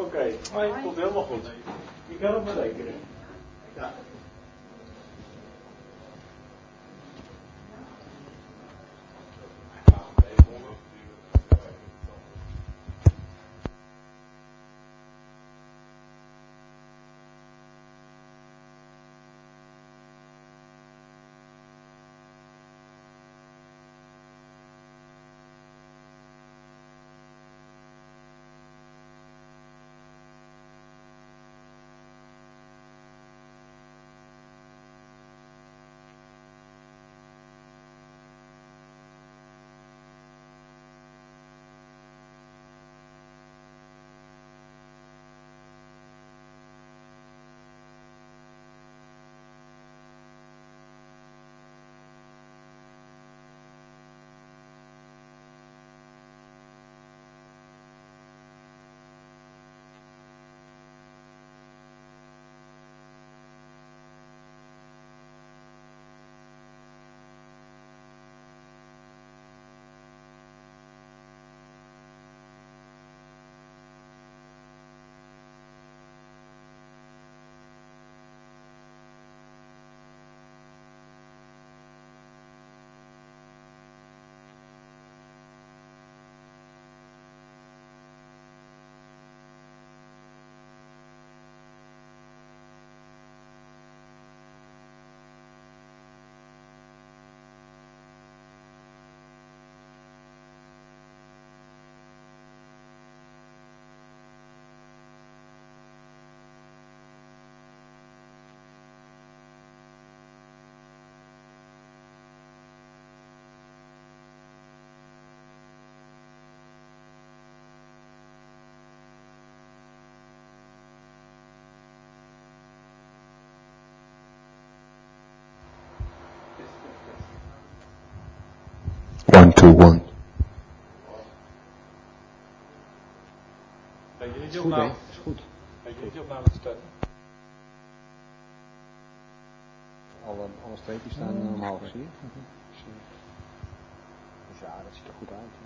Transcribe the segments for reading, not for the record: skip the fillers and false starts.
Oké, komt helemaal goed. Je kan op me rekenen. Ja. One, two, one. Weet je niet Is goed, hè? Is goed. Weet je niet die opname te starten? Alle streepjes staan omhoog, zie je? Dus ja, dat ziet er goed uit.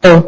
Oh.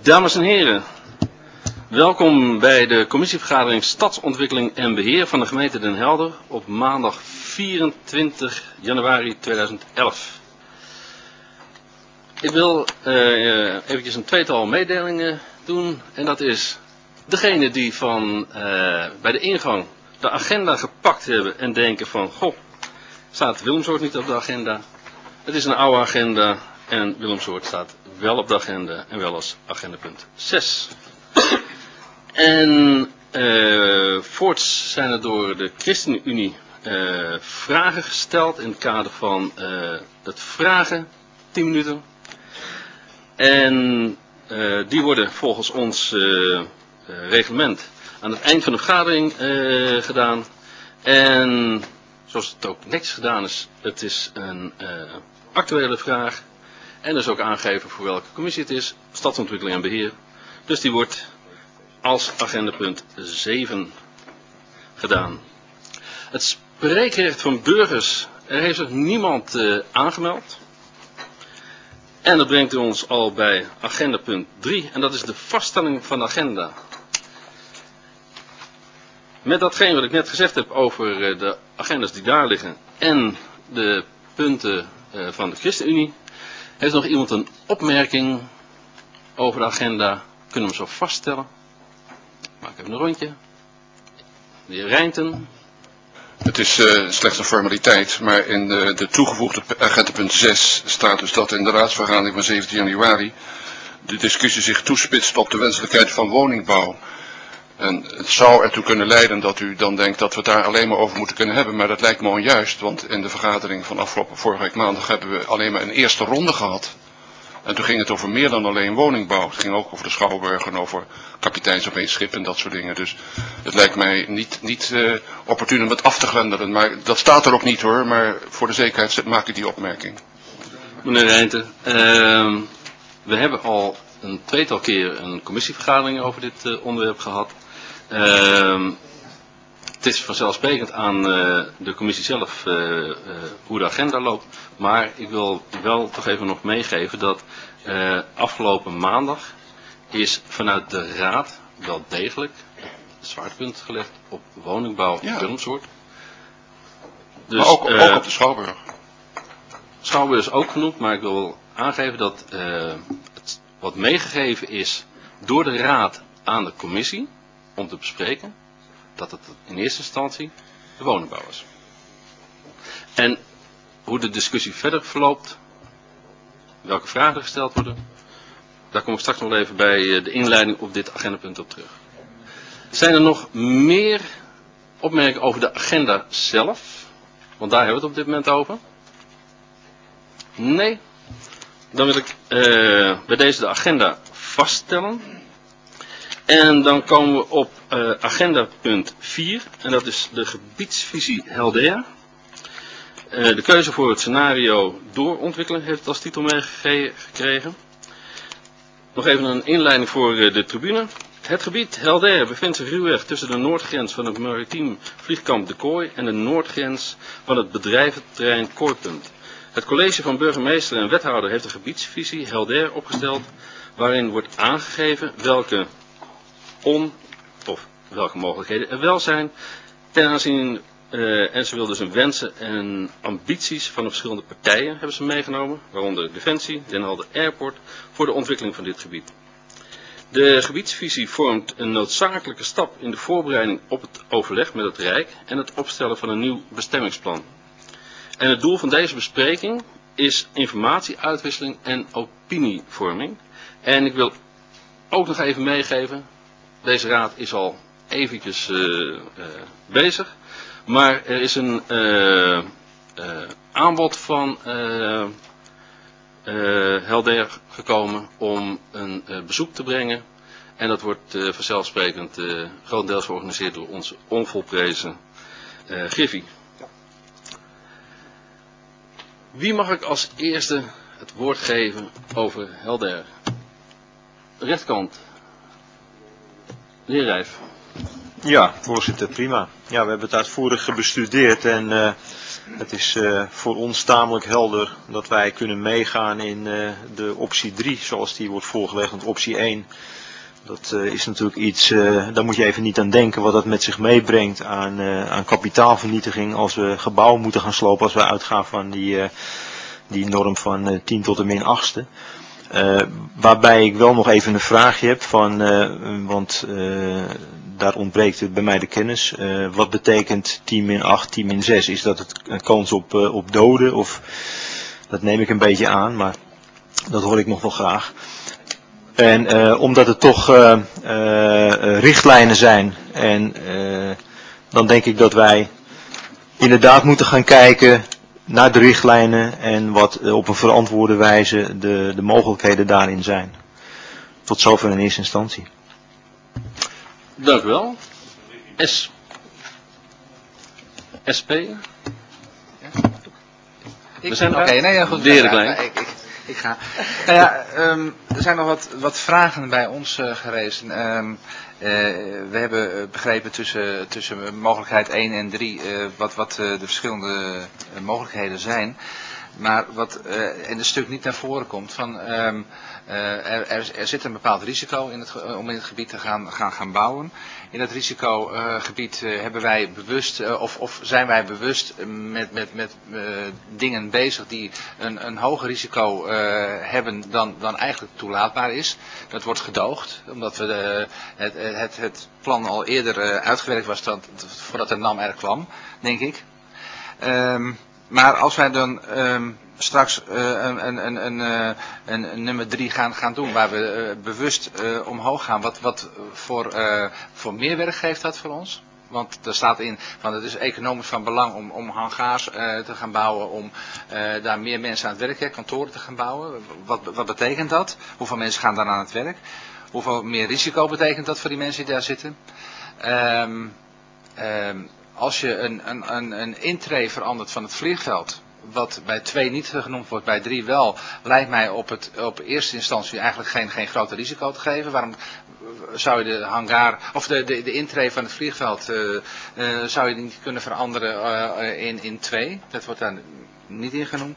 Dames en heren, welkom bij de commissievergadering Stadsontwikkeling en Beheer van de gemeente Den Helder op maandag 24 januari 2011. Ik wil eventjes een tweetal mededelingen doen en dat is degene die bij de ingang de agenda gepakt hebben en denken van goh, staat Willemsoord niet op de agenda. Het is een oude agenda en Willemsoord staat wel op de agenda en wel als agendapunt 6. En voorts zijn er door de ChristenUnie vragen gesteld in het kader van het vragen 10 minuten. En die worden volgens ons reglement aan het eind van de vergadering gedaan. En zoals het ook netjes gedaan is, het is een actuele vraag. En dus ook aangeven voor welke commissie het is, Stadsontwikkeling en Beheer. Dus die wordt als agendapunt 7 gedaan. Het spreekrecht van burgers, er heeft zich niemand aangemeld. En dat brengt ons al bij agendapunt 3 en dat is de vaststelling van de agenda. Met datgene wat ik net gezegd heb over de agendas die daar liggen en de punten van de ChristenUnie. Heeft nog iemand een opmerking over de agenda? Kunnen we hem zo vaststellen? Maak even een rondje. De heer Rijnten. Het is slechts een formaliteit, maar in de toegevoegde agendapunt 6 staat dus dat in de raadsvergadering van 17 januari de discussie zich toespitst op de wenselijkheid van woningbouw. En het zou ertoe kunnen leiden dat u dan denkt dat we het daar alleen maar over moeten kunnen hebben, maar dat lijkt me onjuist, want in de vergadering van vorige week maandag hebben we alleen maar een eerste ronde gehad. En toen ging het over meer dan alleen woningbouw. Het ging ook over de Schouwburg en over kapiteins op één schip en dat soort dingen. Dus het lijkt mij niet opportun om het af te grendelen. Maar dat staat er ook niet hoor, maar voor de zekerheid maak ik die opmerking. Meneer Rijnten, we hebben al een tweetal keer een commissievergadering over dit onderwerp gehad. Het is vanzelfsprekend aan de commissie zelf hoe de agenda loopt. Maar ik wil wel toch even nog meegeven dat afgelopen maandag is vanuit de raad wel degelijk het zwaartepunt gelegd op woningbouw in Willemsoord. Dus, maar ook op de Schouwburg. Schouwburg is ook genoemd, maar ik wil aangeven dat het wat meegegeven is door de raad aan de commissie om te bespreken, dat het in eerste instantie de woningbouw is. En hoe de discussie verder verloopt, welke vragen er gesteld worden, daar kom ik straks nog even bij de inleiding op dit agendapunt op terug. Zijn er nog meer opmerkingen over de agenda zelf? Want daar hebben we het op dit moment over. Nee. Dan wil ik bij deze de agenda vaststellen. En dan komen we op agenda punt 4. En dat is de gebiedsvisie Helder. De keuze voor het scenario doorontwikkelen heeft het als titel meegekregen. Nog even een inleiding voor de tribune. Het gebied Helder bevindt zich ruwweg tussen de noordgrens van het maritiem vliegkamp De Kooi en de noordgrens van het bedrijventerrein Kooipunt. Het college van burgemeester en wethouder heeft een gebiedsvisie Helder opgesteld waarin wordt aangegeven welke welke mogelijkheden er wel zijn ten aanzien en ze wil dus een wensen en ambities van de verschillende partijen hebben ze meegenomen, waaronder Defensie, Den Helder Airport, voor de ontwikkeling van dit gebied. De gebiedsvisie vormt een noodzakelijke stap in de voorbereiding op het overleg met het Rijk en het opstellen van een nieuw bestemmingsplan. En het doel van deze bespreking is informatieuitwisseling en opinievorming. En ik wil ook nog even meegeven, deze raad is al eventjes bezig, maar er is een aanbod van Helder gekomen om een bezoek te brengen. En dat wordt vanzelfsprekend grotendeels georganiseerd door onze onvolprezen Griffie. Wie mag ik als eerste het woord geven over Helder? Rechterkant. De heer Rijf. Ja, voorzitter, prima. Ja, we hebben het uitvoerig bestudeerd en Het is voor ons tamelijk helder dat wij kunnen meegaan in de optie 3 zoals die wordt voorgelegd. Want optie 1, dat is natuurlijk iets, daar moet je even niet aan denken wat dat met zich meebrengt aan kapitaalvernietiging als we gebouwen moeten gaan slopen, als we uitgaan van die norm van 10 tot de -8. Waarbij ik wel nog even een vraagje heb want daar ontbreekt het bij mij de kennis. Wat betekent 10-8, 10-6? Is dat een kans op doden? Of dat neem ik een beetje aan, maar dat hoor ik nog wel graag. En omdat het toch richtlijnen zijn en dan denk ik dat wij inderdaad moeten gaan kijken naar de richtlijnen en wat op een verantwoorde wijze de mogelijkheden daarin zijn. Tot zover in eerste instantie. Dank u wel. SP? We zijn goed. De heer Klein. Ik ga. Nou ja, er zijn nog wat vragen bij ons gerezen. We hebben begrepen tussen mogelijkheid 1 en 3 wat de verschillende mogelijkheden zijn. Maar wat in het stuk niet naar voren komt, van er zit een bepaald risico om in het gebied te gaan bouwen. In dat risicogebied hebben wij bewust, of zijn wij bewust met dingen bezig die een hoger risico hebben dan eigenlijk toelaatbaar is. Dat wordt gedoogd, omdat we het plan al eerder uitgewerkt was voordat de NAM er kwam, denk ik. Maar als wij dan straks een nummer 3 gaan doen, waar we bewust omhoog gaan, wat voor meerwerk geeft dat voor ons? Want er staat in, van het is economisch van belang om hangars te gaan bouwen, om daar meer mensen aan het werk hebben, kantoren te gaan bouwen. Wat betekent dat? Hoeveel mensen gaan daar aan het werk? Hoeveel meer risico betekent dat voor die mensen die daar zitten? Als je een intree verandert van het vliegveld, wat bij 2 niet genoemd wordt, bij 3 wel, lijkt mij op eerste instantie eigenlijk geen grote risico te geven. Waarom zou je de hangar, of de intree van het vliegveld, zou je die niet kunnen veranderen in 2? Dat wordt daar niet in genoemd.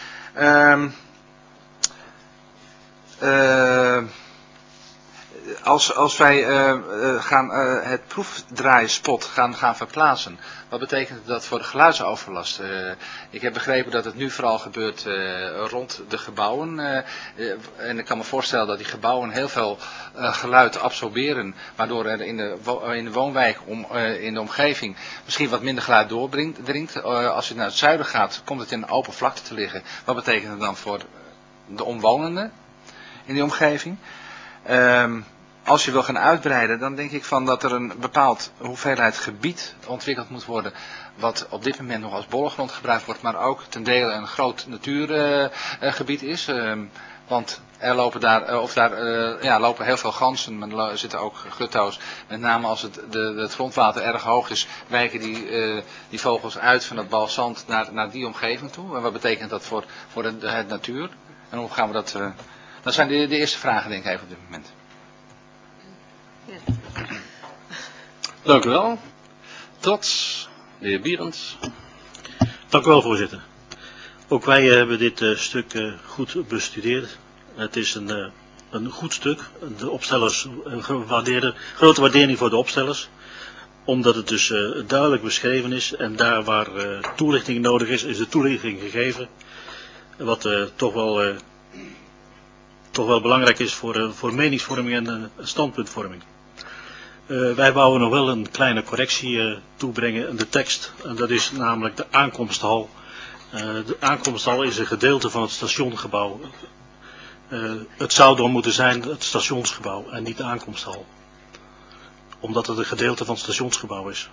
Als wij het proefdraaispot gaan verplaatsen, wat betekent dat voor de geluidsoverlast? Ik heb begrepen dat het nu vooral gebeurt rond de gebouwen. En ik kan me voorstellen dat die gebouwen heel veel geluid absorberen, waardoor er in de woonwijk, in de omgeving, misschien wat minder geluid doordringt. Als je naar het zuiden gaat, komt het in een open vlakte te liggen. Wat betekent het dan voor de omwonenden in die omgeving? Als je wil gaan uitbreiden, dan denk ik van dat er een bepaald hoeveelheid gebied ontwikkeld moet worden, wat op dit moment nog als bollegrond gebruikt wordt, maar ook ten dele een groot natuurgebied is. Want er lopen lopen heel veel ganzen, maar er zitten ook gutto's. Met name als het grondwater erg hoog is, wijken die vogels uit van het balzand naar die omgeving toe. En wat betekent dat voor het natuur? En hoe gaan we dat... Dat zijn de eerste vragen, denk ik, even op dit moment. Ja. Dank u wel. Trots, de heer Bierens. Dank u wel, voorzitter. Ook wij hebben dit stuk goed bestudeerd. Het is een goed stuk. De opstellers, een grote waardering voor de opstellers. Omdat het dus duidelijk beschreven is. En daar waar toelichting nodig is de toelichting gegeven. Wat toch wel belangrijk is voor meningsvorming en standpuntvorming. Wij wouden nog wel een kleine correctie toebrengen in de tekst. En dat is namelijk de aankomsthal. De aankomsthal is een gedeelte van het stationsgebouw. Het zou dan moeten zijn het stationsgebouw en niet de aankomsthal. Omdat het een gedeelte van het stationsgebouw is.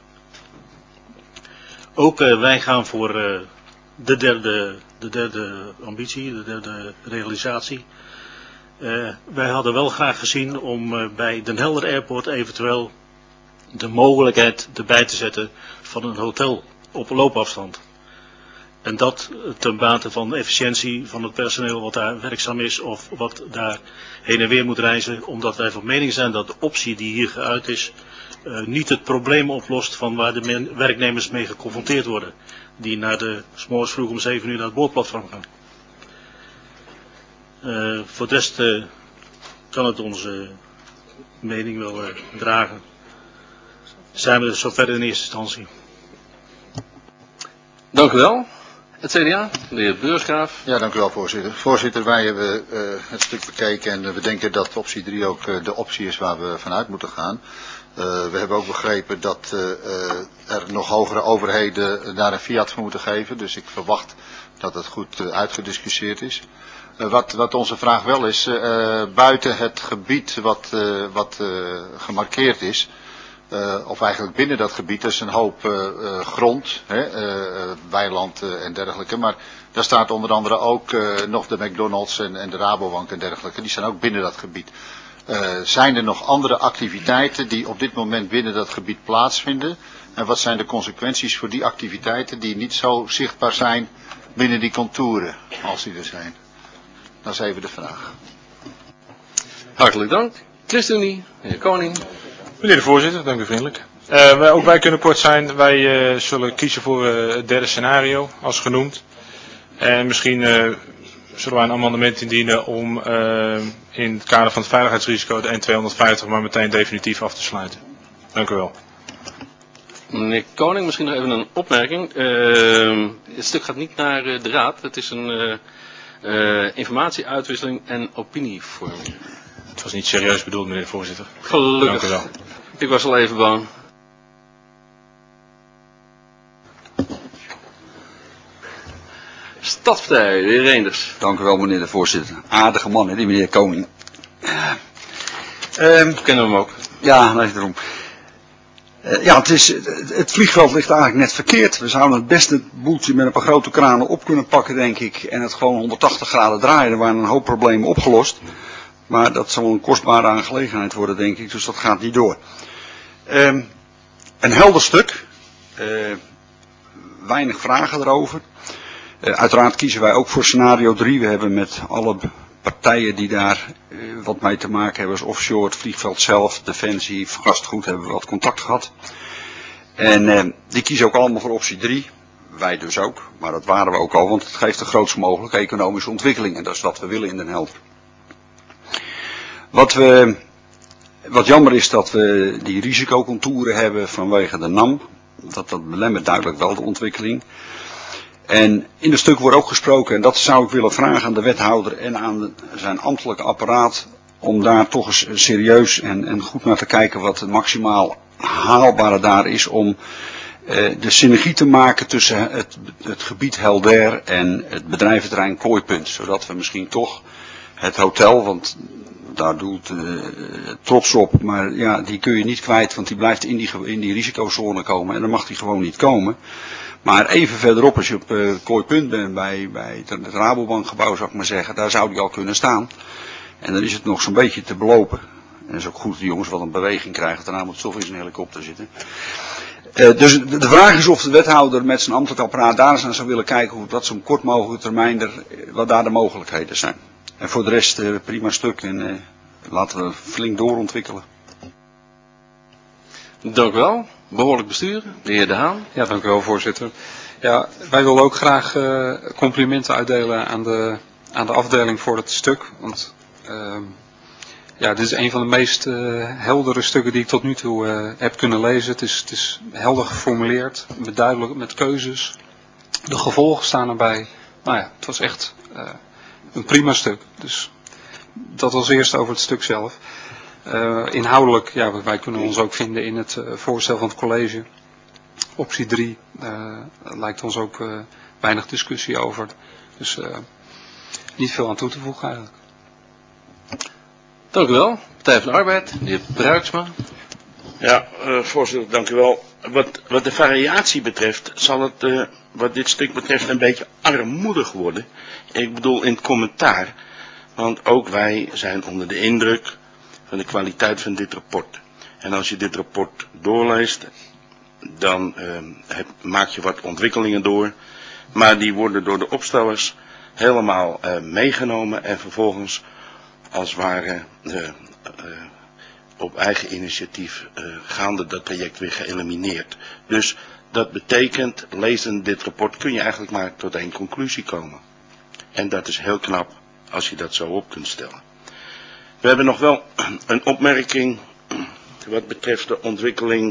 Ook wij gaan voor de derde ambitie, de derde realisatie. Wij hadden wel graag gezien om bij Den Helder Airport eventueel de mogelijkheid erbij te zetten van een hotel op loopafstand. En dat ten bate van de efficiëntie van het personeel wat daar werkzaam is of wat daar heen en weer moet reizen. Omdat wij van mening zijn dat de optie die hier geuit is niet het probleem oplost van waar de werknemers mee geconfronteerd worden. die naar de 's morgens vroeg om 7 uur naar het boorplatform gaan. Voor de rest kan het onze mening wel dragen. Zijn we zover in eerste instantie. Dank u wel. Het CDA, de heer Beursgraaf. Ja, dank u wel, voorzitter. Voorzitter, wij hebben het stuk bekeken en we denken dat optie 3 ook de optie is waar we vanuit moeten gaan. We hebben ook begrepen dat er nog hogere overheden daar een fiat voor moeten geven. Dus ik verwacht dat het goed uitgediscussieerd is. Wat onze vraag wel is, buiten het gebied wat gemarkeerd is, of eigenlijk binnen dat gebied, is een hoop grond, weiland en dergelijke. Maar daar staat onder andere ook nog de McDonald's en de Rabobank en dergelijke. Die staan ook binnen dat gebied. Zijn er nog andere activiteiten die op dit moment binnen dat gebied plaatsvinden? En wat zijn de consequenties voor die activiteiten die niet zo zichtbaar zijn binnen die contouren, als die er zijn? Dat is even de vraag. Hartelijk dank. ChristenUnie, heer Koning. Meneer de voorzitter, dank u vriendelijk. Ook wij kunnen kort zijn. Wij zullen kiezen voor het derde scenario, als genoemd. En misschien zullen wij een amendement indienen om in het kader van het veiligheidsrisico de N250 maar meteen definitief af te sluiten. Dank u wel. Meneer Koning, misschien nog even een opmerking. Het stuk gaat niet naar de raad. Het is een informatieuitwisseling en opinievorming. Het was niet serieus bedoeld, meneer de voorzitter. Gelukkig. Dank u wel. Ik was al even bang. Stadspartij, de heer Reenders. Dank u wel, meneer de voorzitter. Aardige man, hè, die meneer Koning. Kennen we hem ook. Ja, dat is erom. Ja, het vliegveld ligt eigenlijk net verkeerd. We zouden het beste boeltje met een paar grote kranen op kunnen pakken, denk ik. En het gewoon 180 graden draaien. Er waren een hoop problemen opgelost. Maar dat zal een kostbare aangelegenheid worden, denk ik. Dus dat gaat niet door. Een helder stuk. Weinig vragen erover. Uiteraard kiezen wij ook voor scenario 3. We hebben met alle partijen die daar wat mee te maken hebben, als offshore, het vliegveld zelf, defensie, vastgoed, hebben we wat contact gehad. En die kiezen ook allemaal voor optie 3. Wij dus ook, maar dat waren we ook al, want het geeft de grootst mogelijke economische ontwikkeling. En dat is wat we willen in Den Helder. Wat jammer is dat we die risicocontouren hebben vanwege de NAM. Dat belemmert duidelijk wel de ontwikkeling. En in het stuk wordt ook gesproken, en dat zou ik willen vragen aan de wethouder en aan zijn ambtelijke apparaat, om daar toch eens serieus en goed naar te kijken wat het maximaal haalbare daar is om de synergie te maken tussen het gebied Helder en het bedrijventerrein Kooipunt. Zodat we misschien toch het hotel, want daar doelt trots op, maar ja, die kun je niet kwijt, want die blijft in die risicozone komen en dan mag die gewoon niet komen. Maar even verderop, als je op Kooipunt bent, bij het Rabobankgebouw, zou ik maar zeggen, daar zou die al kunnen staan. En dan is het nog zo'n beetje te belopen. En dat is ook goed dat die jongens wat een beweging krijgen, daarna moet toch in zijn helikopter zitten. Dus de vraag is of de wethouder met zijn ambtelijk apparaat daar eens aan zou willen kijken hoe dat zo'n kort mogelijke termijn, wat daar de mogelijkheden zijn. En voor de rest prima stuk en laten we flink doorontwikkelen. Dank u wel. Behoorlijk bestuur, de heer De Haan. Ja, dank u wel, voorzitter. Ja, wij willen ook graag complimenten uitdelen aan de afdeling voor het stuk. Want ja, dit is een van de meest heldere stukken die ik tot nu toe heb kunnen lezen. Het is helder geformuleerd, met keuzes. De gevolgen staan erbij. Nou ja, het was echt een prima stuk. Dus dat als eerste over het stuk zelf. Inhoudelijk, ja, wij kunnen ons ook vinden in het voorstel van het college. Optie 3 lijkt ons ook weinig discussie over. Dus niet veel aan toe te voegen eigenlijk. Dank u wel. Partij van de Arbeid, de heer Bruiksma. Ja, voorzitter, dank u wel. Wat de variatie betreft, zal het wat dit stuk betreft een beetje armoedig worden. Ik bedoel in het commentaar. Want ook wij zijn onder de indruk van de kwaliteit van dit rapport. En als je dit rapport doorleest, dan maak je wat ontwikkelingen door. Maar die worden door de opstellers helemaal meegenomen en vervolgens als het ware op eigen initiatief gaande dat project weer geëlimineerd. Dus Dat betekent, lezend dit rapport kun je eigenlijk maar tot één conclusie komen. En dat is heel knap als je dat zo op kunt stellen. We hebben nog wel een opmerking wat betreft de ontwikkeling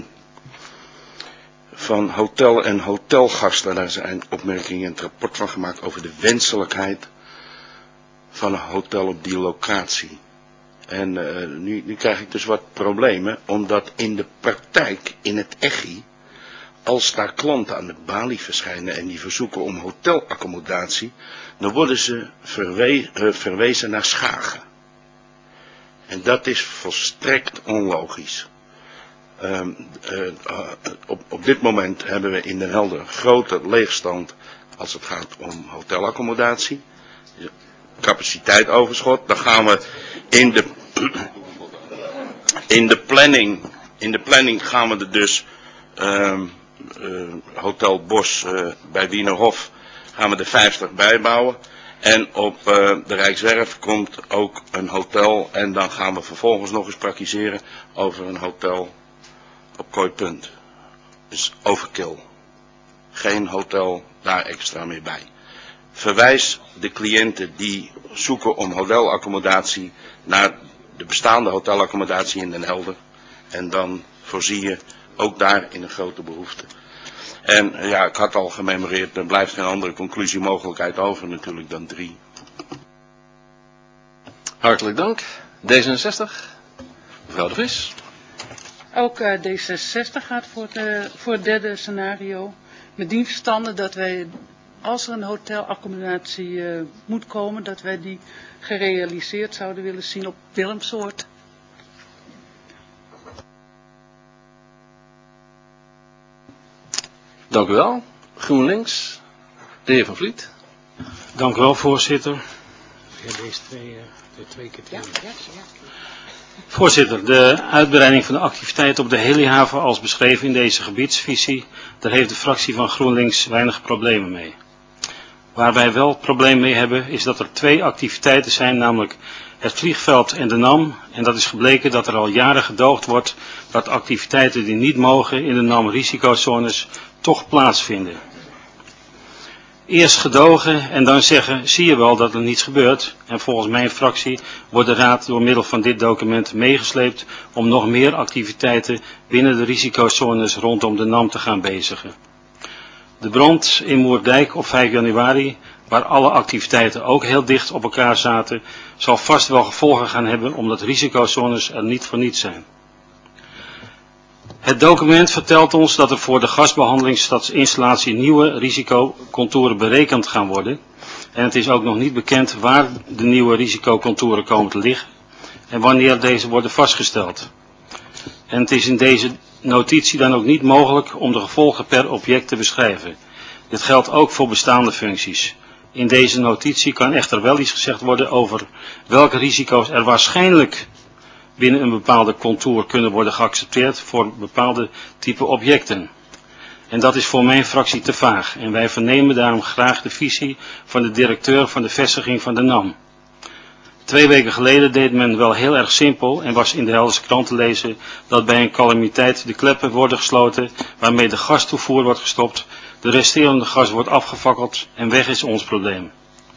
van hotel en hotelgasten. Daar zijn opmerkingen in het rapport van gemaakt over de wenselijkheid van een hotel op die locatie. En nu krijg ik dus wat problemen, omdat in de praktijk, in het EGI, als daar klanten aan de balie verschijnen en die verzoeken om hotelaccommodatie, dan worden ze verwezen naar Schagen. En dat is volstrekt onlogisch. Op dit moment hebben we in Den Helder grote leegstand als het gaat om hotelaccommodatie. Capaciteit overschot. Dan gaan we in de planning gaan we er dus Hotel Bos bij Wienerhof gaan we er 50 bijbouwen. En op de Rijkswerf komt ook een hotel en dan gaan we vervolgens nog eens praktiseren over een hotel op Kooipunt. Dus overkill. Geen hotel daar extra meer bij. Verwijs de cliënten die zoeken om hotelaccommodatie naar de bestaande hotelaccommodatie in Den Helder. En dan voorzie je ook daar in een grote behoefte. En ja, ik had al gememoreerd, er blijft geen andere conclusiemogelijkheid over natuurlijk dan 3. Hartelijk dank. D66. Mevrouw de Vries. Ook D66 gaat voor het derde scenario. Met dien verstande dat wij, als er een hotelaccommodatie moet komen, dat wij die gerealiseerd zouden willen zien op Willemsoord. Dank u wel. GroenLinks. De heer Van Vliet. Dank u wel, voorzitter. Deze twee keer. Voorzitter, de uitbreiding van de activiteit op de helihaven als beschreven in deze gebiedsvisie, daar heeft de fractie van GroenLinks weinig problemen mee. Waar wij wel problemen mee hebben is dat er 2 activiteiten zijn, namelijk het vliegveld en de NAM. En dat is gebleken dat er al jaren gedoogd wordt dat activiteiten die niet mogen in de NAM risicozones toch plaatsvinden. Eerst gedogen en dan zeggen, zie je wel dat er niets gebeurt. En volgens mijn fractie wordt de Raad door middel van dit document meegesleept om nog meer activiteiten binnen de risicozones rondom de NAM te gaan bezigen. De brand in Moerdijk op 5 januari, waar alle activiteiten ook heel dicht op elkaar zaten, zal vast wel gevolgen gaan hebben omdat risicozones er niet voor niets zijn. Het document vertelt ons dat er voor de gasbehandelingsinstallatie nieuwe risicocontouren berekend gaan worden. En het is ook nog niet bekend waar de nieuwe risicocontouren komen te liggen en wanneer deze worden vastgesteld. En het is in deze notitie dan ook niet mogelijk om de gevolgen per object te beschrijven. Dit geldt ook voor bestaande functies. In deze notitie kan echter wel iets gezegd worden over welke risico's er waarschijnlijk binnen een bepaalde contour kunnen worden geaccepteerd voor bepaalde type objecten. En dat is voor mijn fractie te vaag en wij vernemen daarom graag de visie van de directeur van de vestiging van de NAM. 2 weken geleden deed men wel heel erg simpel en was in de Helderse krant te lezen dat bij een calamiteit de kleppen worden gesloten waarmee de gastoevoer wordt gestopt, de resterende gas wordt afgefakkeld en weg is ons probleem.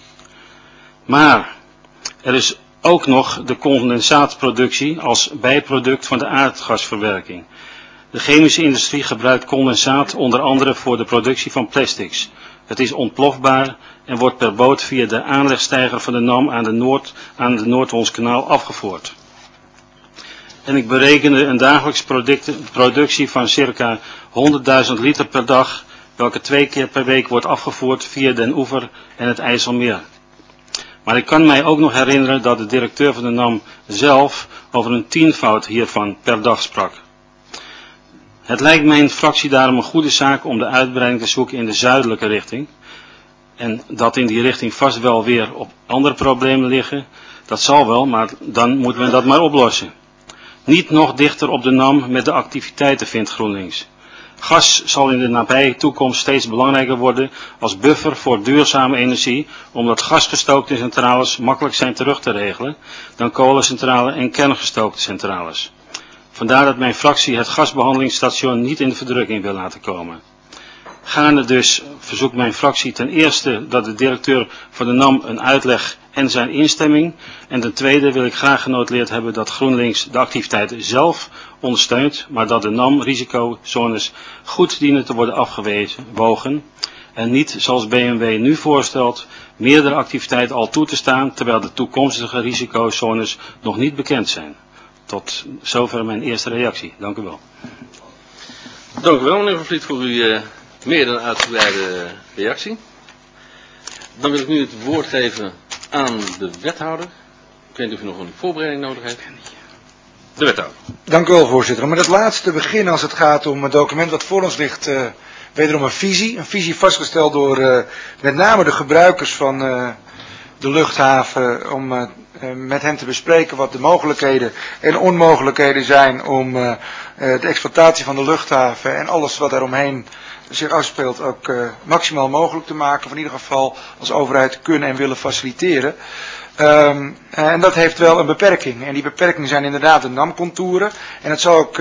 Maar er is ook nog de condensaatproductie als bijproduct van de aardgasverwerking. De chemische industrie gebruikt condensaat onder andere voor de productie van plastics. Het is ontplofbaar en wordt per boot via de aanlegsteiger van de NAM aan de Noord-Hollandskanaal afgevoerd. En ik berekende een dagelijks productie van circa 100.000 liter per dag, welke 2 keer per week wordt afgevoerd via Den Oever en het IJsselmeer. Maar ik kan mij ook nog herinneren dat de directeur van de NAM zelf over een 10-voud hiervan per dag sprak. Het lijkt mijn fractie daarom een goede zaak om de uitbreiding te zoeken in de zuidelijke richting. En dat in die richting vast wel weer op andere problemen liggen, dat zal wel, maar dan moet men dat maar oplossen. Niet nog dichter op de NAM met de activiteiten, vindt GroenLinks. Gas zal in de nabije toekomst steeds belangrijker worden als buffer voor duurzame energie, omdat gasgestookte centrales makkelijk zijn terug te regelen dan kolencentrales en kerngestookte centrales. Vandaar dat mijn fractie het gasbehandelingsstation niet in de verdrukking wil laten komen. Gaarne dus verzoekt mijn fractie ten eerste dat de directeur van de NAM een uitleg en zijn instemming. En ten tweede wil ik graag genotuleerd hebben dat GroenLinks de activiteit zelf ondersteunt, maar dat de NAM risicozones goed dienen te worden afgewogen. En niet, zoals BMW nu voorstelt, meerdere activiteiten al toe te staan, terwijl de toekomstige risicozones nog niet bekend zijn. Tot zover mijn eerste reactie. Dank u wel. Dank u wel, meneer Van Vliet, voor uw meer dan uitgebreide reactie. Dan wil ik nu het woord geven aan de wethouder. Ik weet niet of u nog een voorbereiding nodig heeft. De wethouder. Dank u wel, voorzitter. Om met het laatste te beginnen als het gaat om het document wat voor ons ligt, wederom een visie. Een visie vastgesteld door met name de gebruikers van de luchthaven, om met hen te bespreken wat de mogelijkheden en onmogelijkheden zijn om de exploitatie van de luchthaven en alles wat daaromheen zich afspeelt ook maximaal mogelijk te maken, of in ieder geval als overheid kunnen en willen faciliteren. En dat heeft wel een beperking. En die beperkingen zijn inderdaad de NAM-contouren. En het zal ook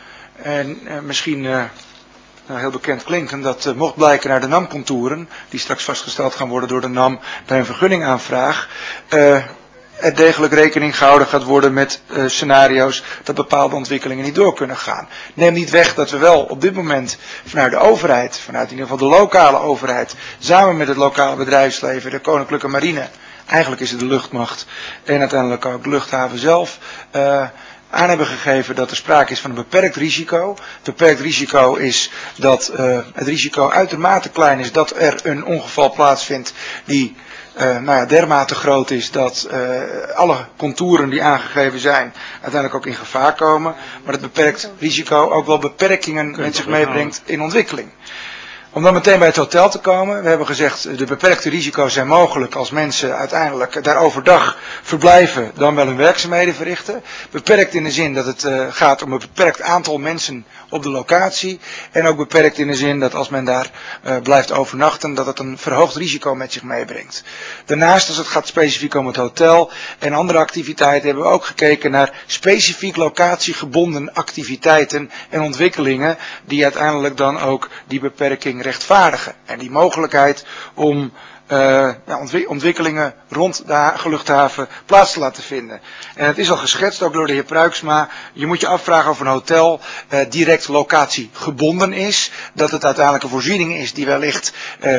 misschien heel bekend klinken dat mocht blijken naar de NAM-contouren, die straks vastgesteld gaan worden door de NAM bij een vergunningaanvraag, er degelijk rekening gehouden gaat worden met scenario's dat bepaalde ontwikkelingen niet door kunnen gaan. Neem niet weg dat we wel op dit moment vanuit de overheid, vanuit in ieder geval de lokale overheid, samen met het lokale bedrijfsleven, de Koninklijke Marine, eigenlijk is het de luchtmacht en uiteindelijk ook de luchthaven zelf, aan hebben gegeven dat er sprake is van een beperkt risico. Het beperkt risico is dat het risico uitermate klein is dat er een ongeval plaatsvindt die dermate groot is dat alle contouren die aangegeven zijn uiteindelijk ook in gevaar komen. Maar het beperkt risico ook wel beperkingen met zich meebrengt in ontwikkeling. Om dan meteen bij het hotel te komen. We hebben gezegd de beperkte risico's zijn mogelijk als mensen uiteindelijk daar overdag verblijven dan wel hun werkzaamheden verrichten. Beperkt in de zin dat het gaat om een beperkt aantal mensen op de locatie. En ook beperkt in de zin dat als men daar blijft overnachten dat het een verhoogd risico met zich meebrengt. Daarnaast als het gaat specifiek om het hotel en andere activiteiten hebben we ook gekeken naar specifiek locatiegebonden activiteiten en ontwikkelingen die uiteindelijk dan ook die beperking rechtvaardigen. En die mogelijkheid om ontwikkelingen rond de luchthaven plaats te laten vinden. En het is al geschetst, ook door de heer Pruiksma. Je moet je afvragen of een hotel direct locatiegebonden is. Dat het uiteindelijk een voorziening is die wellicht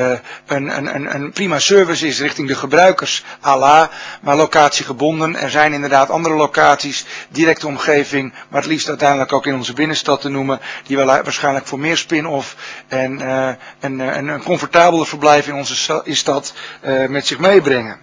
een prima service is richting de gebruikers à la. Maar locatiegebonden. Er zijn inderdaad andere locaties, directe omgeving, maar het liefst uiteindelijk ook in onze binnenstad te noemen. Die wel waarschijnlijk voor meer spin-off en een comfortabeler verblijf in onze stad met zich meebrengen.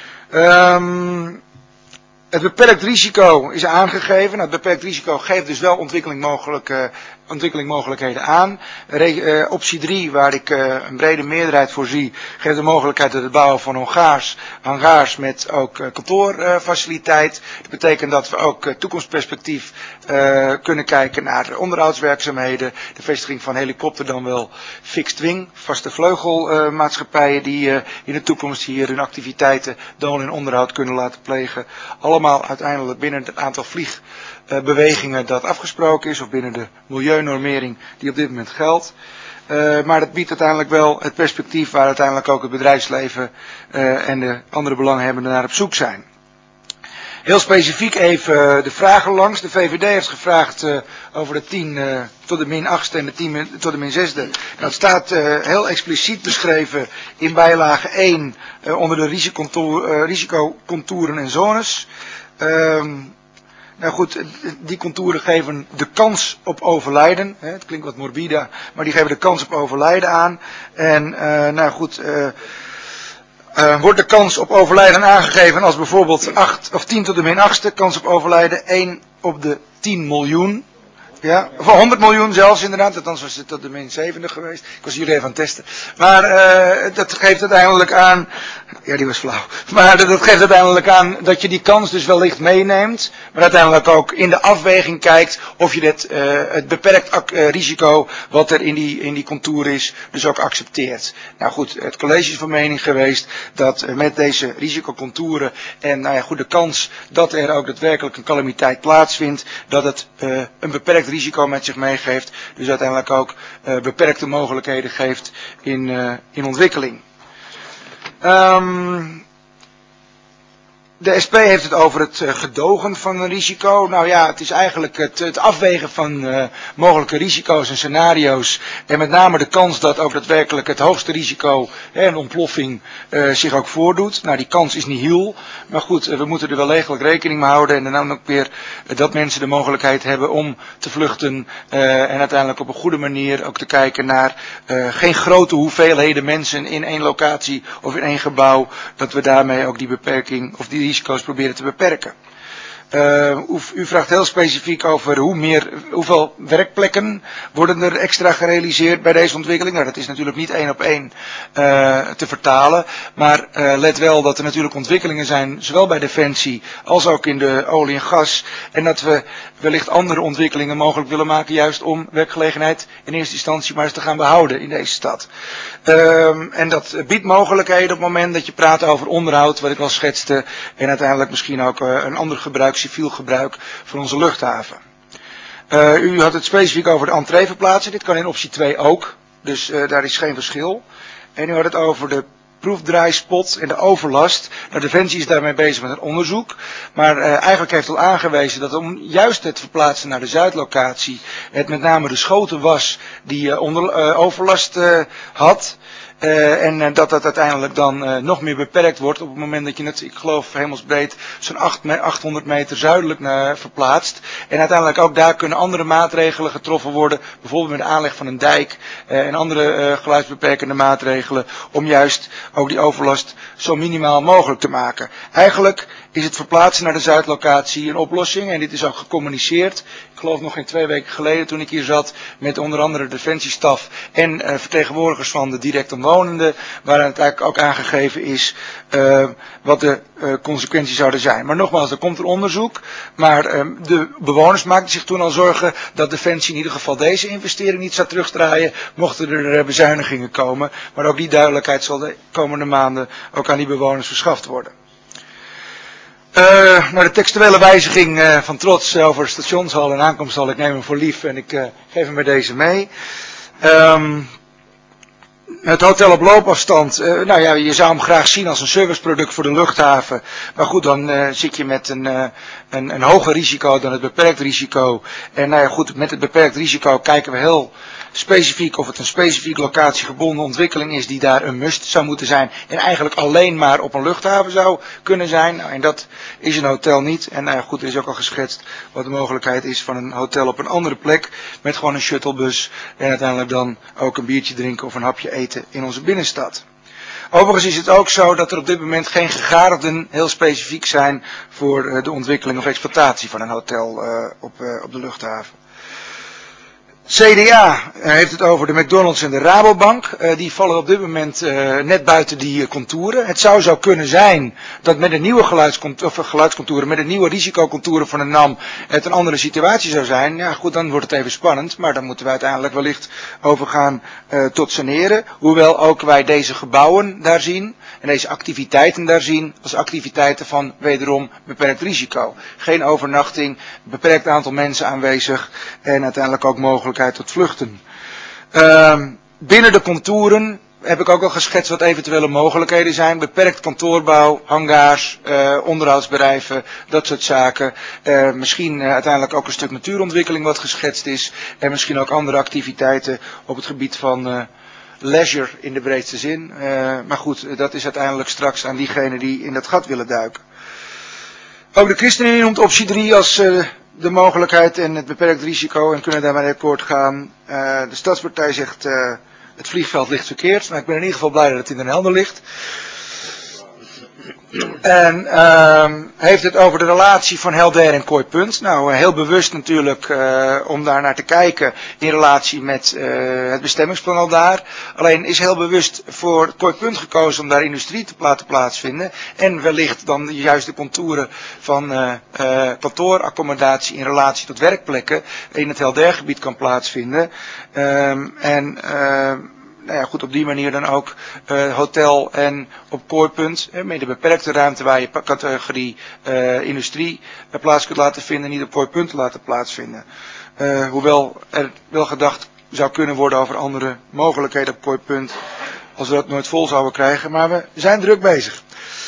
Het beperkt risico is aangegeven. Het beperkt risico geeft dus wel ontwikkelingmogelijkheden aan. Optie 3, waar ik een brede meerderheid voor zie, geeft de mogelijkheid tot het bouwen van hangars met ook kantoorfaciliteit. Dat betekent dat we ook toekomstperspectief kunnen kijken naar onderhoudswerkzaamheden. De vestiging van helikopter dan wel fixed wing, vaste vleugelmaatschappijen die in de toekomst hier hun activiteiten dan wel in onderhoud kunnen laten plegen. Allemaal uiteindelijk binnen het aantal vliegbewegingen dat afgesproken is of binnen de milieunormering die op dit moment geldt. Maar dat biedt uiteindelijk wel het perspectief waar uiteindelijk ook het bedrijfsleven en de andere belanghebbenden naar op zoek zijn. Heel specifiek even de vragen langs. De VVD heeft gevraagd over de 10 tot de min 8e en de 10 tot de min 6e. Dat staat heel expliciet beschreven in bijlage 1 onder de risicocontouren en zones. Nou goed, die contouren geven de kans op overlijden. Het klinkt wat morbide, maar die geven de kans op overlijden aan. En nou goed, wordt de kans op overlijden aangegeven als bijvoorbeeld 8 of 10 tot de min 8e, kans op overlijden 1 op de 10 miljoen. Ja, of 100 miljoen zelfs inderdaad, althans was het tot de min 70 geweest. Ik was jullie even aan het testen. Maar dat geeft uiteindelijk aan, ja die was flauw, maar dat geeft uiteindelijk aan dat je die kans dus wellicht meeneemt. Maar uiteindelijk ook in de afweging kijkt of je het beperkt risico wat er in die contour is, dus ook accepteert. Nou goed, het college is van mening geweest dat met deze risicocontouren en nou ja goed, de kans dat er ook daadwerkelijk een calamiteit plaatsvindt, dat het een beperkt beperkt risico met zich meegeeft. Dus uiteindelijk ook beperkte mogelijkheden geeft in ontwikkeling. De SP heeft het over het gedogen van een risico. Nou ja, het is eigenlijk het afwegen van mogelijke risico's en scenario's. En met name de kans dat ook daadwerkelijk het hoogste risico, een ontploffing, zich ook voordoet. Nou, die kans is nihil. Maar goed, we moeten er wel degelijk rekening mee houden. En dan ook weer dat mensen de mogelijkheid hebben om te vluchten. En uiteindelijk op een goede manier ook te kijken naar geen grote hoeveelheden mensen in één locatie of in één gebouw. Dat we daarmee ook die beperking of die risico's proberen te beperken. U vraagt heel specifiek over hoeveel werkplekken worden er extra gerealiseerd bij deze ontwikkeling. Nou, dat is natuurlijk niet 1 op 1 te vertalen. Maar let wel dat er natuurlijk ontwikkelingen zijn, zowel bij Defensie als ook in de olie en gas. En dat we wellicht andere ontwikkelingen mogelijk willen maken, juist om werkgelegenheid in eerste instantie maar eens te gaan behouden in deze stad. En dat biedt mogelijkheden op het moment dat je praat over onderhoud, wat ik al schetste. En uiteindelijk misschien ook een ander gebruik, civiel gebruik van onze luchthaven. U had het specifiek over de entreeverplaatsing. Dit kan in optie 2 ook. Dus daar is geen verschil. En u had het over de proefdraaispot en de overlast. Nou, Defensie is daarmee bezig met een onderzoek. Maar eigenlijk heeft al aangewezen dat om juist het verplaatsen naar de Zuidlocatie, het met name de Schoten was die overlast had. En dat uiteindelijk dan nog meer beperkt wordt op het moment dat je het, ik geloof hemelsbreed, zo'n 800 meter zuidelijk verplaatst. En uiteindelijk ook daar kunnen andere maatregelen getroffen worden, bijvoorbeeld met de aanleg van een dijk en andere geluidsbeperkende maatregelen, om juist ook die overlast zo minimaal mogelijk te maken. Eigenlijk is het verplaatsen naar de Zuidlocatie een oplossing en dit is ook gecommuniceerd. Ik geloof nog geen 2 weken geleden toen ik hier zat met onder andere de Defensiestaf en vertegenwoordigers van de direct omwonenden, waar het eigenlijk ook aangegeven is wat de consequenties zouden zijn. Maar nogmaals, er komt een onderzoek, maar de bewoners maakten zich toen al zorgen dat Defensie in ieder geval deze investering niet zou terugdraaien, mochten er bezuinigingen komen. Maar ook die duidelijkheid zal de komende maanden ook aan die bewoners verschaft worden. Nou, de textuele wijziging van Trots over stationshal en aankomsthal, ik neem hem voor lief en ik geef hem bij deze mee. Het hotel op loopafstand, nou ja, je zou hem graag zien als een serviceproduct voor de luchthaven. Maar goed, dan zit je met een hoger risico dan het beperkt risico. En nou ja, goed, met het beperkt risico kijken we heel specifiek of het een specifiek locatiegebonden ontwikkeling is die daar een must zou moeten zijn. En eigenlijk alleen maar op een luchthaven zou kunnen zijn. Nou, en dat is een hotel niet. En nou ja, goed, er is ook al geschetst wat de mogelijkheid is van een hotel op een andere plek. Met gewoon een shuttlebus. En uiteindelijk dan ook een biertje drinken of een hapje eten in onze binnenstad. Overigens is het ook zo dat er op dit moment geen gegadigden heel specifiek zijn voor de ontwikkeling of exploitatie van een hotel op de luchthaven. CDA heeft het over de McDonald's en de Rabobank. Die vallen op dit moment net buiten die contouren. Het zou zo kunnen zijn dat met de nieuwe geluidscontouren, met de nieuwe risicocontouren van de NAM het een andere situatie zou zijn. Ja goed, dan wordt het even spannend, maar dan moeten we uiteindelijk wellicht overgaan tot saneren. Hoewel ook wij deze gebouwen daar zien en deze activiteiten daar zien als activiteiten van wederom beperkt risico. Geen overnachting, beperkt aantal mensen aanwezig en uiteindelijk ook mogelijkheid tot vluchten. Binnen de contouren heb ik ook al geschetst wat eventuele mogelijkheden zijn. Beperkt kantoorbouw, hangars, onderhoudsbedrijven, dat soort zaken. Misschien uiteindelijk ook een stuk natuurontwikkeling wat geschetst is. En misschien ook andere activiteiten op het gebied van leisure in de breedste zin. Maar goed, dat is uiteindelijk straks aan diegenen die in dat gat willen duiken. Ook de ChristenUnie noemt optie 3 als de mogelijkheid en het beperkt risico en kunnen daarmee akkoord gaan. De Stadspartij zegt het vliegveld ligt verkeerd. Nou, ik ben in ieder geval blij dat het in Den Helder ligt. En heeft het over de relatie van Helder en Kooipunt. Nou, heel bewust natuurlijk om daar naar te kijken in relatie met het bestemmingsplan al daar. Alleen is heel bewust voor Kooipunt gekozen om daar industrie te laten plaatsvinden. En wellicht dan juist de contouren van kantooraccommodatie in relatie tot werkplekken in het Heldergebied kan plaatsvinden. nou ja, goed, op die manier dan ook hotel en op kooipunt, met een beperkte ruimte waar je categorie industrie plaats kunt laten vinden, niet op kooipunten laten plaatsvinden. Hoewel er wel gedacht zou kunnen worden over andere mogelijkheden op kooipunt, als we dat nooit vol zouden krijgen, maar we zijn druk bezig.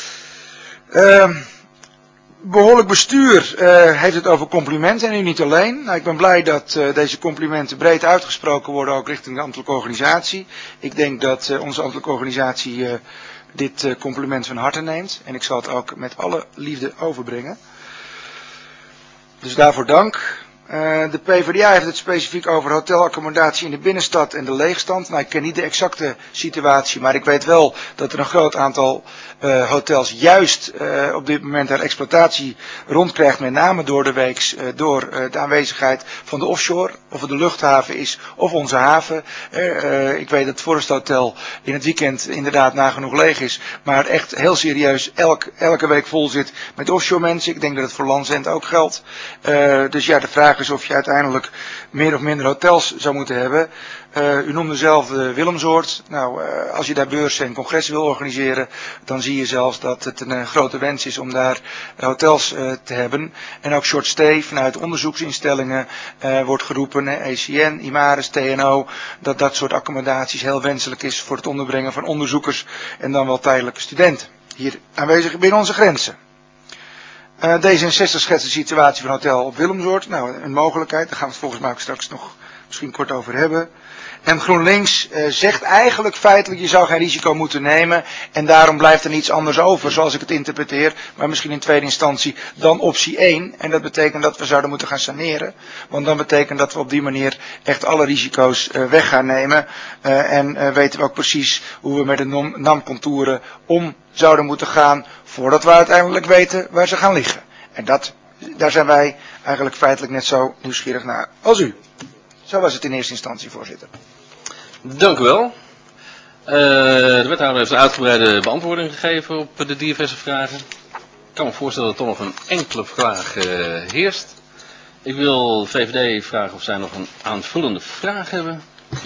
Behoorlijk bestuur heeft het over complimenten en nu niet alleen. Nou, ik ben blij dat deze complimenten breed uitgesproken worden, ook richting de ambtelijke organisatie. Ik denk dat onze ambtelijke organisatie dit compliment van harte neemt. En ik zal het ook met alle liefde overbrengen. Dus daarvoor dank. De PvdA heeft het specifiek over hotelaccommodatie in de binnenstad en de leegstand. Nou, ik ken niet de exacte situatie, maar ik weet wel dat er een groot aantal hotels juist op dit moment haar exploitatie rondkrijgt, met name door de weeks, door de aanwezigheid van de offshore, of het de luchthaven is of onze haven. Ik weet dat het Forest Hotel in het weekend inderdaad nagenoeg leeg is, maar echt heel serieus elke week vol zit met offshore mensen. Ik denk dat het voor Landsend ook geldt. Dus ja, de vraag is of je uiteindelijk meer of minder hotels zou moeten hebben. U noemde zelf Willemsoord. Nou, als je daar beurzen en congressen wil organiseren, dan zie je zelfs dat het een grote wens is om daar hotels te hebben. En ook short stay vanuit onderzoeksinstellingen wordt geroepen, ECN, IMARES, TNO, dat dat soort accommodaties heel wenselijk is voor het onderbrengen van onderzoekers en dan wel tijdelijke studenten. Hier aanwezig binnen onze grenzen. D66 schetst de situatie van hotel op Willemsoord. Nou, een mogelijkheid, daar gaan we het volgens mij ook straks nog misschien kort over hebben. En GroenLinks zegt eigenlijk feitelijk, je zou geen risico moeten nemen en daarom blijft er niets anders over, zoals ik het interpreteer, maar misschien in tweede instantie dan optie 1. En dat betekent dat we zouden moeten gaan saneren, want dan betekent dat we op die manier echt alle risico's weg gaan nemen. En weten we ook precies hoe we met de NAM-contouren om zouden moeten gaan, voordat we uiteindelijk weten waar ze gaan liggen. En daar zijn wij eigenlijk feitelijk net zo nieuwsgierig naar als u. Zo was het in eerste instantie, voorzitter. Dank u wel. De wethouder heeft een uitgebreide beantwoording gegeven op de diverse vragen. Ik kan me voorstellen dat er toch nog een enkele vraag heerst. Ik wil de VVD vragen of zij nog een aanvullende vraag hebben.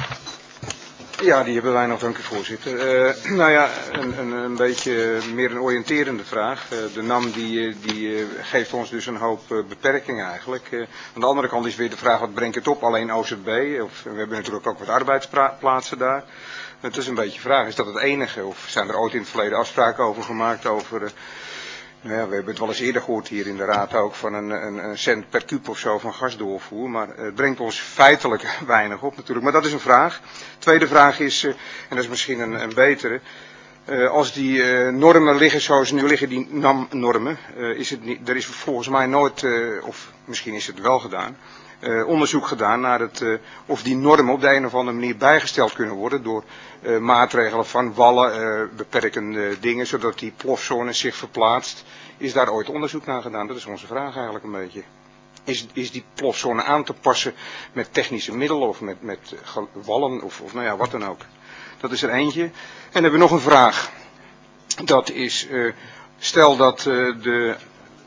Ja, die hebben wij nog, dank u voorzitter. Nou ja, een beetje meer een oriënterende vraag. De NAM die geeft ons dus een hoop beperkingen eigenlijk. Aan de andere kant is weer de vraag, wat brengt het op? Alleen OZB, of we hebben natuurlijk ook wat arbeidsplaatsen daar. Het is een beetje de vraag, is dat het enige? Of zijn er ooit in het verleden afspraken over gemaakt over... Nou ja, we hebben het wel eens eerder gehoord hier in de raad ook van een cent per kuub of zo van gasdoorvoer. Maar het brengt ons feitelijk weinig op natuurlijk. Maar dat is een vraag. Tweede vraag is, en dat is misschien een betere. Als die normen liggen zoals nu liggen, die NAM-normen, er is volgens mij nooit, of misschien is het wel gedaan, onderzoek gedaan naar of die normen op de een of andere manier bijgesteld kunnen worden door maatregelen van wallen, beperkende dingen, zodat die plofzone zich verplaatst. Is daar ooit onderzoek naar gedaan? Dat is onze vraag eigenlijk een beetje. Is die plofzone aan te passen met technische middelen of met wallen of nou ja, wat dan ook? Dat is er eentje. En dan hebben we nog een vraag. Dat is, stel dat de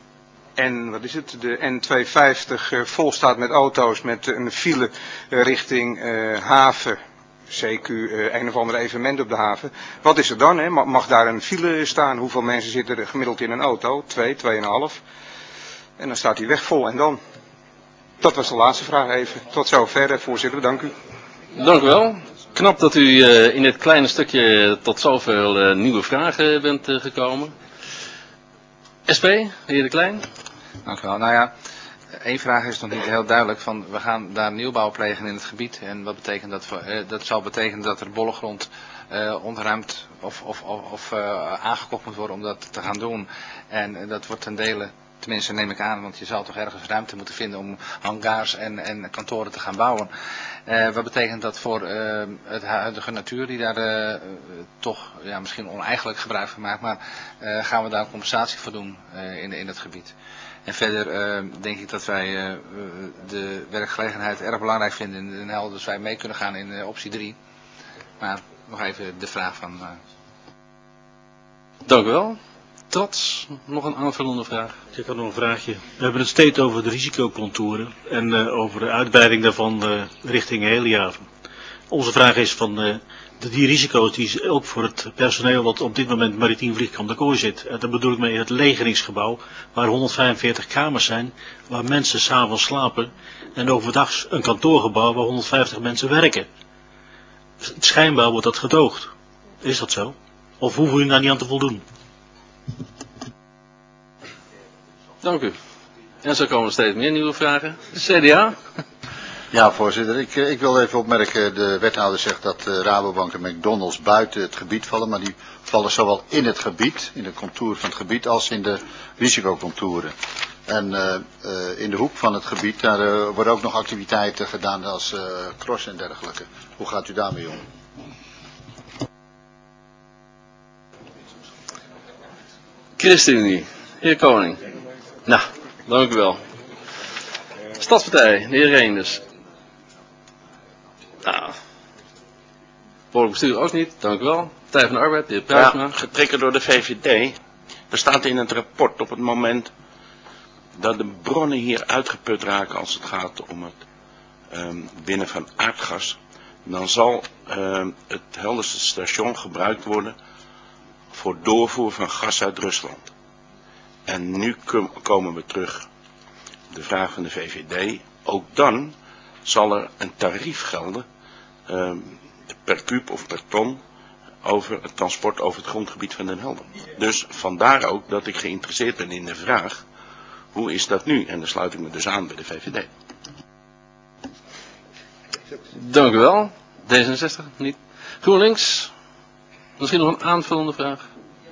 N250 vol staat met auto's met een file richting haven, CQ, een of ander evenement op de haven. Wat is er dan? Hè? Mag daar een file staan? Hoeveel mensen zitten er gemiddeld in een auto? 2,5. En dan staat die weg vol. En dan? Dat was de laatste vraag even. Tot zover, voorzitter. Dank u. Dank u wel. Knap dat u in dit kleine stukje tot zoveel nieuwe vragen bent gekomen. SP, de heer De Klein. Dank u wel. Nou ja, één vraag is nog niet heel duidelijk. Van, we gaan daar nieuwbouw plegen in het gebied. En wat betekent dat? Dat zal betekenen dat er bolle grond ontruimd of aangekocht moet worden om dat te gaan doen. En dat wordt ten dele, tenminste neem ik aan, want je zal toch ergens ruimte moeten vinden om hangars en kantoren te gaan bouwen. Wat betekent dat voor het huidige natuur die daar toch ja, misschien oneigenlijk gebruik van maakt, maar gaan we daar een compensatie voor doen in het gebied? En verder denk ik dat wij de werkgelegenheid erg belangrijk vinden in Den Helder, dus wij mee kunnen gaan in optie 3. Maar nog even de vraag van... Dank u wel. Trots, nog een aanvullende vraag. Ik had nog een vraagje. We hebben het steeds over de risicocontouren en over de uitbreiding daarvan richting Heliaven. Onze vraag is van die risico's die ook voor het personeel wat op dit moment Maritiem Vliegkamp de Kooi zit. Daar bedoel ik mee het legeringsgebouw waar 145 kamers zijn, waar mensen 's avonds slapen en overdag een kantoorgebouw waar 150 mensen werken. Schijnbaar wordt dat gedoogd. Is dat zo? Of hoeven jullie daar niet aan te voldoen? Dank u. En zo komen er steeds meer nieuwe vragen. De CDA? Ja, voorzitter. Ik wil even opmerken, de wethouder zegt dat Rabobank en McDonald's buiten het gebied vallen, maar die vallen zowel in het gebied, in de contour van het gebied, als in de risicocontouren. En in de hoek van het gebied, daar worden ook nog activiteiten gedaan als cross en dergelijke. Hoe gaat u daarmee om? ChristenUnie, heer Koning. Nou, dank u wel. Stadspartij, de heer Reenders. Nou, Volk bestuur ook niet, dank u wel. Partij van de Arbeid, de heer Pruisma. Ja, getriggerd door de VVD. Er staat in het rapport op het moment dat de bronnen hier uitgeput raken als het gaat om het winnen van aardgas, dan zal het Helderse station gebruikt worden voor doorvoer van gas uit Rusland. En nu komen we terug. De vraag van de VVD, ook dan zal er een tarief gelden per kuub of per ton over het transport over het grondgebied van Den Helder. Dus vandaar ook dat ik geïnteresseerd ben in de vraag, hoe is dat nu? En dan sluit ik me dus aan bij de VVD. Dank u wel. D66 niet. GroenLinks. Misschien nog een aanvullende vraag.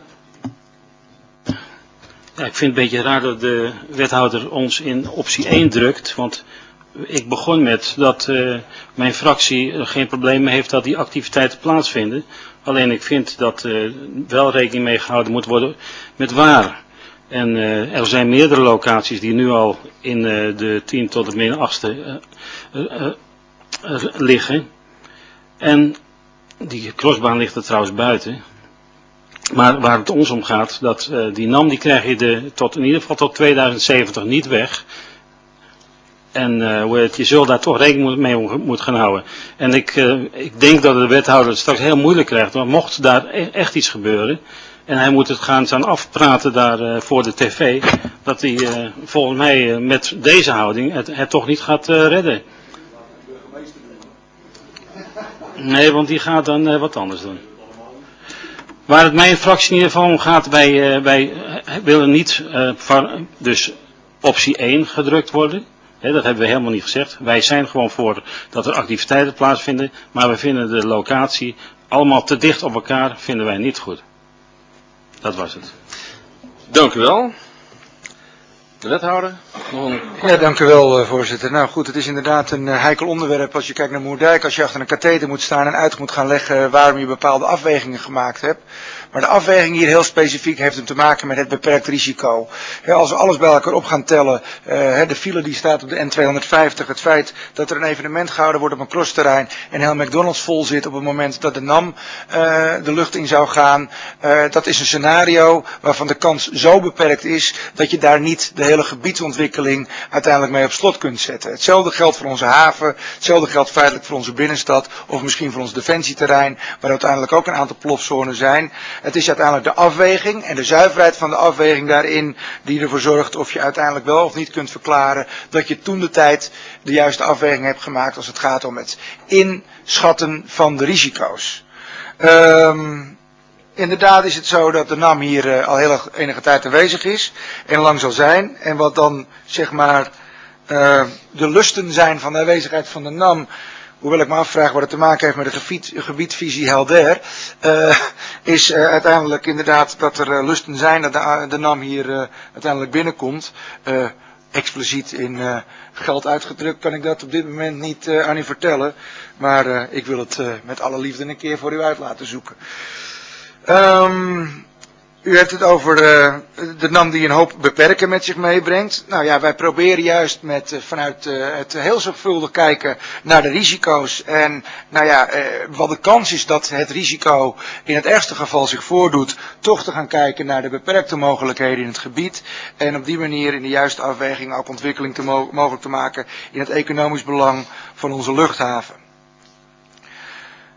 Ja, ik vind het een beetje raar dat de wethouder ons in optie 1 drukt, want ik begon met dat mijn fractie geen probleem mee heeft dat die activiteiten plaatsvinden. Alleen ik vind dat wel rekening mee gehouden moet worden met waar. En er zijn meerdere locaties die nu al in de 10 tot en met 8e liggen. En die crossbaan ligt er trouwens buiten. Maar waar het ons om gaat, dat die NAM die krijg je in ieder geval tot 2070 niet weg. En je zult daar toch rekening mee moeten gaan houden. En ik denk dat de wethouder het straks heel moeilijk krijgt. Want mocht daar echt iets gebeuren. En hij moet het gaan staan afpraten daar voor de tv. Dat hij volgens mij met deze houding het toch niet gaat redden. Nee, want die gaat dan wat anders doen. Waar het mijn fractie in ieder geval om gaat, wij willen niet dus optie 1 gedrukt worden. Dat hebben we helemaal niet gezegd. Wij zijn gewoon voor dat er activiteiten plaatsvinden, maar we vinden de locatie allemaal te dicht op elkaar, vinden wij niet goed. Dat was het. Dank u wel. De wethouder. Ja, dank u wel, voorzitter. Nou goed, het is inderdaad een heikel onderwerp als je kijkt naar Moerdijk, als je achter een katheter moet staan en uit moet gaan leggen waarom je bepaalde afwegingen gemaakt hebt. Maar de afweging hier heel specifiek heeft hem te maken met het beperkt risico. Als we alles bij elkaar op gaan tellen, de file die staat op de N250, het feit dat er een evenement gehouden wordt op een crossterrein en heel McDonald's vol zit op het moment dat de NAM de lucht in zou gaan, dat is een scenario waarvan de kans zo beperkt is dat je daar niet de hele gebiedsontwikkeling uiteindelijk mee op slot kunt zetten. Hetzelfde geldt voor onze haven, hetzelfde geldt feitelijk voor onze binnenstad of misschien voor ons defensieterrein, waar uiteindelijk ook een aantal plofzones zijn. Het is uiteindelijk de afweging en de zuiverheid van de afweging daarin die ervoor zorgt of je uiteindelijk wel of niet kunt verklaren dat je toen de tijd de juiste afweging hebt gemaakt als het gaat om het inschatten van de risico's. Inderdaad is het zo dat de NAM hier al heel enige tijd aanwezig is en lang zal zijn. En wat dan zeg maar de lusten zijn van de aanwezigheid van de NAM, hoewel ik me afvraag wat het te maken heeft met de gebiedvisie Helder, is uiteindelijk inderdaad dat er lusten zijn dat de NAM hier uiteindelijk binnenkomt. Expliciet in geld uitgedrukt kan ik dat op dit moment niet aan u vertellen, maar ik wil het met alle liefde een keer voor u uit laten zoeken. U hebt het over de NAM die een hoop beperken met zich meebrengt. Nou ja, wij proberen juist vanuit het heel zorgvuldig kijken naar de risico's. En nou ja, wat de kans is dat het risico in het ergste geval zich voordoet, toch te gaan kijken naar de beperkte mogelijkheden in het gebied. En op die manier in de juiste afweging ook ontwikkeling mogelijk te maken in het economisch belang van onze luchthaven.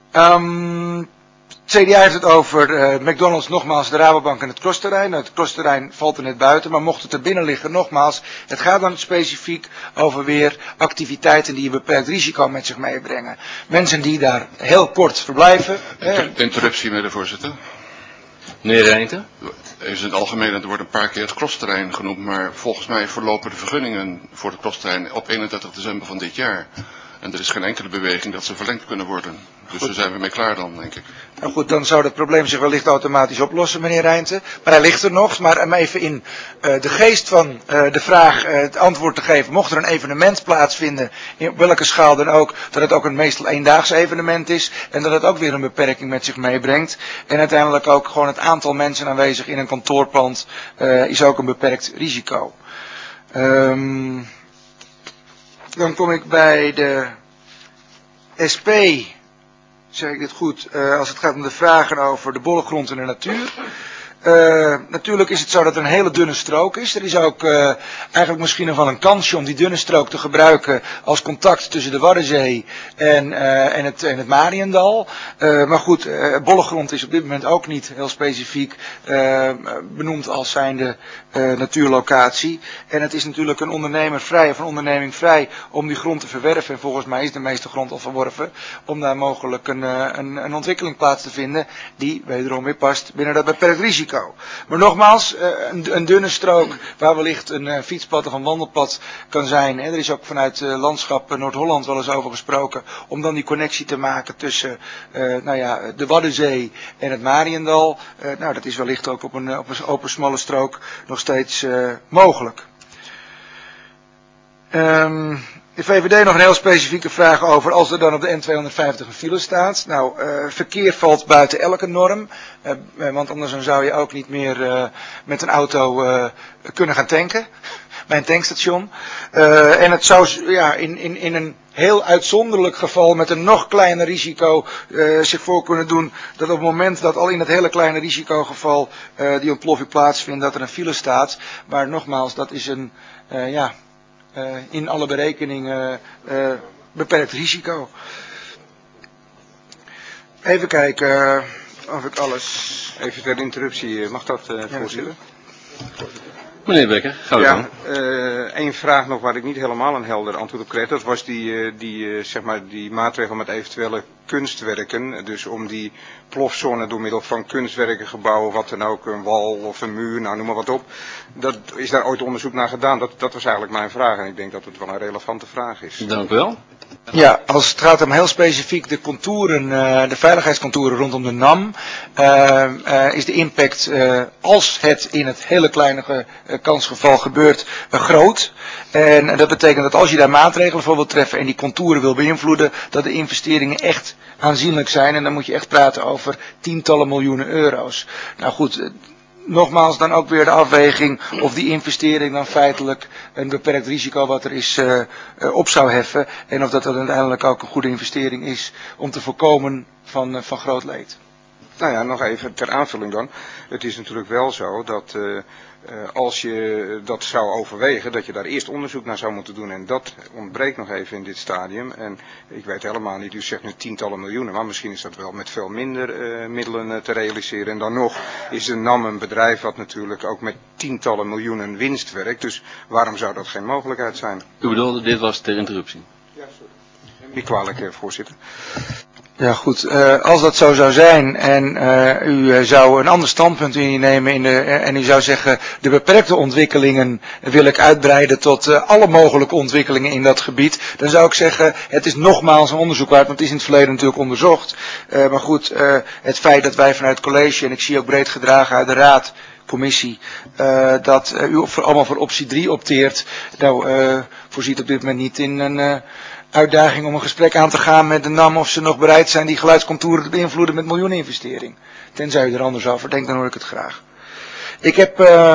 CDA heeft het over McDonald's, nogmaals de Rabobank en het crossterrein. Het crossterrein valt er net buiten, maar mocht het er binnen liggen, nogmaals, het gaat dan specifiek over weer activiteiten die een beperkt risico met zich meebrengen. Mensen die daar heel kort verblijven. Interruptie, meneer de voorzitter. Meneer Rijnten? Even in het algemeen, er wordt een paar keer het crossterrein genoemd, maar volgens mij verlopen de vergunningen voor het crossterrein op 31 december van dit jaar. En er is geen enkele beweging dat ze verlengd kunnen worden. Dus daar zijn we mee klaar dan, denk ik. Nou goed, dan zou dat probleem zich wellicht automatisch oplossen, meneer Rijnten. Maar hij ligt er nog. Maar om even in de geest van de vraag het antwoord te geven. Mocht er een evenement plaatsvinden, op welke schaal dan ook, dat het ook een meestal eendaags evenement is. En dat het ook weer een beperking met zich meebrengt. En uiteindelijk ook gewoon het aantal mensen aanwezig in een kantoorpand is ook een beperkt risico. Dan kom ik bij de SP, zeg ik dit goed, als het gaat om de vragen over de bollegrond en de natuur. Natuurlijk is het zo dat er een hele dunne strook is. Er is ook eigenlijk misschien nog wel een kansje om die dunne strook te gebruiken als contact tussen de Waddenzee en het Mariendal. Maar goed, bollegrond is op dit moment ook niet heel specifiek benoemd als zijnde natuurlocatie. En het is natuurlijk een ondernemer vrij of een onderneming vrij om die grond te verwerven. En volgens mij is de meeste grond al verworven. Om daar mogelijk een ontwikkeling plaats te vinden die wederom weer past binnen dat beperkt risico. Maar nogmaals, een dunne strook waar wellicht een fietspad of een wandelpad kan zijn. Er is ook vanuit landschap Noord-Holland wel eens over gesproken om dan die connectie te maken tussen de Waddenzee en het Mariendal. Nou, dat is wellicht ook op een open smalle strook nog steeds mogelijk. De VVD nog een heel specifieke vraag over als er dan op de N250 een file staat. Nou, verkeer valt buiten elke norm, want anders dan zou je ook niet meer met een auto kunnen gaan tanken bij een tankstation. En het zou in een heel uitzonderlijk geval met een nog kleiner risico zich voor kunnen doen dat op het moment dat al in het hele kleine risicogeval die ontploffing plaatsvindt dat er een file staat. Maar nogmaals, dat is een in alle berekeningen beperkt risico. Even kijken of ik alles... Even ter interruptie, mag dat, voorzitter? Meneer Bekker, ga u gang. Één vraag nog waar ik niet helemaal een helder antwoord op kreeg. Dat was die maatregel met eventuele kunstwerken. Dus om die plofzone door middel van kunstwerken, gebouwen, wat dan ook, een wal of een muur, nou noem maar wat op. Is daar ooit onderzoek naar gedaan? Dat was eigenlijk mijn vraag en ik denk dat het wel een relevante vraag is. Dank u wel. Ja, als het gaat om heel specifiek de contouren, de veiligheidscontouren rondom de NAM, is de impact, als het in het hele kleine kansgeval gebeurt, groot. En dat betekent dat als je daar maatregelen voor wilt treffen en die contouren wil beïnvloeden, dat de investeringen echt aanzienlijk zijn. En dan moet je echt praten over tientallen miljoenen euro's. Nou goed, nogmaals dan ook weer de afweging of die investering dan feitelijk een beperkt risico wat er is op zou heffen. En of dat uiteindelijk ook een goede investering is om te voorkomen van groot leed. Nou ja, nog even ter aanvulling dan. Het is natuurlijk wel zo dat als je dat zou overwegen, dat je daar eerst onderzoek naar zou moeten doen. En dat ontbreekt nog even in dit stadium. En ik weet helemaal niet, u zegt nu tientallen miljoenen, maar misschien is dat wel met veel minder middelen te realiseren. En dan nog is de NAM een bedrijf wat natuurlijk ook met tientallen miljoenen winst werkt. Dus waarom zou dat geen mogelijkheid zijn? U bedoelde, dit was ter interruptie? Ja, sorry. Niet kwalijk, voorzitter. Ja goed, als dat zo zou zijn en u zou een ander standpunt innemen en u zou zeggen de beperkte ontwikkelingen wil ik uitbreiden tot alle mogelijke ontwikkelingen in dat gebied, dan zou ik zeggen het is nogmaals een onderzoek waard, want het is in het verleden natuurlijk onderzocht. Maar goed, het feit dat wij vanuit het college, en ik zie ook breed gedragen uit de raad, commissie, dat u allemaal voor optie 3 opteert, nou voorziet op dit moment niet in een uitdaging om een gesprek aan te gaan met de NAM of ze nog bereid zijn die geluidscontouren te beïnvloeden met miljoeneninvestering. Tenzij u er anders over denkt, dan hoor ik het graag. Ik heb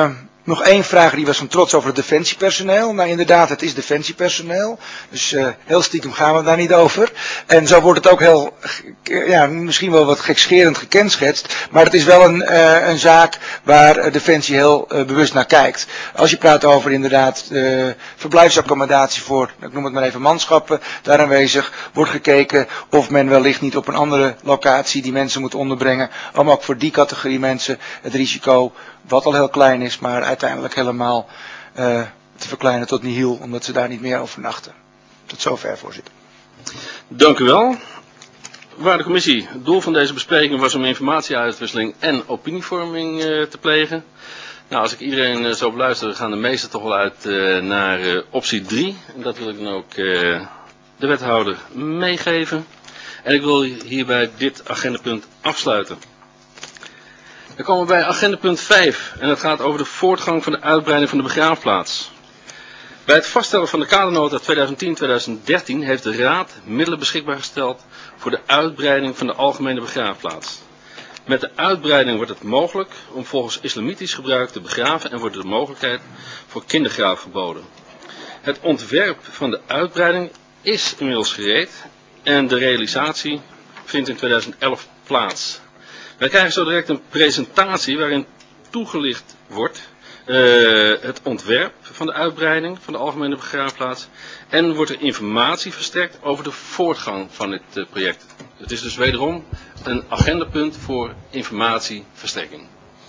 Nog één vraag, die was van trots over het defensiepersoneel. Nou inderdaad, het is defensiepersoneel. Dus heel stiekem gaan we daar niet over. En zo wordt het ook heel, ja, misschien wel wat gekscherend gekenschetst. Maar het is wel een zaak waar Defensie heel bewust naar kijkt. Als je praat over inderdaad verblijfsaccommodatie voor, ik noem het maar even, manschappen daar aanwezig, wordt gekeken of men wellicht niet op een andere locatie die mensen moet onderbrengen. Om ook voor die categorie mensen het risico, wat al heel klein is, maar uiteindelijk helemaal te verkleinen tot nihil, omdat ze daar niet meer overnachten. Tot zover, voorzitter. Dank u wel. Waarde commissie, het doel van deze bespreking was om informatieuitwisseling en opinievorming te plegen. Nou, als ik iedereen zo beluister, gaan de meesten toch wel uit naar optie 3. En dat wil ik dan ook de wethouder meegeven. En ik wil hierbij dit agendapunt afsluiten. Dan komen we bij agendapunt 5 en dat gaat over de voortgang van de uitbreiding van de begraafplaats. Bij het vaststellen van de kadernota 2010-2013 heeft de Raad middelen beschikbaar gesteld voor de uitbreiding van de algemene begraafplaats. Met de uitbreiding wordt het mogelijk om volgens islamitisch gebruik te begraven en wordt de mogelijkheid voor kindergraaf geboden. Het ontwerp van de uitbreiding is inmiddels gereed en de realisatie vindt in 2011 plaats. Wij krijgen zo direct een presentatie waarin toegelicht wordt het ontwerp van de uitbreiding van de algemene begraafplaats en wordt er informatie verstrekt over de voortgang van dit project. Het is dus wederom een agendapunt voor informatieverstrekking.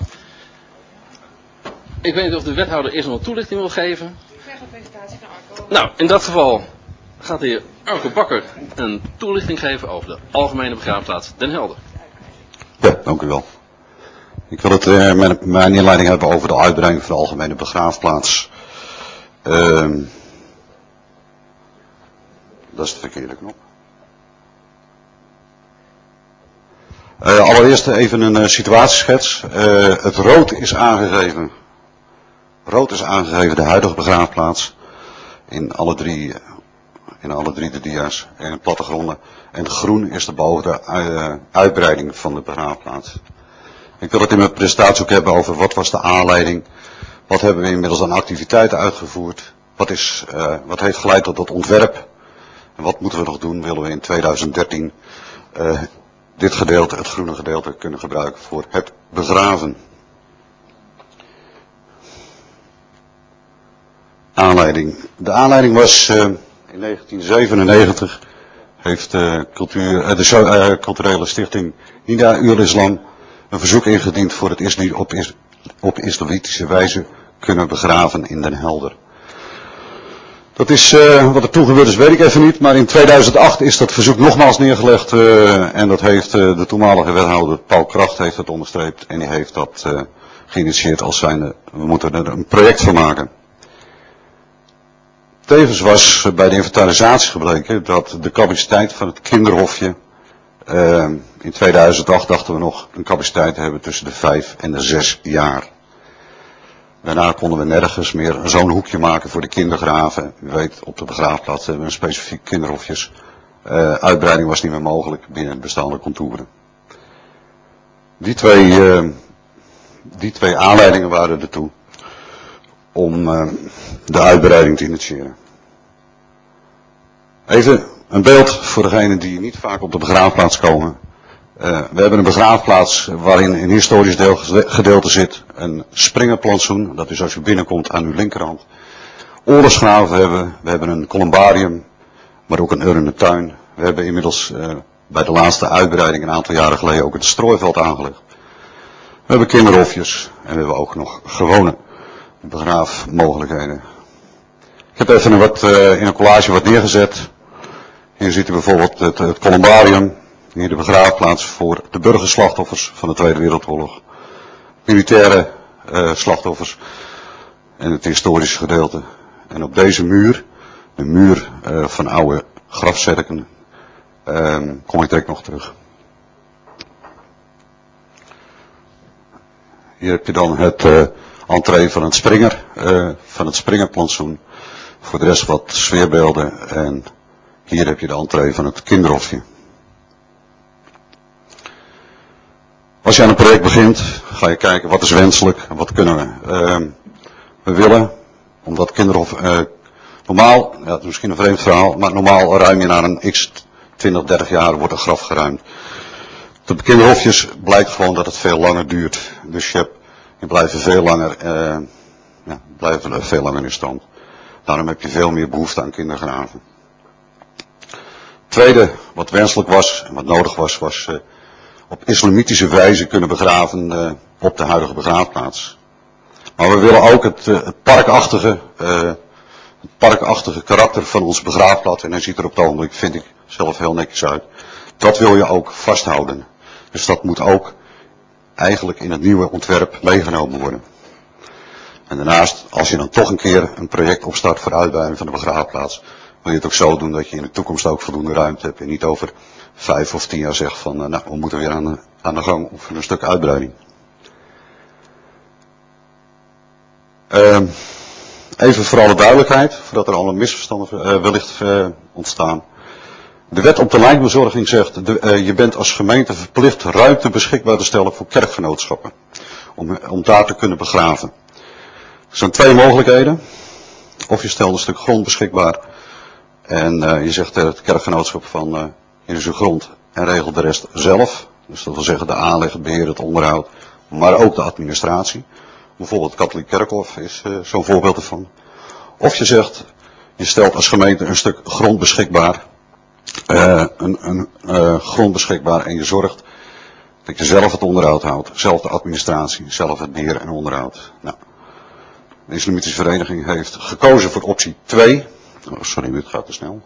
Ik weet niet of de wethouder eerst nog wat toelichting wil geven. Ik krijg een presentatie van Arco. Nou, in dat geval gaat de heer Arco Bakker een toelichting geven over de algemene begraafplaats Den Helder. Ja, dank u wel. Ik wil het met mijn inleiding hebben over de uitbreiding van de algemene begraafplaats. Dat is de verkeerde knop. Allereerst even een situatieschets. Het rood is aangegeven. Rood is aangegeven de huidige begraafplaats. In alle drie de dia's en plattegronden. En groen is erboven de uitbreiding van de begraafplaats. Ik wil het in mijn presentatie ook hebben over wat was de aanleiding. Wat hebben we inmiddels aan activiteiten uitgevoerd. Wat heeft geleid tot dat ontwerp. En wat moeten we nog doen, willen we in 2013 dit gedeelte, het groene gedeelte, kunnen gebruiken voor het begraven. Aanleiding. De aanleiding was in 1997 heeft de culturele stichting Nida Ul Islam een verzoek ingediend voor het eerst op islamitische wijze kunnen begraven in Den Helder. Dat is, wat er toen gebeurd is, weet ik even niet, maar in 2008 is dat verzoek nogmaals neergelegd en dat heeft de toenmalige wethouder Paul Kracht heeft dat onderstreept en die heeft dat geïnitieerd als zijnde, we moeten er een project van maken. Tevens was bij de inventarisatie gebleken dat de capaciteit van het kinderhofje, in 2008 dachten we nog een capaciteit te hebben tussen de 5 en de 6 jaar. Daarna konden we nergens meer zo'n hoekje maken voor de kindergraven. U weet, op de begraafplaats hebben we een specifiek kinderhofjes. Uitbreiding was niet meer mogelijk binnen de bestaande contouren. Die twee aanleidingen waren ertoe om de uitbreiding te initiëren. Even een beeld voor degenen die niet vaak op de begraafplaats komen. We hebben een begraafplaats waarin een historisch gedeelte zit. Een springerplantsoen, dat is als u binnenkomt aan uw linkerhand. Oorlogsgraven hebben we hebben een columbarium, maar ook een urnende tuin. We hebben inmiddels bij de laatste uitbreiding een aantal jaren geleden ook het strooiveld aangelegd. We hebben kinderhofjes en we hebben ook nog gewone begraafmogelijkheden. Ik heb even in een collage wat neergezet. Hier ziet u bijvoorbeeld het columbarium. Hier de begraafplaats voor de burgerslachtoffers van de Tweede Wereldoorlog. Militaire slachtoffers. En het historische gedeelte. En op deze muur, de muur van oude grafzerken, kom ik direct nog terug. Hier heb je dan het entree van het springerplantsoen. Voor de rest wat sfeerbeelden. En hier heb je de entree van het kinderhofje. Als je aan een project begint, ga je kijken wat is wenselijk, wat kunnen we. We willen, omdat kinderhof, normaal, ja, het is misschien een vreemd verhaal, maar normaal ruim je na een x 20, 30 jaar wordt een graf geruimd. Op de kinderhofjes blijkt gewoon dat het veel langer duurt. Dus je blijft veel langer in stand. Daarom heb je veel meer behoefte aan kindergraven. Tweede, wat wenselijk was en wat nodig was, was op islamitische wijze kunnen begraven op de huidige begraafplaats. Maar we willen ook het parkachtige karakter van onze begraafplaats, en hij ziet er op het ogenblik, vind ik zelf, heel netjes uit. Dat wil je ook vasthouden. Dus dat moet ook eigenlijk in het nieuwe ontwerp meegenomen worden. En daarnaast, als je dan toch een keer een project opstart voor de uitbreiding van de begraafplaats, wil je het ook zo doen dat je in de toekomst ook voldoende ruimte hebt. En niet over 5 of 10 jaar zegt van, nou, we moeten weer aan de gang of een stuk uitbreiding. Even voor alle duidelijkheid, voordat er alle misverstanden wellicht ontstaan. De wet op de lijkbezorging zegt, je bent als gemeente verplicht ruimte beschikbaar te stellen voor kerkgenootschappen. Om daar te kunnen begraven. Er zijn 2 mogelijkheden. Of je stelt een stuk grond beschikbaar en je zegt tegen het kerkgenootschap van, hier is uw grond en regelt de rest zelf. Dus dat wil zeggen de aanleg, het beheer, het onderhoud, maar ook de administratie. Bijvoorbeeld het katholiek kerkhof is zo'n voorbeeld ervan. Of je zegt, je stelt als gemeente een stuk grond beschikbaar, grond beschikbaar en je zorgt dat je zelf het onderhoud houdt, zelf de administratie, zelf het beheer en onderhoud. Nou, de Islamitische Vereniging heeft gekozen voor optie 2. Oh, sorry, dit gaat te snel.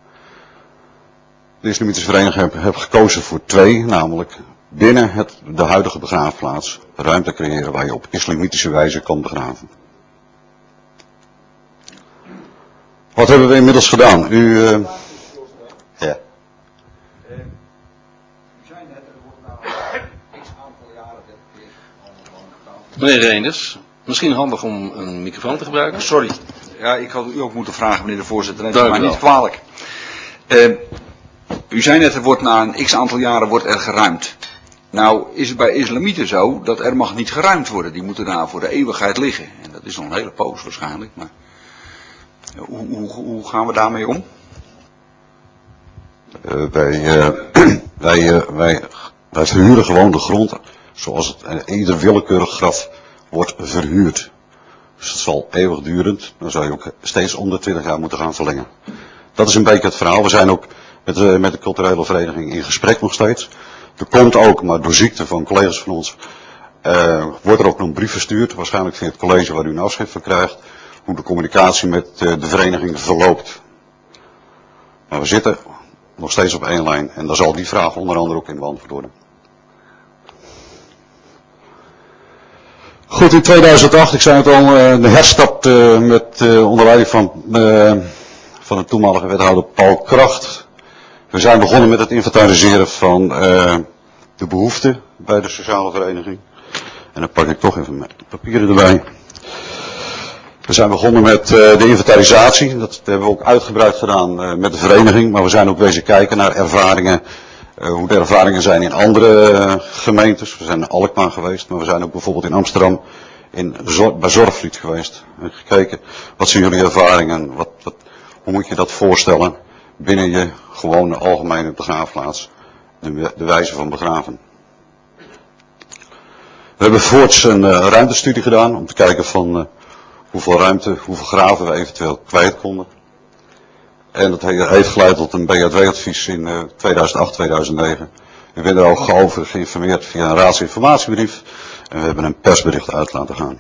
De Islamitische Vereniging heeft gekozen voor 2, namelijk binnen de huidige begraafplaats ruimte creëren waar je op islamitische wijze kan begraven. Wat hebben we inmiddels gedaan? Ja. Meneer Reinders, misschien handig om een microfoon te gebruiken. Sorry, ja, ik had u ook moeten vragen, meneer de voorzitter, neemt Dank u u maar wel. niet kwalijk. U zei net, er wordt na een x aantal jaren wordt er geruimd. Nou is het bij islamieten zo dat er mag niet geruimd worden. Die moeten daar voor de eeuwigheid liggen. En dat is nog een hele poos waarschijnlijk. Maar hoe gaan we daarmee om? Wij verhuren gewoon de grond zoals het ieder willekeurig graf wordt verhuurd. Dus het zal eeuwigdurend, dan zou je ook steeds om de 20 jaar moeten gaan verlengen. Dat is een beetje het verhaal. We zijn ook met de culturele vereniging in gesprek nog steeds. Er komt ook, maar door ziekte van collega's van ons, wordt er ook nog een brief verstuurd, waarschijnlijk via het college waar u een afschrift van krijgt, hoe de communicatie met de vereniging verloopt. Maar we zitten nog steeds op één lijn en daar zal die vraag onder andere ook in beantwoord worden. Goed, in 2008, ik zei het al, de herstart met onder leiding van de toenmalige wethouder Paul Kracht. We zijn begonnen met het inventariseren van de behoeften bij de sociale vereniging. En dan pak ik toch even mijn papieren erbij. We zijn begonnen met de inventarisatie. Dat hebben we ook uitgebreid gedaan met de vereniging. Maar we zijn ook wezen kijken naar ervaringen. Hoe de ervaringen zijn in andere gemeentes. We zijn in Alkmaar geweest. Maar we zijn ook bijvoorbeeld in Amsterdam bij Zorgvliet geweest. En gekeken, wat zijn jullie ervaringen? Hoe moet je dat voorstellen binnen je gewone algemene begraafplaats? De wijze van begraven. We hebben voorts een ruimtestudie gedaan om te kijken van hoeveel ruimte, hoeveel graven we eventueel kwijt konden. En dat heeft geleid tot een BHW-advies in 2008, 2009. We werden er ook over geïnformeerd via een raadsinformatiebrief. En we hebben een persbericht uit laten gaan.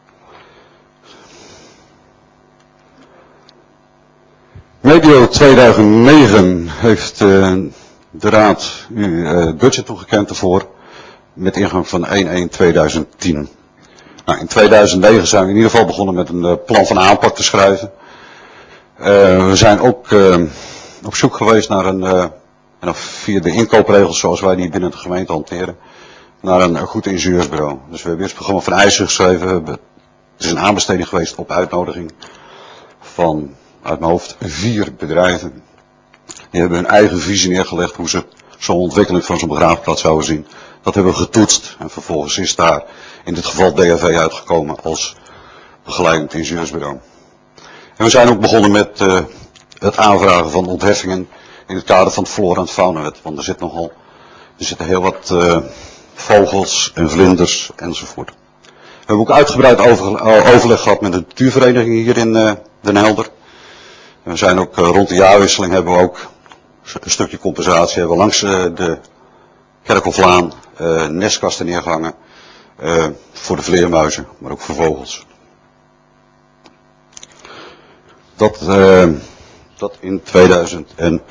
Medio 2009 heeft de raad u het budget toegekend ervoor. Met ingang van 1/1/2010. Nou, in 2009 zijn we in ieder geval begonnen met een plan van aanpak te schrijven. We zijn ook op zoek geweest naar en via de inkoopregels zoals wij die binnen de gemeente hanteren, naar een goed ingenieursbureau. Dus we hebben eerst het programma van eisen geschreven. Het is een aanbesteding geweest op uitnodiging van, uit mijn hoofd, 4 bedrijven. Die hebben hun eigen visie neergelegd hoe ze zo'n ontwikkeling van zo'n begraafplaats zouden zien. Dat hebben we getoetst en vervolgens is daar in dit geval DHV uitgekomen als begeleidend ingenieursbureau. En we zijn ook begonnen met het aanvragen van ontheffingen in het kader van de flora- en faunawet. Want er zitten heel wat vogels en vlinders enzovoort. We hebben ook uitgebreid overleg gehad met de natuurvereniging hier in Den Helder. En we zijn ook rond de jaarwisseling hebben we ook een stukje compensatie. Hebben we langs de Kerkhoflaan nestkasten neergehangen voor de vleermuizen, maar ook voor vogels. Dat in 2009.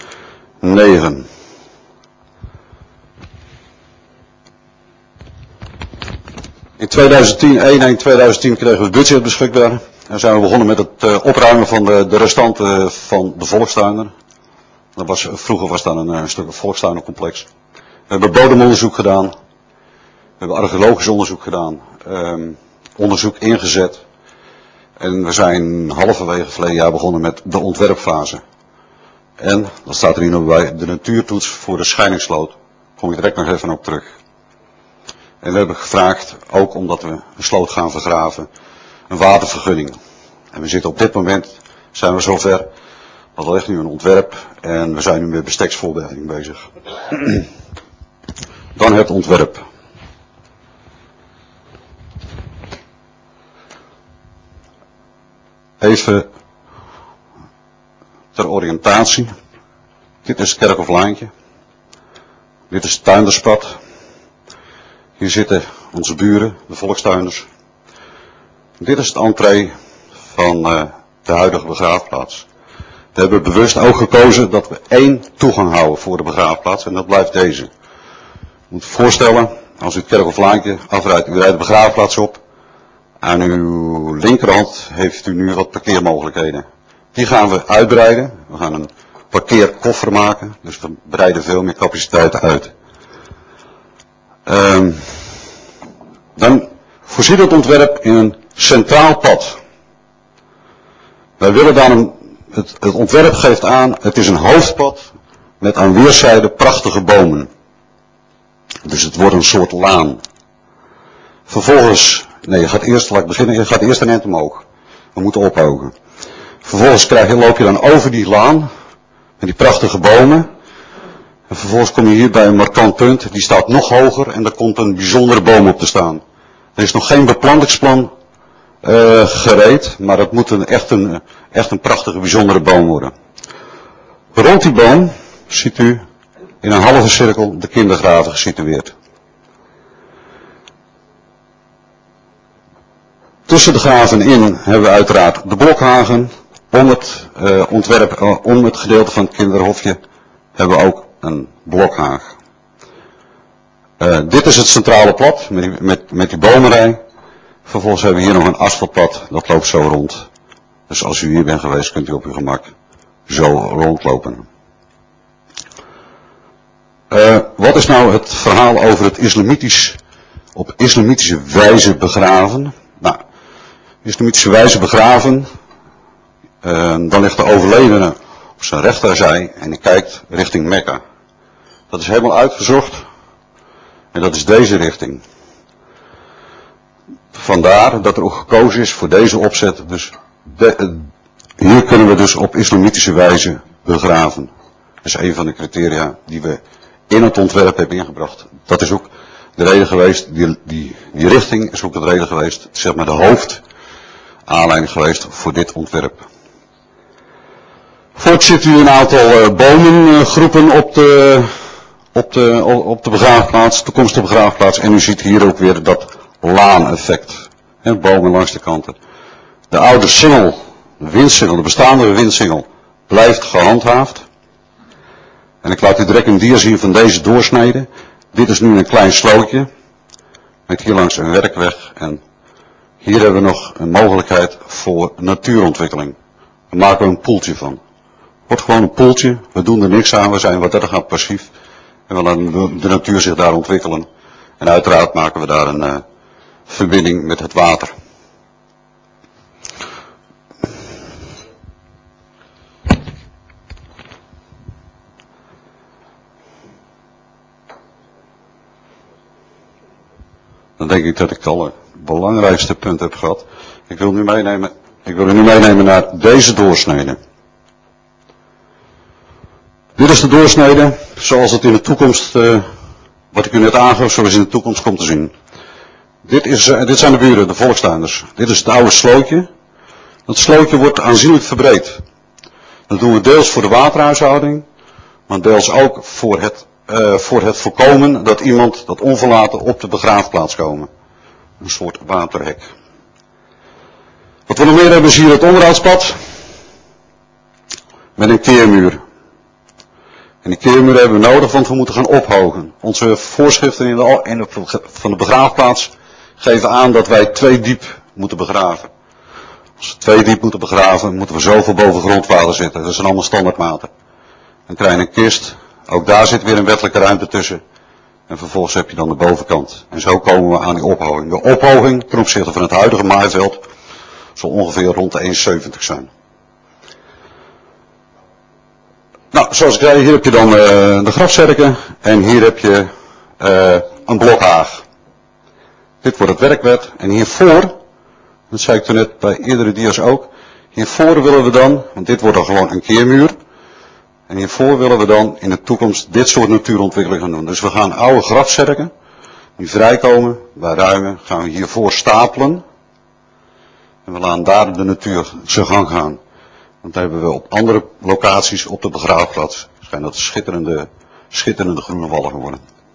In 2010 kregen we het budget beschikbaar. En zijn we begonnen met het opruimen van de restanten van de volkstuiner. Vroeger was dat een stuk volkstuinercomplex. We hebben bodemonderzoek gedaan. We hebben archeologisch onderzoek gedaan. Onderzoek ingezet. En we zijn halverwege verleden jaar begonnen met de ontwerpfase. En, dat staat er hier nog bij, de natuurtoets voor de scheidingssloot. Daar kom ik direct nog even op terug. En we hebben gevraagd, ook omdat we een sloot gaan vergraven, een watervergunning. En we zitten op dit moment, zijn we zover, dat er ligt nu een ontwerp en we zijn nu met besteksvoorbereiding bezig. Dan het ontwerp. Even ter oriëntatie. Dit is het Kerkhoflaantje. Dit is het tuinderspad. Hier zitten onze buren, de volkstuinders. Dit is het entree van de huidige begraafplaats. We hebben bewust ook gekozen dat we 1 toegang houden voor de begraafplaats en dat blijft deze. Je moet je voorstellen, als u het Kerkhoflaantje afrijdt, u rijdt de begraafplaats op. Aan uw linkerhand heeft u nu wat parkeermogelijkheden. Die gaan we uitbreiden. We gaan een parkeerkoffer maken, dus we breiden veel meer capaciteit uit. Dan voorziet het ontwerp in een centraal pad. Wij willen dan het ontwerp geeft aan, het is een hoofdpad met aan weerszijden prachtige bomen. Dus het wordt een soort laan. Vervolgens, nee, je gaat eerst een eind omhoog. We moeten ophogen. Vervolgens loop je dan over die laan, met die prachtige bomen. En vervolgens kom je hier bij een markant punt, die staat nog hoger en daar komt een bijzondere boom op te staan. Er is nog geen beplantingsplan gereed, maar dat moet echt een prachtige, bijzondere boom worden. Rond die boom ziet u in een halve cirkel de kindergraven gesitueerd. Tussen de graven in hebben we uiteraard de blokhagen. Om het ontwerp, om het gedeelte van het kinderhofje hebben we ook een blokhaag. Dit is het centrale plat met die bomenrij. Vervolgens hebben we hier nog een asfaltpad, dat loopt zo rond. Dus als u hier bent geweest, kunt u op uw gemak zo rondlopen. Wat is nou het verhaal over het op islamitische wijze begraven? Nou, islamitische wijze begraven, dan ligt de overledene op zijn rechterzij en hij kijkt richting Mekka. Dat is helemaal uitgezocht en dat is deze richting. Vandaar dat er ook gekozen is voor deze opzet. Dus hier kunnen we dus op islamitische wijze begraven. Dat is een van de criteria die we in het ontwerp hebben ingebracht. Dat is ook de reden geweest, die richting is ook de reden geweest, zeg maar de hoofdaanleiding geweest voor dit ontwerp. Voort ziet u een aantal bomengroepen op de begraafplaats, toekomstige begraafplaats. En u ziet hier ook weer dat laan-effect. Bomen langs de kanten. De oude singel, de windsingel, de bestaande windsingel, blijft gehandhaafd. En ik laat u direct een dier zien van deze doorsnede. Dit is nu een klein slootje. Met hier langs een werkweg. En hier hebben we nog een mogelijkheid voor natuurontwikkeling. Daar maken we een poeltje van. Het wordt gewoon een poeltje. We doen er niks aan. We zijn wat erg passief. En we laten de natuur zich daar ontwikkelen. En uiteraard maken we daar een verbinding met het water. Dan denk ik dat ik alle belangrijkste punt heb gehad. Ik wil u nu meenemen naar deze doorsnede. Dit is de doorsnede zoals het in de toekomst, wat ik u net aangaf, zoals in de toekomst komt te zien. Dit zijn de buren, de volkstuinders. Dit is het oude slootje. Dat slootje wordt aanzienlijk verbreed. Dat doen we deels voor de waterhuishouding, maar deels ook voor het voorkomen dat iemand dat onverlaten op de begraafplaats komen. Een soort waterhek. Wat we nog meer hebben is hier het onderhoudspad. Met een keermuur. En die keermuur hebben we nodig, want we moeten gaan ophogen. Onze voorschriften van de begraafplaats geven aan dat wij 2 diep moeten begraven. Als we 2 diep moeten begraven, moeten we zoveel boven grondwater zitten. Dat zijn allemaal standaardmaten. Dan krijg je een kist. Ook daar zit weer een wettelijke ruimte tussen. En vervolgens heb je dan de bovenkant. En zo komen we aan die ophoging. De ophoging ten opzichte van het huidige maaiveld zal ongeveer rond de 1,70 zijn. Nou, zoals ik zei, hier heb je dan de grafzerken en hier heb je een blokhaag. Dit wordt het werkbed en hiervoor, dat zei ik toen net bij eerdere dia's ook, hiervoor willen we dan, want dit wordt dan gewoon een keermuur, en hiervoor willen we dan in de toekomst dit soort natuurontwikkeling gaan doen. Dus we gaan oude grafzerken, die vrijkomen, bij ruimen, gaan we hiervoor stapelen, en we laten daar de natuur zijn gang gaan. Want dat hebben we op andere locaties op de begraafplaats. Zijn dat schitterende groene wallen geworden.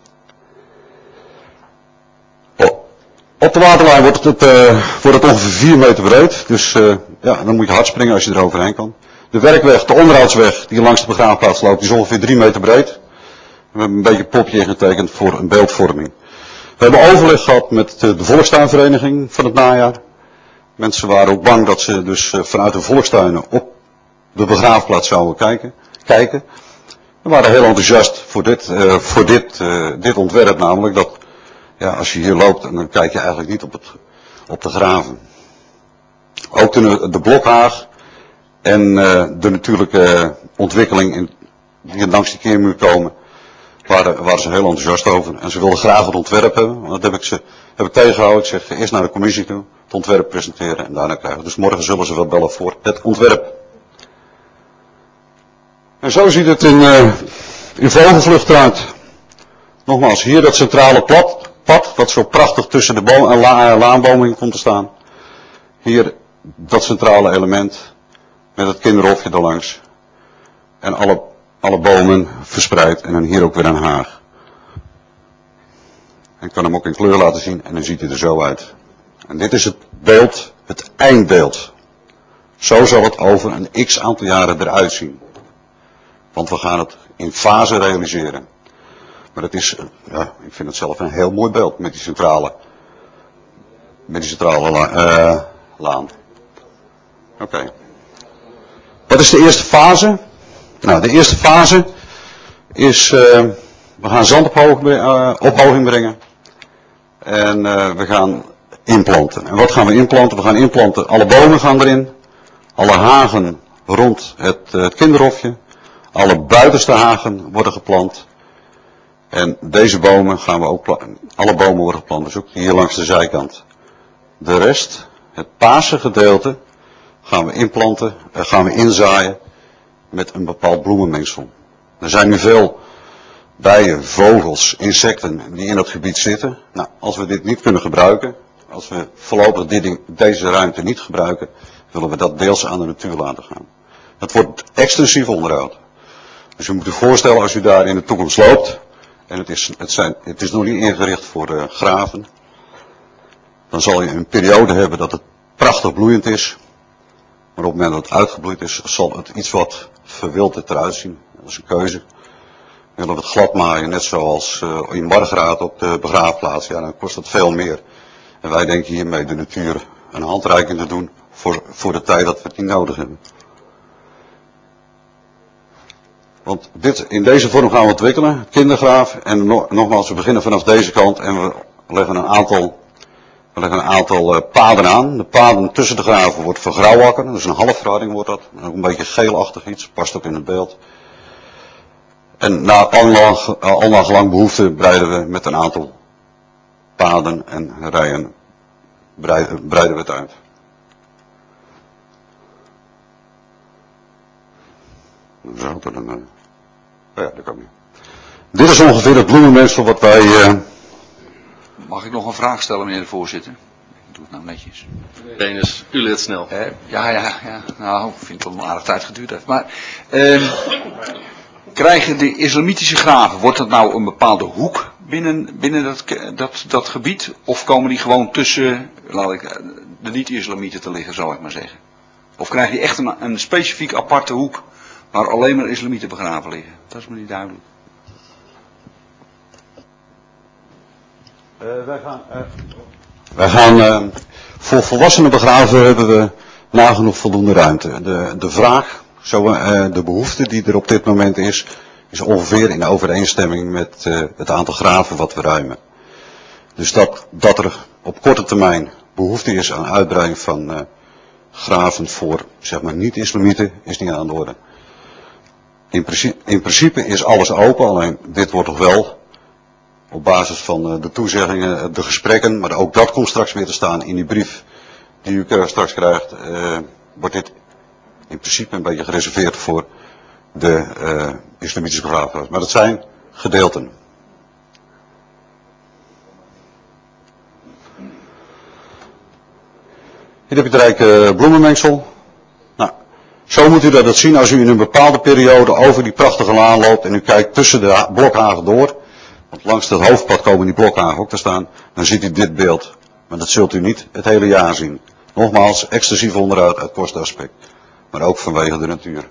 Op de waterlijn wordt het ongeveer 4 meter breed. Dus ja, dan moet je hard springen als je er overheen kan. De werkweg, de onderhoudsweg die langs de begraafplaats loopt, is ongeveer 3 meter breed. We hebben een beetje een popje ingetekend voor een beeldvorming. We hebben overleg gehad met de volkstuinvereniging van het najaar. Mensen waren ook bang dat ze dus vanuit de volkstuinen op de begraafplaats zouden kijken. We waren heel enthousiast voor dit ontwerp, namelijk dat ja, als je hier loopt, dan kijk je eigenlijk niet op de graven. Ook de blokhaag en de natuurlijke ontwikkeling die langs die keermuur komen, waren ze heel enthousiast over. En ze wilden graag het ontwerp hebben, want dat heb ik tegengehouden. Ik zeg eerst naar de commissie toe, het ontwerp presenteren en daarna krijgen. Dus morgen zullen ze wel bellen voor het ontwerp. En zo ziet het in vogelvlucht eruit. Nogmaals, hier dat centrale pad, dat zo prachtig tussen de laanbomen komt te staan. Hier dat centrale element, met het kinderhofje erlangs. En alle bomen verspreid en dan hier ook weer een haag. Ik kan hem ook in kleur laten zien en dan ziet hij er zo uit. En dit is het beeld, het eindbeeld. Zo zal het over een x aantal jaren eruit zien. Want we gaan het in fase realiseren. Maar het is, ja, ik vind het zelf een heel mooi beeld met die centrale laan. Oké. Wat is de eerste fase? Nou, de eerste fase is, we gaan zandophoging brengen. En we gaan inplanten. En wat gaan we inplanten? We gaan inplanten, alle bomen gaan erin. Alle hagen rond het kinderhofje. Alle buitenste hagen worden geplant. En deze bomen gaan we ook planten. Alle bomen worden geplant, dus ook hier langs de zijkant. De rest, het paarse gedeelte, gaan we inplanten, gaan we inzaaien met een bepaald bloemenmengsel. Er zijn nu veel bijen, vogels, insecten die in dat gebied zitten. Nou, als we dit niet kunnen gebruiken, als we voorlopig deze ruimte niet gebruiken, willen we dat deels aan de natuur laten gaan. Het wordt extensief onderhoud. Dus u moet u voorstellen als u daar in de toekomst loopt, en het is nog niet ingericht voor graven, dan zal je een periode hebben dat het prachtig bloeiend is. Maar op het moment dat het uitgebloeid is, zal het iets wat verwilderd eruit zien. Dat is een keuze. Willen we het glad maaien, net zoals in Margraat op de begraafplaats, ja, dan kost dat veel meer. En wij denken hiermee de natuur een handreiking te doen voor de tijd dat we het niet nodig hebben. Want in deze vorm gaan we ontwikkelen, kindergraaf. En nogmaals, we beginnen vanaf deze kant en we leggen een aantal paden aan. De paden tussen de graven wordt vergrauwakker, dus een halfverharding wordt dat. Ook een beetje geelachtig iets, past ook in het beeld. En na al gelang behoefte breiden we met een aantal paden en rijen breiden we het uit. Zo, dan, ja, dat kan niet. Dit is ongeveer het bloemenmengsel wat wij... Mag ik nog een vraag stellen, meneer de voorzitter? Ik doe het nou netjes. Dennis, u leert snel. Ja. Nou, ik vind het wel een aardig tijd geduurd heeft. Maar krijgen de islamitische graven, wordt dat nou een bepaalde hoek binnen dat gebied? Of komen die gewoon tussen, de niet-islamieten te liggen, zal ik maar zeggen? Of krijg je echt een specifiek aparte hoek waar alleen maar islamieten begraven liggen? Dat is me niet duidelijk. Wij gaan voor volwassenen begraven hebben we nagenoeg voldoende ruimte. De vraag, de behoefte die er op dit moment is ongeveer in overeenstemming met het aantal graven wat we ruimen. Dus dat er op korte termijn behoefte is aan uitbreiding van graven voor zeg maar niet-islamieten is niet aan de orde. In principe is alles open, alleen dit wordt toch wel op basis van de toezeggingen, de gesprekken, maar ook dat komt straks weer te staan in die brief die u straks krijgt, wordt dit in principe een beetje gereserveerd voor de islamitische begraafplaats. Maar dat zijn gedeelten. Hier heb je het rijke bloemenmengsel. Nou, zo moet u dat zien als u in een bepaalde periode over die prachtige laan loopt en u kijkt tussen de blokhagen door. Want langs het hoofdpad komen die blokhagen ook te staan. Dan ziet u dit beeld. Maar dat zult u niet het hele jaar zien. Nogmaals, extensief onderhoud uit kostenaspect. Maar ook vanwege de natuur.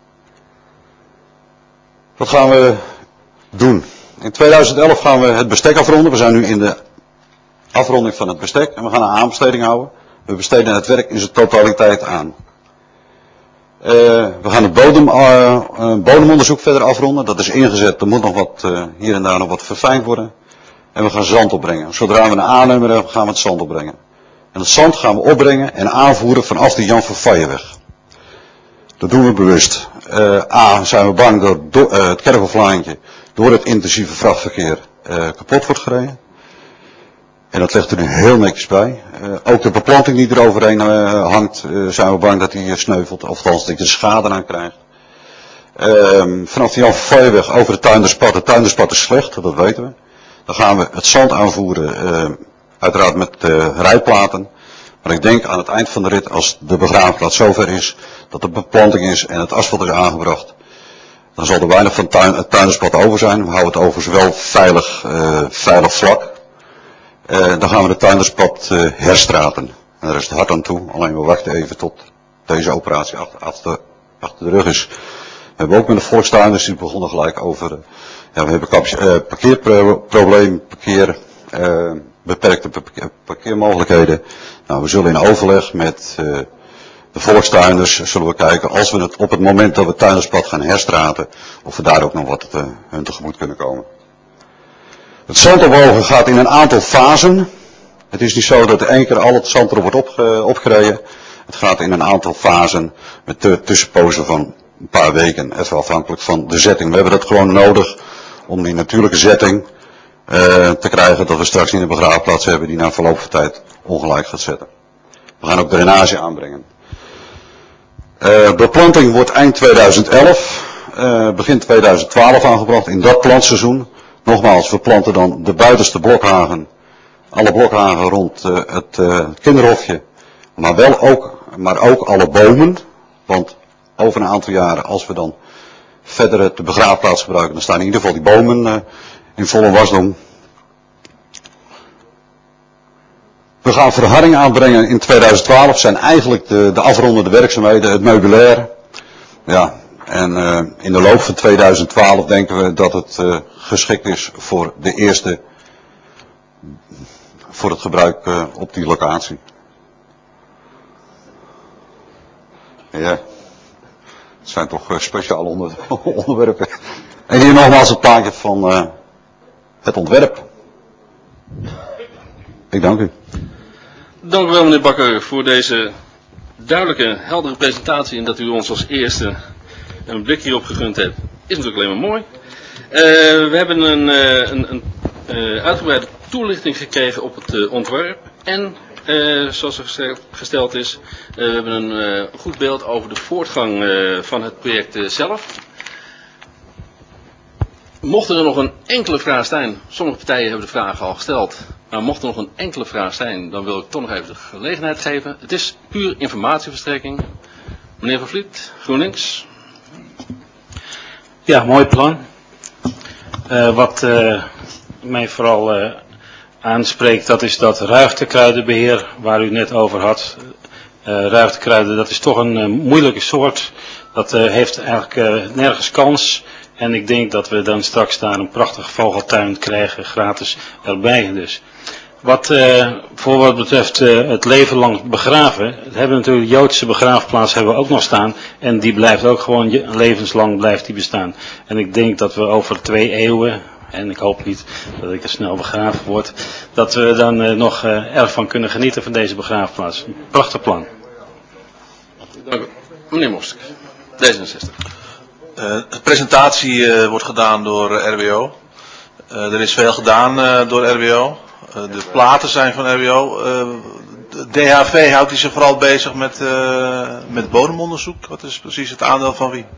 Wat gaan we doen? In 2011 gaan we het bestek afronden. We zijn nu in de afronding van het bestek. En we gaan een aanbesteding houden. We besteden het werk in zijn totaliteit aan. We gaan het bodemonderzoek verder afronden. Dat is ingezet. Er moet nog wat hier en daar nog wat verfijnd worden. En we gaan zand opbrengen. Zodra we een aannemer hebben, gaan we het zand opbrengen. En het zand gaan we opbrengen en aanvoeren vanaf de Jan van Vaaijenweg. Dat doen we bewust. A, zijn we bang dat het Kerkhofflaantje door het intensieve vrachtverkeer kapot wordt gereden. En dat legt er nu heel netjes bij. Ook de beplanting die er overheen hangt, zijn we bang dat die sneuvelt. Of althans dat je er schade aan krijgt. Vanaf de Jan van Vaaijenweg over de Tuinderspad. De Tuinderspad is slecht, dat weten we. Dan gaan we het zand aanvoeren, uiteraard met rijplaten. Maar ik denk aan het eind van de rit, als de begraafplaats zover is, dat de beplanting is en het asfalt is aangebracht, dan zal er weinig van het Tuinderspad over zijn. We houden het overigens wel veilig vlak. Dan gaan we de Tuinderspad herstraten. En daar is het hard aan toe, alleen we wachten even tot deze operatie achter de rug is. We hebben ook met de volkstuinders, die begonnen gelijk over, we hebben parkeerprobleem, beperkte parkeermogelijkheden. Nou, we zullen in overleg met de volkstuinders, zullen we kijken, als we het op het moment dat we het Tuinderspad gaan herstraten, of we daar ook nog wat hun tegemoet kunnen komen. Het zandophogen gaat in een aantal fasen. Het is niet zo dat in één keer al het zand erop wordt opgereden. Het gaat in een aantal fasen met tussenpozen van een paar weken, even afhankelijk van de zetting. We hebben dat gewoon nodig om die natuurlijke zetting te krijgen, dat we straks niet een begraafplaats hebben die na verloop van tijd ongelijk gaat zetten. We gaan ook drainage aanbrengen. Beplanting wordt eind 2011, begin 2012 aangebracht in dat plantseizoen. Nogmaals, we planten dan de buitenste blokhagen, alle blokhagen rond het kinderhofje, maar ook alle bomen, want over een aantal jaren, als we dan verder de begraafplaats gebruiken, dan staan in ieder geval die bomen in volle wasdom. We gaan verharding aanbrengen in 2012, zijn eigenlijk de afrondende werkzaamheden, het meubilair. Ja, en in de loop van 2012 denken we dat het geschikt is voor voor het gebruik op die locatie. Ja, het zijn toch speciale onderwerpen. En hier nogmaals het plaatje van het ontwerp. Ik dank u. Dank u wel, meneer Bakker, voor deze duidelijke, heldere presentatie en dat u ons als eerste een blik hierop gegund hebt. Is natuurlijk alleen maar mooi. We hebben een uitgebreide toelichting gekregen op het ontwerp en zoals er gesteld is. We hebben een goed beeld over de voortgang van het project zelf. Mocht er nog een enkele vraag zijn, sommige partijen hebben de vragen al gesteld, maar mocht er nog een enkele vraag zijn, dan wil ik toch nog even de gelegenheid geven. Het is puur informatieverstrekking. Meneer Van Vliet, GroenLinks. Ja, mooi plan. Wat mij vooral aanspreekt, dat is dat ruigtekruidenbeheer waar u net over had. Ruigtekruiden, dat is toch een moeilijke soort. Dat heeft eigenlijk nergens kans. En ik denk dat we dan straks daar een prachtige vogeltuin krijgen, gratis erbij dus. Voor wat betreft het leven lang begraven, hebben natuurlijk de Joodse begraafplaats hebben we ook nog staan. En die blijft ook gewoon levenslang blijft die bestaan. En ik denk dat we over 2 eeuwen, en ik hoop niet dat ik er snel begraven word, dat we dan nog erg van kunnen genieten van deze begraafplaats. Een prachtig plan. Dank u. Meneer Mostek, D66. De presentatie wordt gedaan door RWO. Er is veel gedaan door RWO. De platen zijn van RWO. DHV houdt hij zich vooral bezig met bodemonderzoek. Wat is precies het aandeel van wie?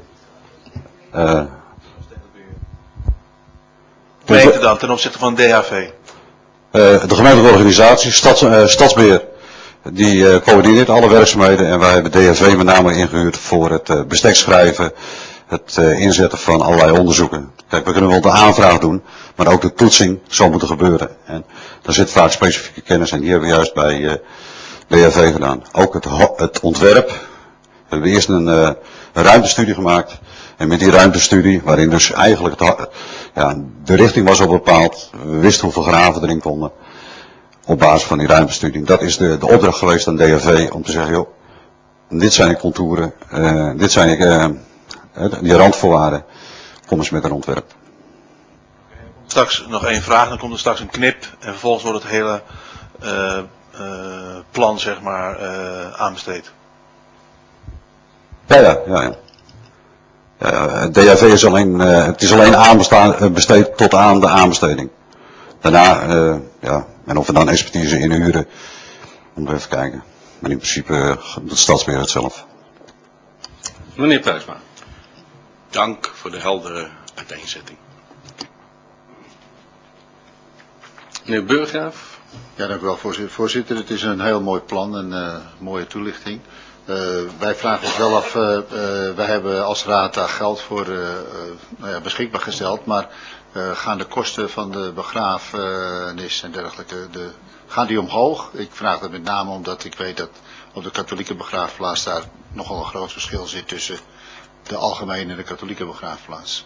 Gemeente dan, ten opzichte van DHV? De gemeentelijke organisatie, Stadsbeheer, die coördineert alle werkzaamheden en wij hebben DHV met name ingehuurd voor het bestekschrijven, het inzetten van allerlei onderzoeken. Kijk, we kunnen wel de aanvraag doen, maar ook de toetsing zal moeten gebeuren. En daar zit vaak specifieke kennis en die hebben we juist bij DHV gedaan. Ook het ontwerp. We hebben eerst een ruimtestudie gemaakt. En met die ruimtestudie, waarin dus eigenlijk de richting was al bepaald. We wisten hoeveel graven erin konden. Op basis van die ruimtestudie. Dat is de opdracht geweest aan DHV om te zeggen, joh, dit zijn de contouren, dit zijn die randvoorwaarden. Kom eens met een ontwerp. Straks nog 1 vraag, dan komt er straks een knip en vervolgens wordt het hele plan zeg maar aanbesteed. Ja. DHV is alleen, het is alleen besteed tot aan de aanbesteding. Daarna, en of we dan expertise inhuren, moeten we even kijken. Maar in principe doet Stadsbeheer het zelf. Meneer Thuisma. Dank voor de heldere uiteenzetting. Meneer Burggraaf. Ja, dank u wel, voorzitter. Het is een heel mooi plan en mooie toelichting. Wij vragen ons wel af, wij hebben als raad daar geld voor beschikbaar gesteld, maar gaan de kosten van de begrafenis en dergelijke, gaan die omhoog? Ik vraag dat met name omdat ik weet dat op de katholieke begraafplaats daar nogal een groot verschil zit tussen de algemene en de katholieke begraafplaats.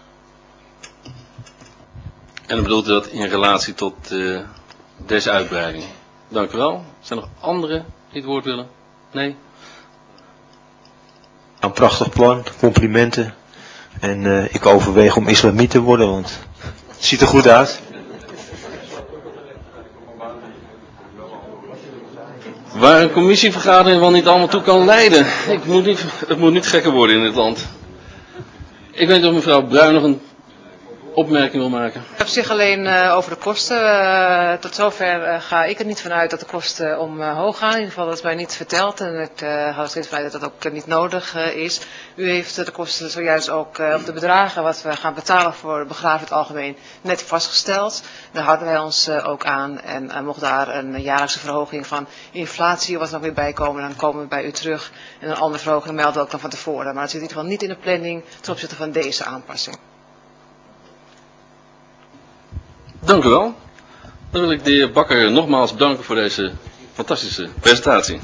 En dan bedoelt u dat in relatie tot deze uitbreiding? Dank u wel. Zijn er nog anderen die het woord willen? Nee? Een prachtig plan, complimenten. En ik overweeg om islamiet te worden, want het ziet er goed uit. Waar een commissievergadering wel niet allemaal toe kan leiden. Het moet niet gekker worden in dit land. Ik weet niet of mevrouw Bruin nog een opmerking wil maken. Op zich alleen over de kosten. Tot zover ga ik er niet vanuit dat de kosten omhoog gaan. In ieder geval dat is mij niet verteld. En ik ga er steeds vanuit dat dat ook niet nodig is. U heeft de kosten zojuist ook op de bedragen wat we gaan betalen voor begraven in het algemeen net vastgesteld. Daar houden wij ons ook aan. En mocht daar een jaarlijkse verhoging van inflatie wat er nog weer bij komen, dan komen we bij u terug. En een andere verhoging melden we ook dan van tevoren. Maar dat zit in ieder geval niet in de planning ten opzichte van deze aanpassing. Dank u wel. Dan wil ik de heer Bakker nogmaals bedanken voor deze fantastische presentatie.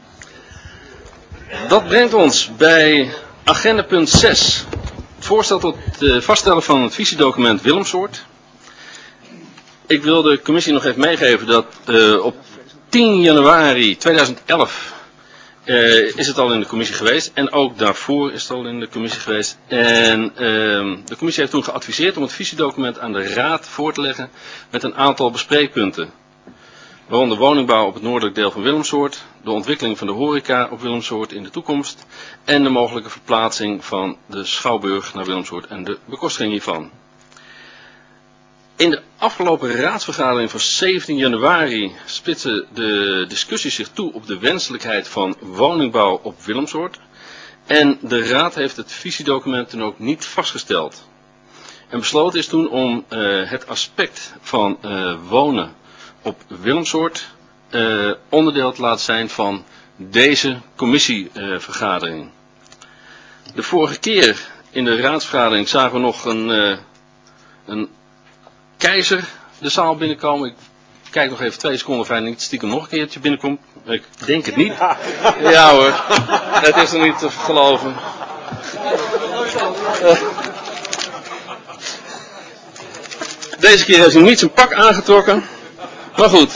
Dat brengt ons bij agenda punt 6. Het voorstel tot vaststellen van het visiedocument Willemsoord. Ik wil de commissie nog even meegeven dat op 10 januari 2011 is het al in de commissie geweest. En ook daarvoor is het al in de commissie geweest. En de commissie heeft toen geadviseerd om het visiedocument aan de raad voor te leggen met een aantal bespreekpunten. Waaronder woningbouw op het noordelijk deel van Willemsoord, de ontwikkeling van de horeca op Willemsoord in de toekomst en de mogelijke verplaatsing van de Schouwburg naar Willemsoord en de bekostiging hiervan. In de afgelopen raadsvergadering van 17 januari spitsen de discussies zich toe op de wenselijkheid van woningbouw op Willemsoord. En de raad heeft het visiedocument toen ook niet vastgesteld. En besloten is toen om het aspect van wonen op Willemsoord onderdeel te laten zijn van deze commissievergadering. De vorige keer in de raadsvergadering zagen we nog een keizer de zaal binnenkomen. Ik kijk nog even 2 seconden of hij niet stiekem nog een keertje binnenkomt. Ik denk het niet. Ja hoor, het is er niet te geloven. Deze keer heeft hij niet zijn pak aangetrokken. Maar goed.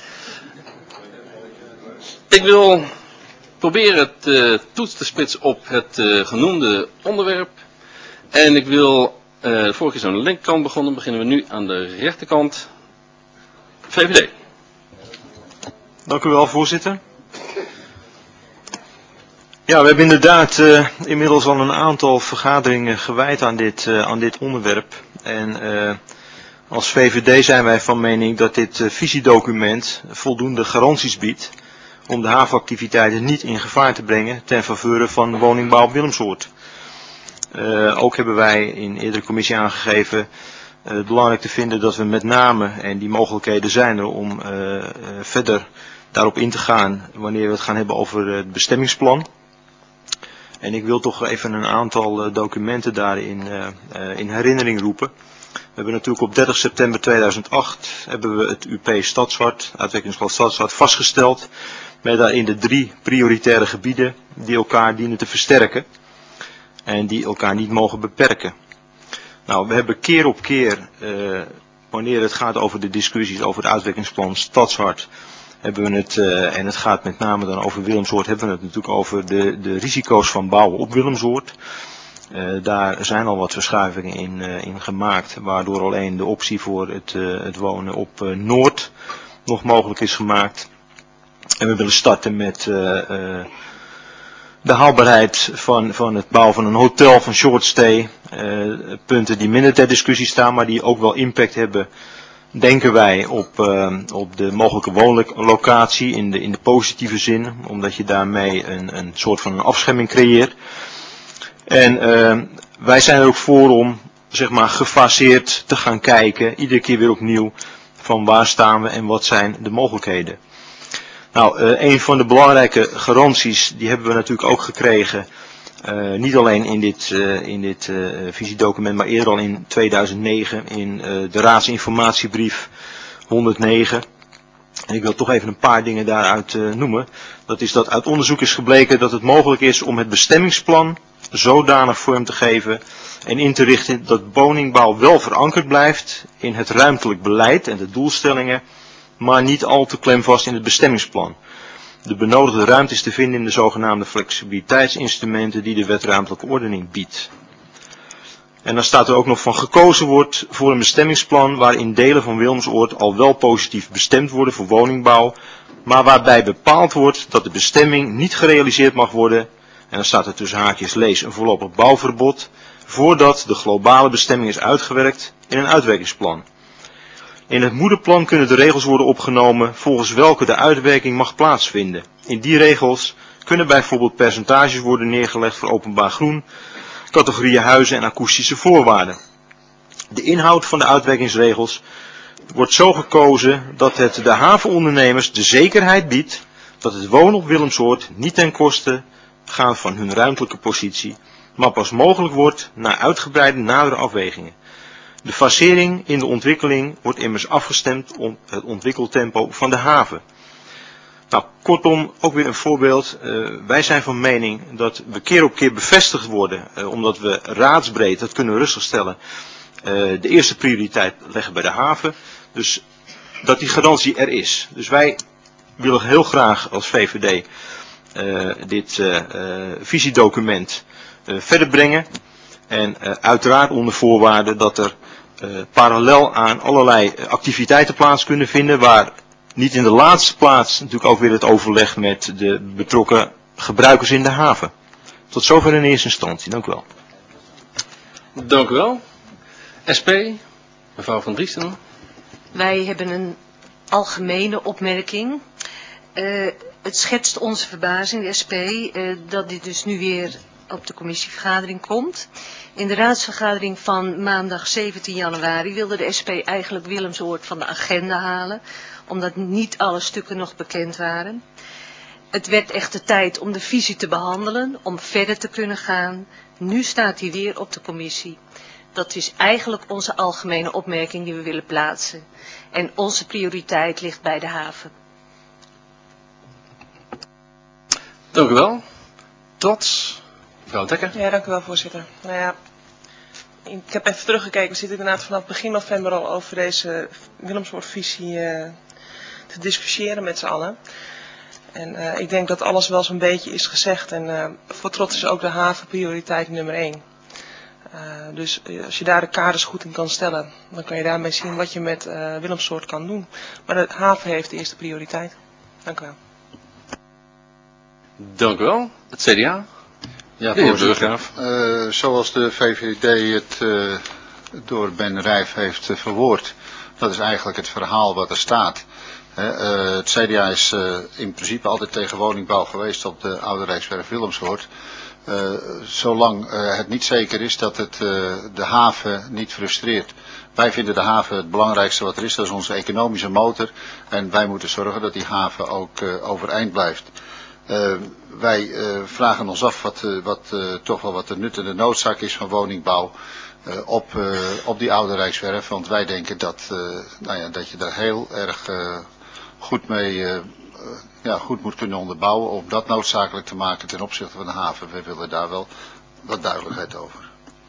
Ik wil proberen het toets te spitsen op het genoemde onderwerp. En ik wil, vorige keer aan de linkerkant beginnen we nu aan de rechterkant. VVD. Dank u wel, voorzitter. Ja, we hebben inderdaad inmiddels al een aantal vergaderingen gewijd aan dit onderwerp. En als VVD zijn wij van mening dat dit visiedocument voldoende garanties biedt om de havenactiviteiten niet in gevaar te brengen ten faveur van woningbouw op Willemsoord. Ook hebben wij in eerdere commissie aangegeven het belangrijk te vinden dat we met name, en die mogelijkheden zijn er om verder daarop in te gaan wanneer we het gaan hebben over het bestemmingsplan. En ik wil toch even een aantal documenten daarin in herinnering roepen. We hebben natuurlijk op 30 september 2008 hebben we het UP Stadshart, uitwerkingsplan Stadshart, vastgesteld. Met daarin de 3 prioritaire gebieden die elkaar dienen te versterken. En die elkaar niet mogen beperken. Nou, we hebben keer op keer, wanneer het gaat over de discussies over het uitwerkingsplan Stadshart, hebben we het, en het gaat met name dan over Willemsoord, hebben we het natuurlijk over de risico's van bouwen op Willemsoord. Daar zijn al wat verschuivingen in gemaakt, waardoor alleen de optie voor het wonen op Noord nog mogelijk is gemaakt. En we willen starten met de haalbaarheid van het bouwen van een hotel, van short stay. Punten die minder ter discussie staan, maar die ook wel impact hebben, denken wij, op de mogelijke woonlocatie in de positieve zin. Omdat je daarmee een soort van een afscherming creëert. En wij zijn er ook voor om, zeg maar, gefaseerd te gaan kijken, iedere keer weer opnieuw, van waar staan we en wat zijn de mogelijkheden. Nou, een van de belangrijke garanties, die hebben we natuurlijk ook gekregen, niet alleen in dit visiedocument, maar eerder al in 2009 in de raadsinformatiebrief 109. En ik wil toch even een paar dingen daaruit noemen. Dat is dat uit onderzoek is gebleken dat het mogelijk is om het bestemmingsplan zodanig vorm te geven en in te richten dat woningbouw wel verankerd blijft in het ruimtelijk beleid en de doelstellingen, maar niet al te klemvast in het bestemmingsplan. De benodigde ruimte is te vinden in de zogenaamde flexibiliteitsinstrumenten die de wet ruimtelijke ordening biedt. En dan staat er ook nog van gekozen wordt voor een bestemmingsplan waarin delen van Willemsoord al wel positief bestemd worden voor woningbouw, maar waarbij bepaald wordt dat de bestemming niet gerealiseerd mag worden, en dan staat er tussen haakjes lees een voorlopig bouwverbod, voordat de globale bestemming is uitgewerkt in een uitwerkingsplan. In het moederplan kunnen de regels worden opgenomen volgens welke de uitwerking mag plaatsvinden. In die regels kunnen bijvoorbeeld percentages worden neergelegd voor openbaar groen, categorieën huizen en akoestische voorwaarden. De inhoud van de uitwerkingsregels wordt zo gekozen dat het de havenondernemers de zekerheid biedt dat het wonen op Willemsoord niet ten koste gaat van hun ruimtelijke positie, maar pas mogelijk wordt na uitgebreide nadere afwegingen. De fasering in de ontwikkeling wordt immers afgestemd op het ontwikkeltempo van de haven. Nou, kortom, ook weer een voorbeeld. Wij zijn van mening dat we keer op keer bevestigd worden, omdat we raadsbreed, dat kunnen we rustig stellen, de eerste prioriteit leggen bij de haven. Dus dat die garantie er is. Dus wij willen heel graag als VVD dit visiedocument verder brengen. En uiteraard onder voorwaarde dat er parallel aan allerlei activiteiten plaats kunnen vinden, waar niet in de laatste plaats natuurlijk ook weer het overleg met de betrokken gebruikers in de haven. Tot zover in eerste instantie. Dank u wel. Dank u wel. SP, mevrouw Van Driessen. Wij hebben een algemene opmerking. Het schetst onze verbazing, de SP, dat dit dus nu weer op de commissievergadering komt. In de raadsvergadering van maandag 17 januari wilde de SP eigenlijk Willemsoord van de agenda halen, omdat niet alle stukken nog bekend waren. Het werd echter tijd om de visie te behandelen, om verder te kunnen gaan. Nu staat hij weer op de commissie. Dat is eigenlijk onze algemene opmerking die we willen plaatsen. En onze prioriteit ligt bij de haven. Dank u wel. Tot mevrouw Dekker. Ja, dank u wel, voorzitter. Nou ja, ik heb even teruggekeken. We zitten inderdaad vanaf begin november al over deze Willemsoordvisie te discussiëren met z'n allen. En ik denk dat alles wel zo'n beetje is gezegd. En voor trots is ook de haven prioriteit nummer 1. Dus als je daar de kaders goed in kan stellen, dan kan je daarmee zien wat je met Willemsoord kan doen. Maar de haven heeft de eerste prioriteit. Dank u wel. Dank u wel. Het CDA. Ja, de heer Burggraaf. Zoals de VVD het door Ben Rijf heeft verwoord, dat is eigenlijk het verhaal wat er staat. Het CDA is in principe altijd tegen woningbouw geweest op de Oude Rijkswerf Willemsoord. Zolang het niet zeker is dat het de haven niet frustreert. Wij vinden de haven het belangrijkste wat er is, dat is onze economische motor. En wij moeten zorgen dat die haven ook overeind blijft. Wij vragen ons af toch wel wat de nut en de noodzaak is van woningbouw op die Oude Rijkswerf. Want wij denken dat je daar heel erg goed mee goed moet kunnen onderbouwen om dat noodzakelijk te maken ten opzichte van de haven. We willen daar wel wat duidelijkheid over.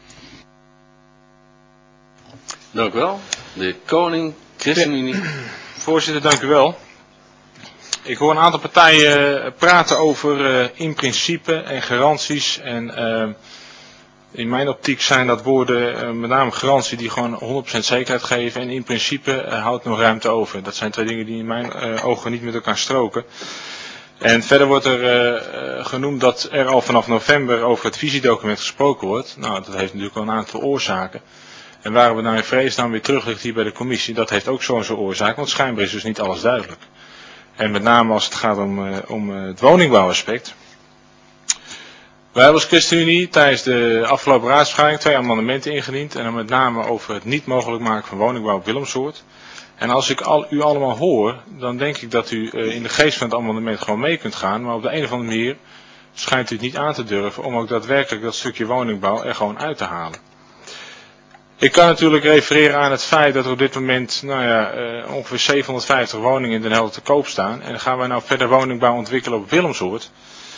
Dank u wel. De heer Koning, ChristenUnie. Ja. Voorzitter, dank u wel. Ik hoor een aantal partijen praten over in principe en garanties. En in mijn optiek zijn dat woorden met name garantie die gewoon 100% zekerheid geven. En in principe houdt nog ruimte over. Dat zijn twee dingen die in mijn ogen niet met elkaar stroken. En verder wordt er genoemd dat er al vanaf november over het visiedocument gesproken wordt. Nou, dat heeft natuurlijk al een aantal oorzaken. En waar we nou in vredesnaam weer terug ligt hier bij de commissie, dat heeft ook zo'n oorzaak. Want schijnbaar is dus niet alles duidelijk. En met name als het gaat om het woningbouwaspect. Wij hebben als ChristenUnie tijdens de afgelopen raadsvergadering 2 amendementen ingediend. En dan met name over het niet mogelijk maken van woningbouw op Willemsoord. En als ik u allemaal hoor, dan denk ik dat u in de geest van het amendement gewoon mee kunt gaan. Maar op de een of andere manier schijnt u het niet aan te durven om ook daadwerkelijk dat stukje woningbouw er gewoon uit te halen. Ik kan natuurlijk refereren aan het feit dat er op dit moment ongeveer 750 woningen in Den Helder te koop staan. En gaan wij nou verder woningbouw ontwikkelen op Willemsoord,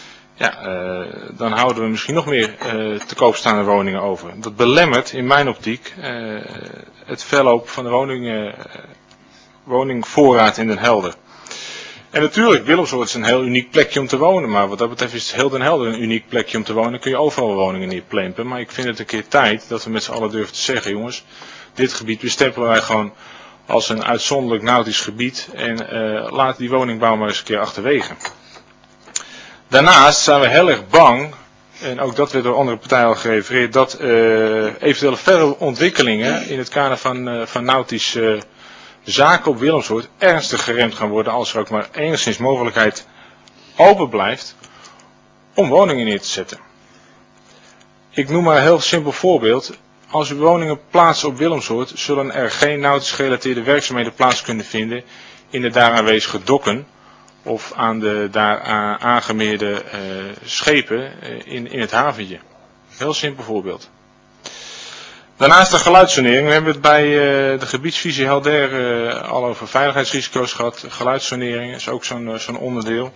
dan houden we misschien nog meer te koop staande woningen over. Dat belemmert in mijn optiek het verloop van de woningvoorraad in Den Helder. En natuurlijk, Willemsoord is een heel uniek plekje om te wonen, maar wat dat betreft is heel Den Helder een uniek plekje om te wonen. Kun je overal woningen neerplempen, maar ik vind het een keer tijd dat we met z'n allen durven te zeggen, jongens, dit gebied bestempelen wij gewoon als een uitzonderlijk nautisch gebied en laat die woningbouw maar eens een keer achterwege. Daarnaast zijn we heel erg bang, en ook dat werd door andere partijen al gerefereerd, dat eventuele verdere ontwikkelingen in het kader van nautische zaken op Willemsoord ernstig geremd gaan worden als er ook maar enigszins mogelijkheid open blijft om woningen neer te zetten. Ik noem maar een heel simpel voorbeeld. Als u woningen plaatst op Willemsoord, zullen er geen nautisch gerelateerde werkzaamheden plaats kunnen vinden in de daar aanwezige dokken of aan de daar aangemeerde schepen in het haventje. Heel simpel voorbeeld. Daarnaast de geluidssonering. We hebben het bij de gebiedsvisie Helder al over veiligheidsrisico's gehad. Geluidssonering is ook zo'n onderdeel.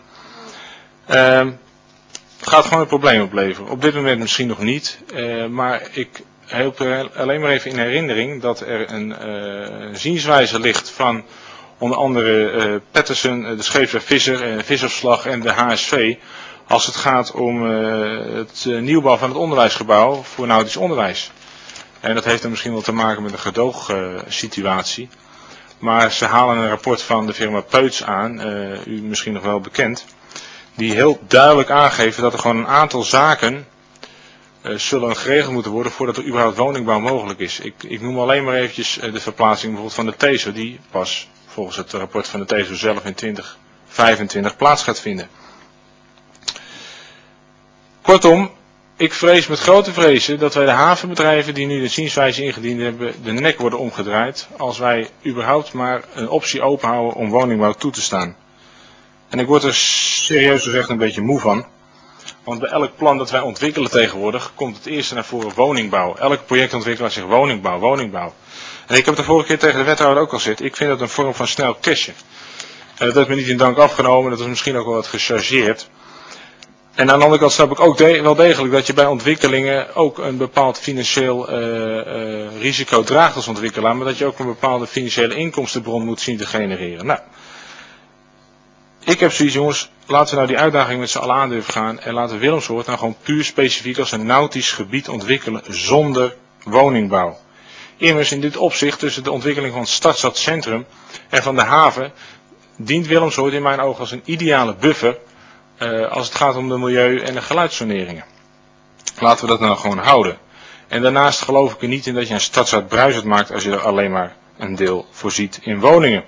Het gaat gewoon een probleem opleveren. Op dit moment misschien nog niet. Maar ik help er alleen maar even in herinnering dat er een zienswijze ligt van onder andere Patterson, de Scheepswerf Visser, Visopslag en de HSV. Als het gaat om het nieuwbouw van het onderwijsgebouw voor nautisch onderwijs. En dat heeft dan misschien wel te maken met een gedoogsituatie. Maar ze halen een rapport van de firma Peuts aan, u misschien nog wel bekend. Die heel duidelijk aangeven dat er gewoon een aantal zaken zullen geregeld moeten worden voordat er überhaupt woningbouw mogelijk is. Ik noem alleen maar eventjes de verplaatsing bijvoorbeeld van de TESO, die pas volgens het rapport van de TESO zelf in 2025 plaats gaat vinden. Kortom, ik vrees met grote vrezen dat wij de havenbedrijven die nu de zienswijze ingediend hebben, de nek worden omgedraaid als wij überhaupt maar een optie openhouden om woningbouw toe te staan. En ik word er serieus gezegd een beetje moe van. Want bij elk plan dat wij ontwikkelen tegenwoordig komt het eerste naar voren woningbouw. Elke projectontwikkelaar zegt woningbouw, woningbouw. En ik heb het de vorige keer tegen de wethouder ook al gezegd. Ik vind dat een vorm van snel cashen. En dat heeft me niet in dank afgenomen. Dat is misschien ook wel wat gechargeerd. En aan de andere kant snap ik ook wel degelijk dat je bij ontwikkelingen ook een bepaald financieel risico draagt als ontwikkelaar. Maar dat je ook een bepaalde financiële inkomstenbron moet zien te genereren. Nou, ik heb zoiets, jongens, laten we nou die uitdaging met z'n allen aan durven gaan. En laten we Willemsoord nou gewoon puur specifiek als een nautisch gebied ontwikkelen zonder woningbouw. Immers in dit opzicht tussen de ontwikkeling van het stadstadcentrum en van de haven dient Willemsoord in mijn ogen als een ideale buffer als het gaat om de milieu- en de geluidssoneringen. Laten we dat nou gewoon houden. En daarnaast geloof ik er niet in dat je een stadstad bruisend maakt als je er alleen maar een deel voorziet in woningen.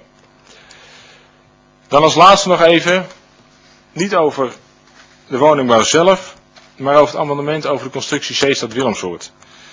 Dan als laatste nog even, niet over de woningbouw zelf, maar over het amendement over de constructie Zeestad Willemsoord.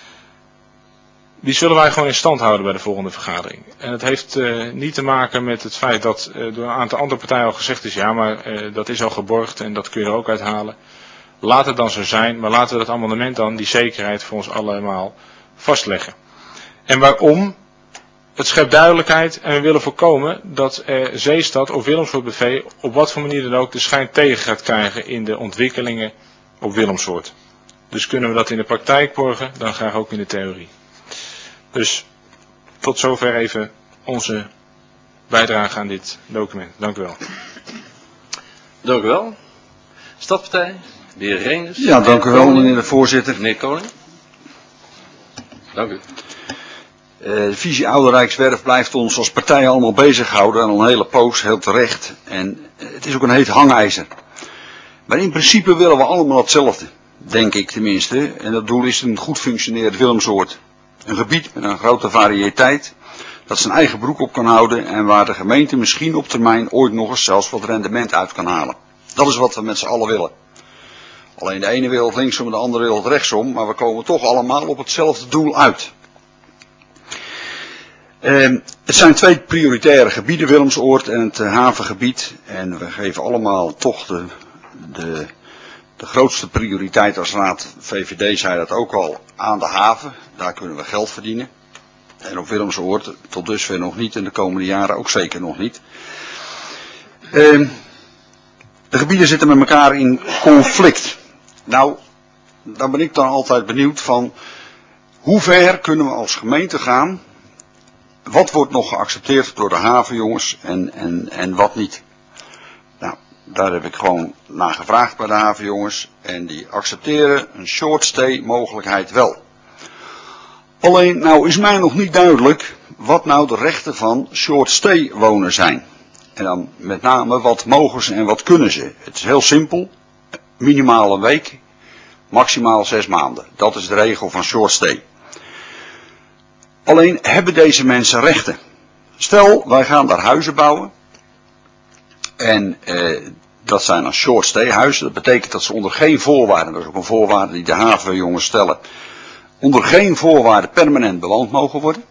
Die zullen wij gewoon in stand houden bij de volgende vergadering. En het heeft niet te maken met het feit dat door een aantal andere partijen al gezegd is, ja, maar dat is al geborgd en dat kun je er ook uithalen. Laat het dan zo zijn, maar laten we dat amendement dan, die zekerheid voor ons allemaal vastleggen. En waarom? Het schept duidelijkheid en we willen voorkomen dat Zeestad of Willemsoord BV op wat voor manier dan ook de schijn tegen gaat krijgen in de ontwikkelingen op Willemsoord. Dus kunnen we dat in de praktijk borgen, dan graag ook in de theorie. Dus tot zover even onze bijdrage aan dit document. Dank u wel. Dank u wel. Stadpartij, de heer Reenders. Ja, dank u wel, meneer de voorzitter. Meneer Koning. Dank u. De visie Oude Rijkswerf blijft ons als partij allemaal bezighouden en al een hele poos, heel terecht. En het is ook een heet hangijzer. Maar in principe willen we allemaal hetzelfde, denk ik tenminste. En dat doel is een goed functionerend Willemsoord. Een gebied met een grote variëteit, dat zijn eigen broek op kan houden en waar de gemeente misschien op termijn ooit nog eens zelfs wat rendement uit kan halen. Dat is wat we met z'n allen willen. Alleen de ene wil het linksom en de andere wil het rechtsom, maar we komen toch allemaal op hetzelfde doel uit. Het zijn twee prioritaire gebieden, Willemsoord en het havengebied. En we geven allemaal toch de grootste prioriteit als raad. VVD zei dat ook al, aan de haven. Daar kunnen we geld verdienen. En op Willemsoord tot dusver nog niet en de komende jaren ook zeker nog niet. De gebieden zitten met elkaar in conflict. Nou, daar ben ik dan altijd benieuwd van, hoe ver kunnen we als gemeente gaan? Wat wordt nog geaccepteerd door de havenjongens en wat niet? Nou, daar heb ik gewoon naar gevraagd bij de havenjongens en die accepteren een short stay mogelijkheid wel. Alleen, nou is mij nog niet duidelijk wat nou de rechten van short stay wonen zijn. En dan met name wat mogen ze en wat kunnen ze. Het is heel simpel, minimaal een week, maximaal 6 maanden. Dat is de regel van short stay. Alleen hebben deze mensen rechten. Stel, wij gaan daar huizen bouwen. En dat zijn dan short stay huizen. Dat betekent dat ze onder geen voorwaarden, dat is ook een voorwaarde die de havenjongens stellen, onder geen voorwaarden permanent bewoond mogen worden.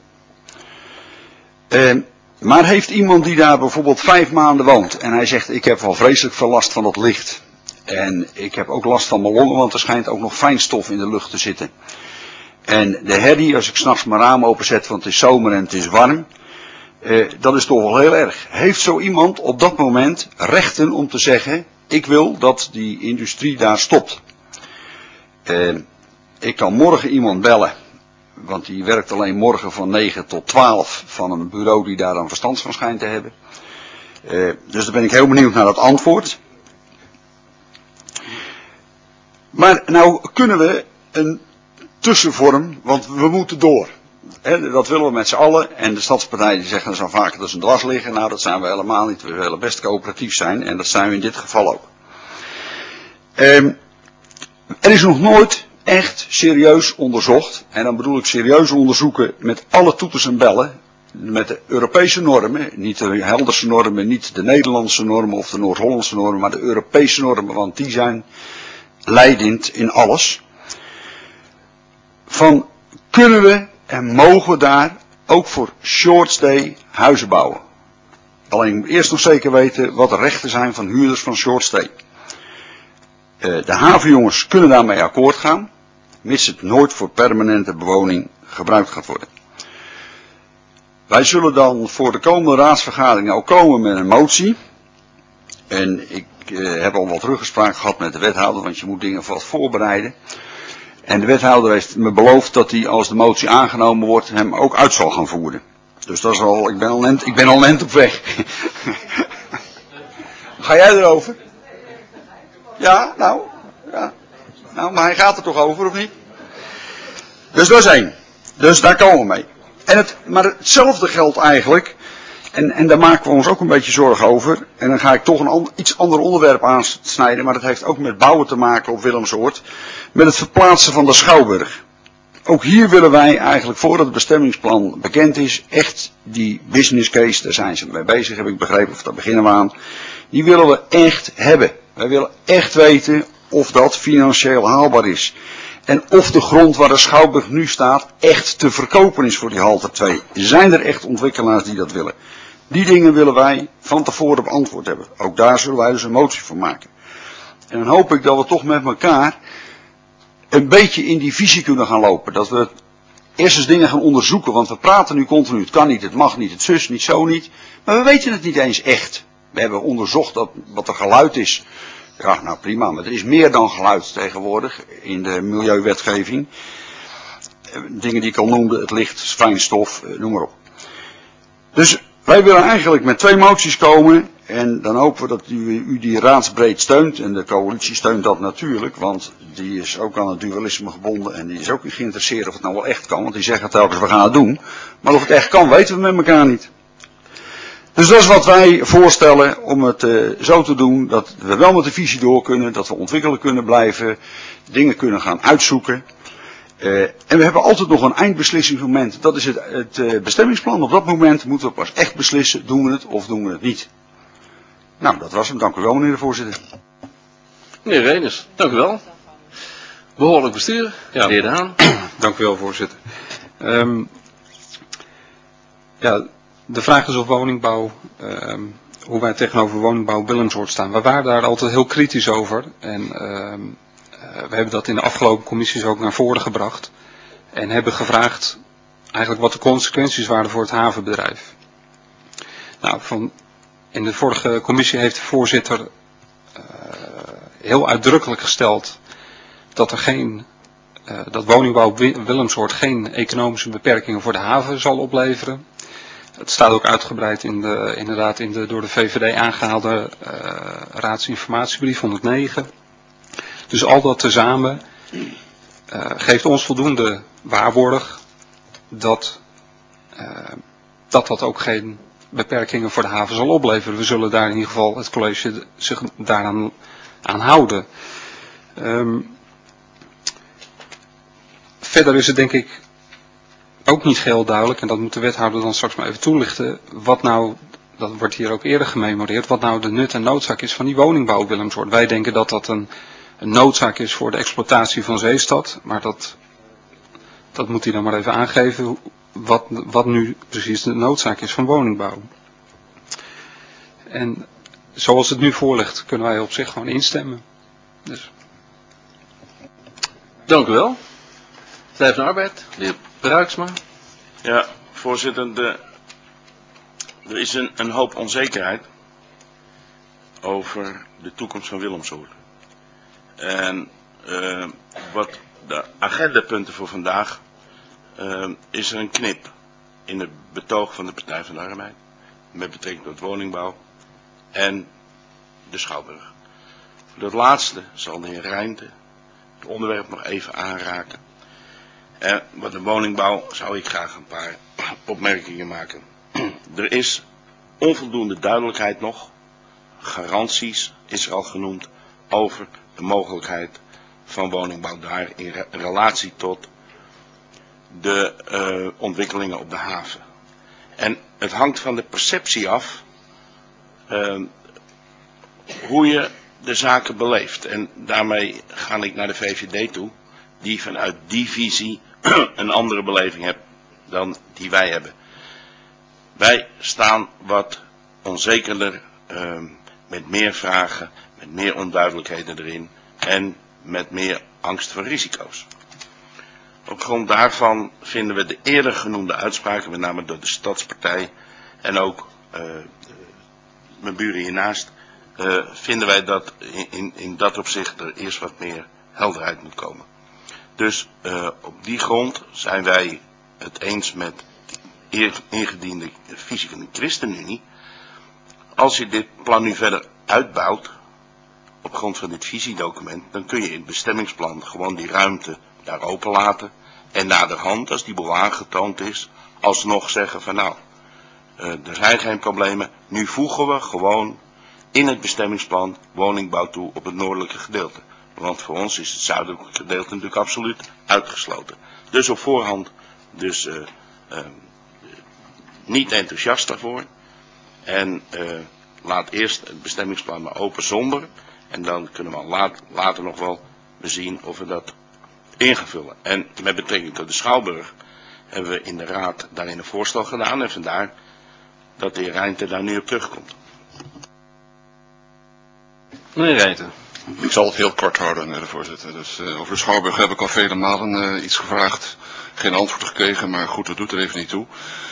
Maar heeft iemand die daar bijvoorbeeld 5 maanden woont en hij zegt, ik heb wel vreselijk veel last van het licht. En ik heb ook last van mijn longen, want er schijnt ook nog fijnstof in de lucht te zitten. En de herrie, als ik 's nachts mijn raam openzet, want het is zomer en het is warm, dat is toch wel heel erg. Heeft zo iemand op dat moment rechten om te zeggen, ik wil dat die industrie daar stopt. Ik kan morgen iemand bellen, want die werkt alleen morgen van 9 tot 12 van een bureau die daar een verstand van schijnt te hebben. Dus dan ben ik heel benieuwd naar dat antwoord. Maar nou kunnen we een tussenvorm, want we moeten door. Dat willen we met z'n allen. En de stadspartijen die zeggen zo vaak, dat is een dwarsligger. Nou, dat zijn we helemaal niet. We willen best coöperatief zijn. En dat zijn we in dit geval ook. Er is nog nooit echt serieus onderzocht. En dan bedoel ik serieus onderzoeken met alle toeters en bellen. Met de Europese normen, niet de Helderse normen, niet de Nederlandse normen of de Noord-Hollandse normen, maar de Europese normen, want die zijn leidend in alles. Van kunnen we en mogen we daar ook voor short stay huizen bouwen? Alleen moet eerst nog zeker weten wat de rechten zijn van huurders van short stay. De havenjongens kunnen daarmee akkoord gaan, mits het nooit voor permanente bewoning gebruikt gaat worden. Wij zullen dan voor de komende raadsvergadering ook komen met een motie. En ik heb al wat ruggespraak gehad met de wethouder, want je moet dingen wat voorbereiden. En de wethouder heeft me beloofd dat hij, als de motie aangenomen wordt, hem ook uit zal gaan voeren. Dus dat is al, ik ben al een end op weg. Ga jij erover? Ja, nou, maar hij gaat er toch over, of niet? Dus dat is één. Dus daar komen we mee. Maar hetzelfde geldt eigenlijk, en daar maken we ons ook een beetje zorgen over, en dan ga ik toch een iets ander onderwerp aansnijden, maar dat heeft ook met bouwen te maken op Willemsoord, met het verplaatsen van de Schouwburg. Ook hier willen wij eigenlijk, voordat het bestemmingsplan bekend is, echt die business case, daar zijn ze mee bezig, heb ik begrepen, of daar beginnen we aan, die willen we echt hebben. Wij willen echt weten of dat financieel haalbaar is. En of de grond waar de Schouwburg nu staat echt te verkopen is voor die halte 2. Zijn er echt ontwikkelaars die dat willen? Die dingen willen wij van tevoren beantwoord hebben. Ook daar zullen wij dus een motie voor maken. En dan hoop ik dat we toch met elkaar een beetje in die visie kunnen gaan lopen. Dat we eerst eens dingen gaan onderzoeken. Want we praten nu continu, het kan niet, het mag niet, het zus niet, zo niet. Maar we weten het niet eens echt. We hebben onderzocht wat er geluid is. Ja, nou prima, maar er is meer dan geluid tegenwoordig in de milieuwetgeving. Dingen die ik al noemde, het licht, fijnstof, noem maar op. Dus wij willen eigenlijk met 2 moties komen en dan hopen we dat u die raadsbreed steunt. En de coalitie steunt dat natuurlijk, want die is ook aan het dualisme gebonden en die is ook niet geïnteresseerd of het nou wel echt kan. Want die zeggen telkens, we gaan het doen. Maar of het echt kan, weten we met elkaar niet. Dus dat is wat wij voorstellen om het zo te doen dat we wel met de visie door kunnen, dat we ontwikkelen kunnen blijven, dingen kunnen gaan uitzoeken. En we hebben altijd nog een eindbeslissingsmoment, dat is het bestemmingsplan. Op dat moment moeten we pas echt beslissen, doen we het of doen we het niet. Nou, dat was hem. Dank u wel, meneer de voorzitter. Meneer Reeners, dank u wel. Behoorlijk bestuur, ja. Meneer De Haan. Dank u wel, voorzitter. De vraag is of woningbouw, hoe wij tegenover woningbouw Willemsoord staan. We waren daar altijd heel kritisch over en we hebben dat in de afgelopen commissies ook naar voren gebracht. En hebben gevraagd eigenlijk wat de consequenties waren voor het havenbedrijf. Nou, in de vorige commissie heeft de voorzitter heel uitdrukkelijk gesteld dat dat woningbouw Willemsoord geen economische beperkingen voor de haven zal opleveren. Het staat ook uitgebreid in de door de VVD aangehaalde raadsinformatiebrief 109. Dus al dat tezamen geeft ons voldoende waarborg dat ook geen beperkingen voor de haven zal opleveren. We zullen daar in ieder geval het college zich daaraan houden. Verder is het denk ik ook niet geheel duidelijk, en dat moet de wethouder dan straks maar even toelichten, wat nou, dat wordt hier ook eerder gememoreerd, wat nou de nut en noodzaak is van die woningbouw op Willemsoord. Wij denken dat dat een noodzaak is voor de exploitatie van Zeestad, maar dat moet hij dan maar even aangeven, wat nu precies de noodzaak is van woningbouw. En zoals het nu voor ligt, kunnen wij op zich gewoon instemmen. Dus. Dank u wel. Partij van de Arbeid, meneer Bruiksma. Ja, voorzitter, er is een hoop onzekerheid over de toekomst van Willemsoord. En wat de agendapunten voor vandaag, is er een knip in het betoog van de Partij van de Arbeid met betrekking tot woningbouw en de Schouwburg. Voor dat laatste zal de heer Rijnte het onderwerp nog even aanraken. En wat de woningbouw zou ik graag een paar opmerkingen maken. Er is onvoldoende duidelijkheid nog, garanties is er al genoemd, over de mogelijkheid van woningbouw daar in relatie tot de ontwikkelingen op de haven. En het hangt van de perceptie af hoe je de zaken beleeft. En daarmee ga ik naar de VVD toe, die vanuit die visie een andere beleving heeft dan die wij hebben. Wij staan wat onzekerder, met meer vragen, met meer onduidelijkheden erin en met meer angst voor risico's. Op grond daarvan vinden we de eerder genoemde uitspraken, met name door de Stadspartij en ook mijn buren hiernaast, vinden wij dat in dat opzicht er eerst wat meer helderheid moet komen. Dus op die grond zijn wij het eens met de ingediende visie van de ChristenUnie. Als je dit plan nu verder uitbouwt, op grond van dit visiedocument, dan kun je in het bestemmingsplan gewoon die ruimte daar open laten. En naderhand, als die boel aangetoond is, alsnog zeggen van nou, er zijn geen problemen. Nu voegen we gewoon in het bestemmingsplan woningbouw toe op het noordelijke gedeelte. Want voor ons is het zuidelijke gedeelte natuurlijk absoluut uitgesloten. Dus op voorhand dus niet enthousiast daarvoor. En laat eerst het bestemmingsplan maar open zonder. En dan kunnen we later nog wel bezien of we dat ingevullen. En met betrekking tot de Schouwburg hebben we in de Raad daarin een voorstel gedaan. En vandaar dat de heer Reijnte daar nu op terugkomt. Meneer Reijnte. Ik zal het heel kort houden, meneer de voorzitter. Dus, over de Schouwburg heb ik al vele malen iets gevraagd. Geen antwoord gekregen, maar goed, dat doet er even niet toe.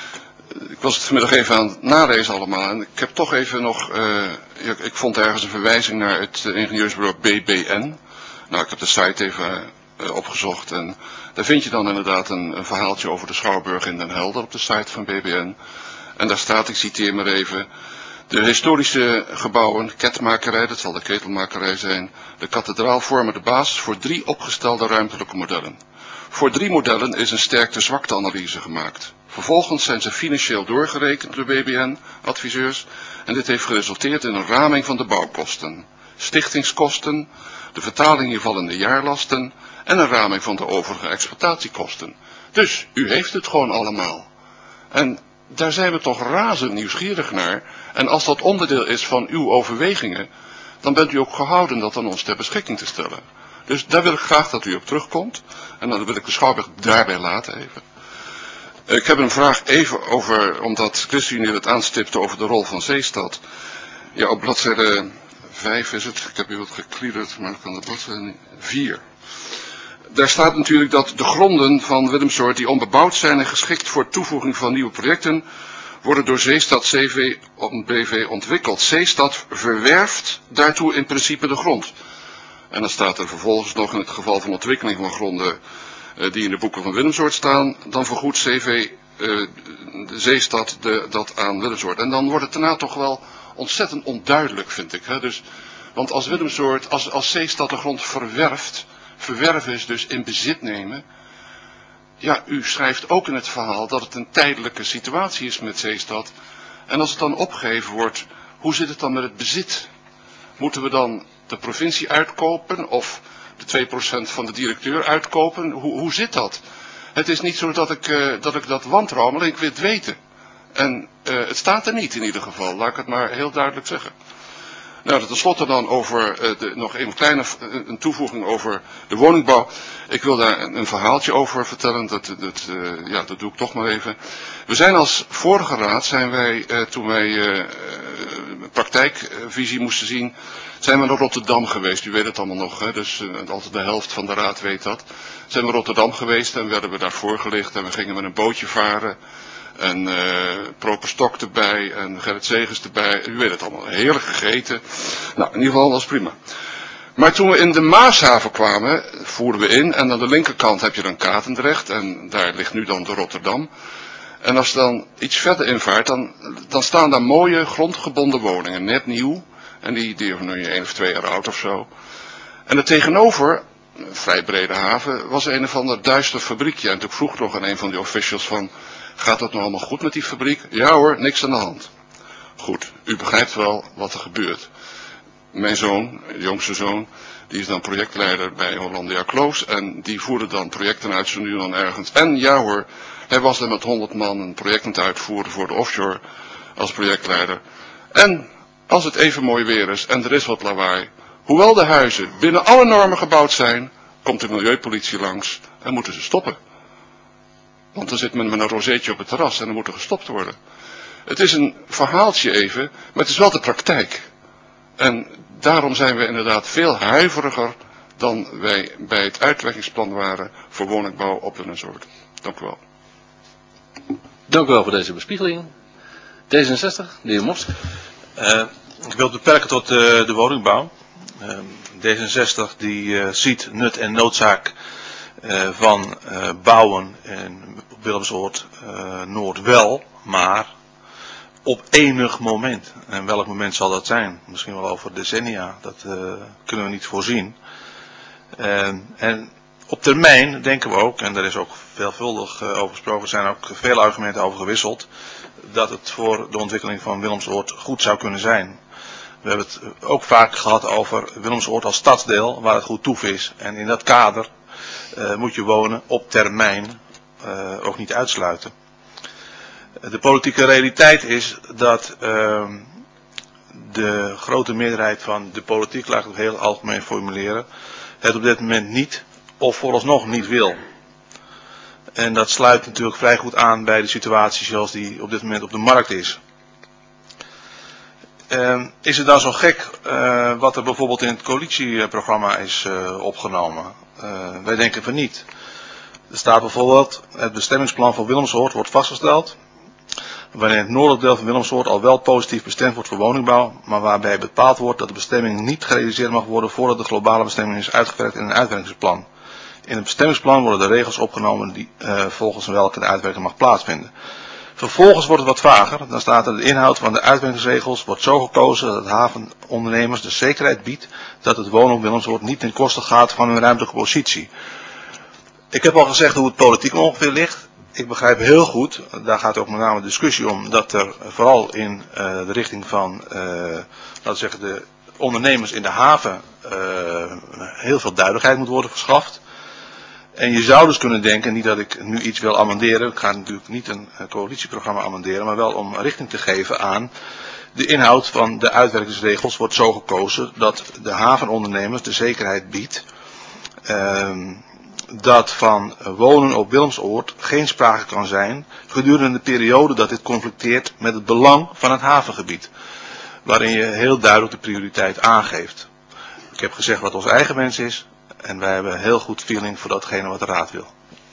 Ik was het vanmiddag even aan het nalezen allemaal. En ik heb toch even nog, ik vond ergens een verwijzing naar het ingenieursbureau BBN. Nou, ik heb de site even opgezocht en daar vind je dan inderdaad een verhaaltje over de Schouwburg in Den Helder op de site van BBN. En daar staat, ik citeer maar even, de historische gebouwen, ketmakerij, dat zal de ketelmakerij zijn, de kathedraal vormen de basis voor 3 opgestelde ruimtelijke modellen. Voor 3 modellen is een sterkte-zwakte-analyse gemaakt. Vervolgens zijn ze financieel doorgerekend door BBN-adviseurs en dit heeft geresulteerd in een raming van de bouwkosten, stichtingskosten, de vertaling hiervan in de jaarlasten en een raming van de overige exploitatiekosten. Dus u heeft het gewoon allemaal. En daar zijn we toch razend nieuwsgierig naar. En als dat onderdeel is van uw overwegingen, dan bent u ook gehouden dat aan ons ter beschikking te stellen. Dus daar wil ik graag dat u op terugkomt. En dan wil ik de Schouwburg daarbij laten even. Ik heb een vraag even over, omdat ChristenUnie het aanstipte over de rol van Zeestad. Ja, op bladzijde 5 is het. Ik heb hier wat gekliederd, maar ik kan de bladzijde 4. Daar staat natuurlijk dat de gronden van Willemsoord die onbebouwd zijn en geschikt voor toevoeging van nieuwe projecten, worden door Zeestad BV ontwikkeld. Zeestad verwerft daartoe in principe de grond. En dan staat er vervolgens nog in het geval van ontwikkeling van gronden die in de boeken van Willemsoord staan, dan vergoedt de Zeestad dat aan Willemsoord. En dan wordt het daarna toch wel ontzettend onduidelijk, vind ik. Hè? Dus, want als Willemsoord, als Zeestad de grond verwerft, verwerven is dus in bezit nemen. Ja, u schrijft ook in het verhaal dat het een tijdelijke situatie is met Zeestad. En als het dan opgegeven wordt, hoe zit het dan met het bezit? Moeten we dan de provincie uitkopen of de 2% van de directeur uitkopen? Hoe zit dat? Het is niet zo dat ik dat wantrouw, maar ik wil het weten. En het staat er niet in ieder geval, laat ik het maar heel duidelijk zeggen. Nou, tenslotte dan over nog een toevoeging over de woningbouw. Ik wil daar een verhaaltje over vertellen, dat doe ik toch maar even. We zijn als vorige raad, toen wij praktijkvisie moesten zien, zijn we naar Rotterdam geweest. U weet het allemaal nog, hè? Dus altijd de helft van de raad weet dat. Zijn we Rotterdam geweest en werden we daar voorgelicht en we gingen met een bootje varen. En Proper Stok erbij en Gerrit Zegers erbij. U weet het allemaal. Heerlijk gegeten. Nou, in ieder geval was prima. Maar toen we in de Maashaven kwamen, voeren we in. En aan de linkerkant heb je dan Katendrecht. En daar ligt nu dan de Rotterdam. En als je dan iets verder invaart, dan staan daar mooie grondgebonden woningen. Net nieuw. En die zijn nu 1 of 2 jaar oud of zo. En er tegenover, een vrij brede haven, was een of ander duister fabriekje. En toen vroeg nog aan een van die officials van, gaat dat nou allemaal goed met die fabriek? Ja hoor, niks aan de hand. Goed, u begrijpt wel wat er gebeurt. mijn zoon, jongste zoon, die is dan projectleider bij Hollandia Kloos en die voerde dan projecten uit zo nu dan ergens. En ja hoor, hij was er met 100 man een project aan het uitvoeren voor de offshore als projectleider. En als het even mooi weer is en er is wat lawaai, hoewel de huizen binnen alle normen gebouwd zijn, komt de milieupolitie langs en moeten ze stoppen. Want dan zit men met een rozeetje op het terras en dan moet er gestopt worden. Het is een verhaaltje even, maar het is wel de praktijk. En daarom zijn we inderdaad veel huiveriger dan wij bij het uitwerkingsplan waren voor woningbouw op de Noord. Dank u wel. Dank u wel voor deze bespiegeling. D66, de heer Mosk. Ik wil het beperken tot de woningbouw. D66 die ziet nut en noodzaak van bouwen op Willemsoord Noord wel, maar op enig moment. En welk moment zal dat zijn? Misschien wel over decennia, dat kunnen we niet voorzien. En op termijn denken we ook, en daar is ook veelvuldig over gesproken, er zijn ook veel argumenten over gewisseld, dat het voor de ontwikkeling van Willemsoord goed zou kunnen zijn. We hebben het ook vaak gehad over Willemsoord als stadsdeel waar het goed toef is. En in dat kader moet je wonen op termijn ook niet uitsluiten. De politieke realiteit is dat de grote meerderheid van de politiek, laat ik het heel algemeen formuleren, het op dit moment niet of vooralsnog niet wil. En dat sluit natuurlijk vrij goed aan bij de situatie zoals die op dit moment op de markt is. Is het dan zo gek wat er bijvoorbeeld in het coalitieprogramma is opgenomen? Wij denken van niet. Er staat bijvoorbeeld, het bestemmingsplan voor Willemsoord wordt vastgesteld, waarin het noordelijk deel van Willemsoord al wel positief bestemd wordt voor woningbouw, maar waarbij bepaald wordt dat de bestemming niet gerealiseerd mag worden voordat de globale bestemming is uitgewerkt in een uitwerkingsplan. In het bestemmingsplan worden de regels opgenomen die volgens welke de uitwerking mag plaatsvinden. Vervolgens wordt het wat vager, dan staat er de inhoud van de uitwerkingsregels wordt zo gekozen dat het havenondernemers de zekerheid biedt dat het wonen op Willemsoord niet ten koste gaat van hun ruimtelijke positie. Ik heb al gezegd hoe het politiek ongeveer ligt. Ik begrijp heel goed, daar gaat ook met name discussie om, dat er vooral in de richting van, laten we zeggen, de ondernemers in de haven heel veel duidelijkheid moet worden verschaft. En je zou dus kunnen denken, niet dat ik nu iets wil amenderen, ik ga natuurlijk niet een coalitieprogramma amenderen, maar wel om richting te geven aan de inhoud van de uitwerkingsregels wordt zo gekozen dat de havenondernemers de zekerheid biedt dat van wonen op Willemsoord geen sprake kan zijn gedurende de periode dat dit conflicteert met het belang van het havengebied, waarin je heel duidelijk de prioriteit aangeeft. Ik heb gezegd wat ons eigen wens is en wij hebben heel goed feeling voor datgene wat de Raad wil.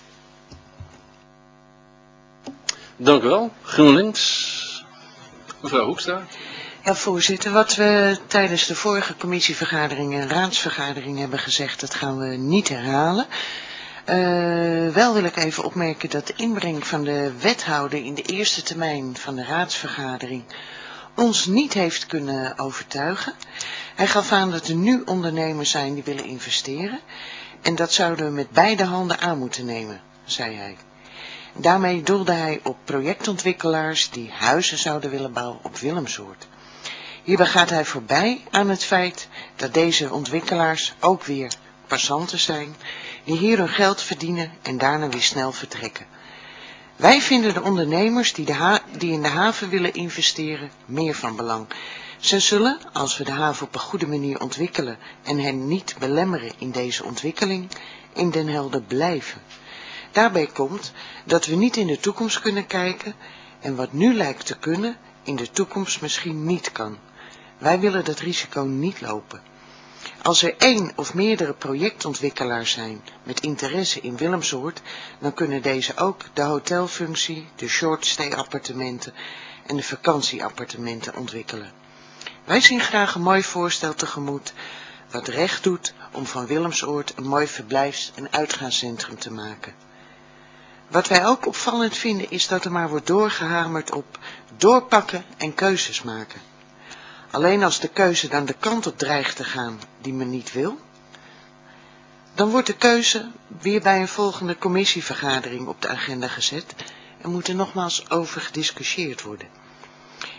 Dank u wel. GroenLinks, mevrouw Hoekstra. Ja, voorzitter, wat we tijdens de vorige commissievergadering en raadsvergadering hebben gezegd, dat gaan we niet herhalen. Wel wil ik even opmerken dat de inbreng van de wethouder in de eerste termijn van de raadsvergadering ons niet heeft kunnen overtuigen. Hij gaf aan dat er nu ondernemers zijn die willen investeren en dat zouden we met beide handen aan moeten nemen, zei hij. Daarmee doelde hij op projectontwikkelaars die huizen zouden willen bouwen op Willemsoord. Hierbij gaat hij voorbij aan het feit dat deze ontwikkelaars ook weer passanten zijn, die hier hun geld verdienen en daarna weer snel vertrekken. Wij vinden de ondernemers die in de haven willen investeren meer van belang. Ze zullen, als we de haven op een goede manier ontwikkelen en hen niet belemmeren in deze ontwikkeling, in Den Helder blijven. Daarbij komt dat we niet in de toekomst kunnen kijken en wat nu lijkt te kunnen, in de toekomst misschien niet kan. Wij willen dat risico niet lopen. Als er één of meerdere projectontwikkelaars zijn met interesse in Willemsoord, dan kunnen deze ook de hotelfunctie, de shortstay appartementen en de vakantieappartementen ontwikkelen. Wij zien graag een mooi voorstel tegemoet, wat recht doet om van Willemsoord een mooi verblijfs- en uitgaanscentrum te maken. Wat wij ook opvallend vinden is dat er maar wordt doorgehamerd op doorpakken en keuzes maken. Alleen als de keuze dan de kant op dreigt te gaan die men niet wil, dan wordt de keuze weer bij een volgende commissievergadering op de agenda gezet en moet er nogmaals over gediscussieerd worden.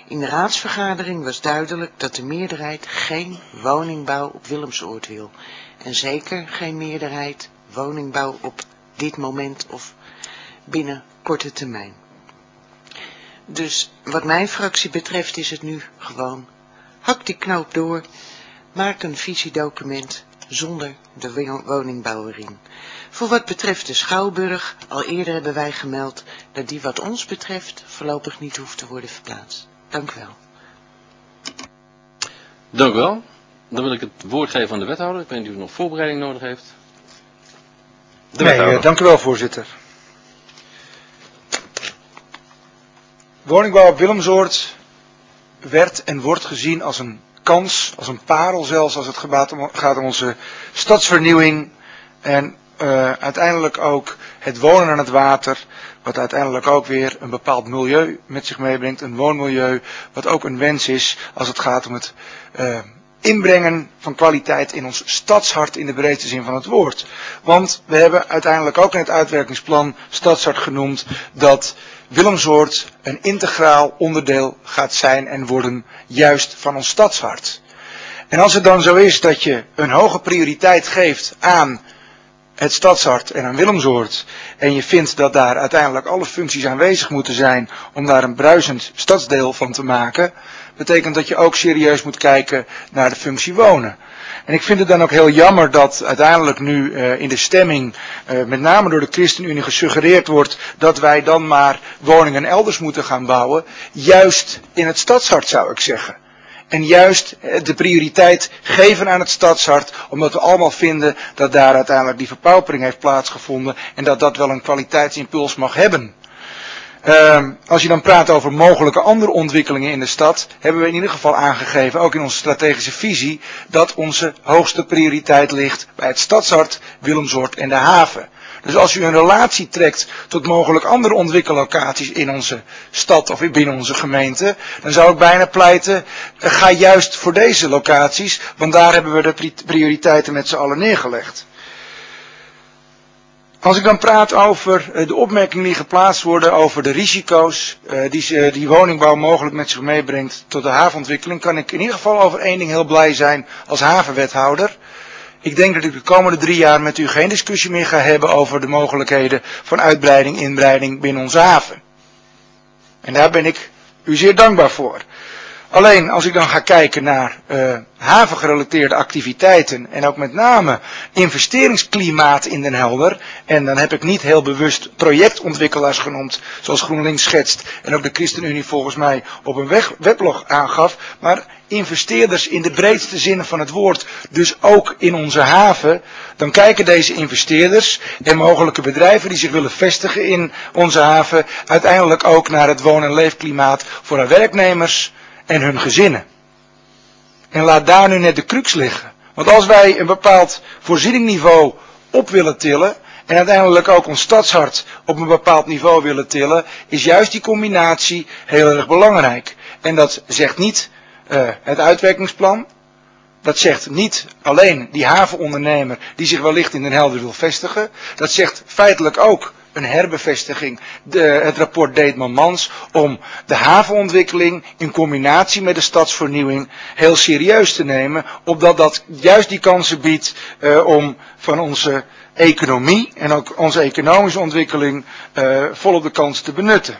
In de raadsvergadering was duidelijk dat de meerderheid geen woningbouw op Willemsoord wil. En zeker geen meerderheid woningbouw op dit moment of binnen korte termijn. Dus wat mijn fractie betreft is het nu gewoon, hak die knoop door, maak een visiedocument zonder de woningbouw erin. Voor wat betreft de Schouwburg, al eerder hebben wij gemeld dat die wat ons betreft voorlopig niet hoeft te worden verplaatst. Dank u wel. Dank u wel. Dan wil ik het woord geven aan de wethouder. Ik weet niet of u nog voorbereiding nodig heeft. Dank u wel, voorzitter. Woningbouw op Willemsoord werd en wordt gezien als een kans, als een parel zelfs, als het gaat om onze stadsvernieuwing en uiteindelijk ook het wonen aan het water, wat uiteindelijk ook weer een bepaald milieu met zich meebrengt, een woonmilieu, wat ook een wens is als het gaat om het inbrengen van kwaliteit in ons stadshart in de breedste zin van het woord. Want we hebben uiteindelijk ook in het uitwerkingsplan stadshart genoemd dat Willemsoord een integraal onderdeel gaat zijn en worden juist van ons stadshart. En als het dan zo is dat je een hoge prioriteit geeft aan het stadshart en aan Willemsoord en je vindt dat daar uiteindelijk alle functies aanwezig moeten zijn om daar een bruisend stadsdeel van te maken, betekent dat je ook serieus moet kijken naar de functie wonen. En ik vind het dan ook heel jammer dat uiteindelijk nu in de stemming met name door de ChristenUnie gesuggereerd wordt dat wij dan maar woningen elders moeten gaan bouwen, juist in het stadshart zou ik zeggen. En juist de prioriteit geven aan het stadshart, omdat we allemaal vinden dat daar uiteindelijk die verpaupering heeft plaatsgevonden en dat dat wel een kwaliteitsimpuls mag hebben. Als je dan praat over mogelijke andere ontwikkelingen in de stad, hebben we in ieder geval aangegeven, ook in onze strategische visie, dat onze hoogste prioriteit ligt bij het stadshart, Willemsoord en de haven. Dus als u een relatie trekt tot mogelijk andere ontwikkellocaties in onze stad of binnen onze gemeente, dan zou ik bijna pleiten, ga juist voor deze locaties, want daar hebben we de prioriteiten met z'n allen neergelegd. Als ik dan praat over de opmerkingen die geplaatst worden over de risico's die woningbouw mogelijk met zich meebrengt tot de havenontwikkeling, kan ik in ieder geval over één ding heel blij zijn als havenwethouder. Ik denk dat ik de komende 3 jaar met u geen discussie meer ga hebben over de mogelijkheden van uitbreiding, inbreiding binnen onze haven. En daar ben ik u zeer dankbaar voor. Alleen als ik dan ga kijken naar havengerelateerde activiteiten en ook met name investeringsklimaat in Den Helder, en dan heb ik niet heel bewust projectontwikkelaars genoemd zoals GroenLinks schetst en ook de ChristenUnie volgens mij op een weblog aangaf, maar investeerders in de breedste zin van het woord, dus ook in onze haven, dan kijken deze investeerders en mogelijke bedrijven die zich willen vestigen in onze haven uiteindelijk ook naar het woon- en leefklimaat voor hun werknemers en hun gezinnen. En laat daar nu net de crux liggen. Want als wij een bepaald voorzieningniveau op willen tillen en uiteindelijk ook ons stadshart op een bepaald niveau willen tillen, is juist die combinatie heel erg belangrijk. En dat zegt niet het uitwerkingsplan. Dat zegt niet alleen die havenondernemer die zich wellicht in Den Helder wil vestigen. Dat zegt feitelijk ook een herbevestiging, het rapport Deetman-Mans, om de havenontwikkeling in combinatie met de stadsvernieuwing heel serieus te nemen, opdat dat juist die kansen biedt om van onze economie en ook onze economische ontwikkeling volop de kansen te benutten.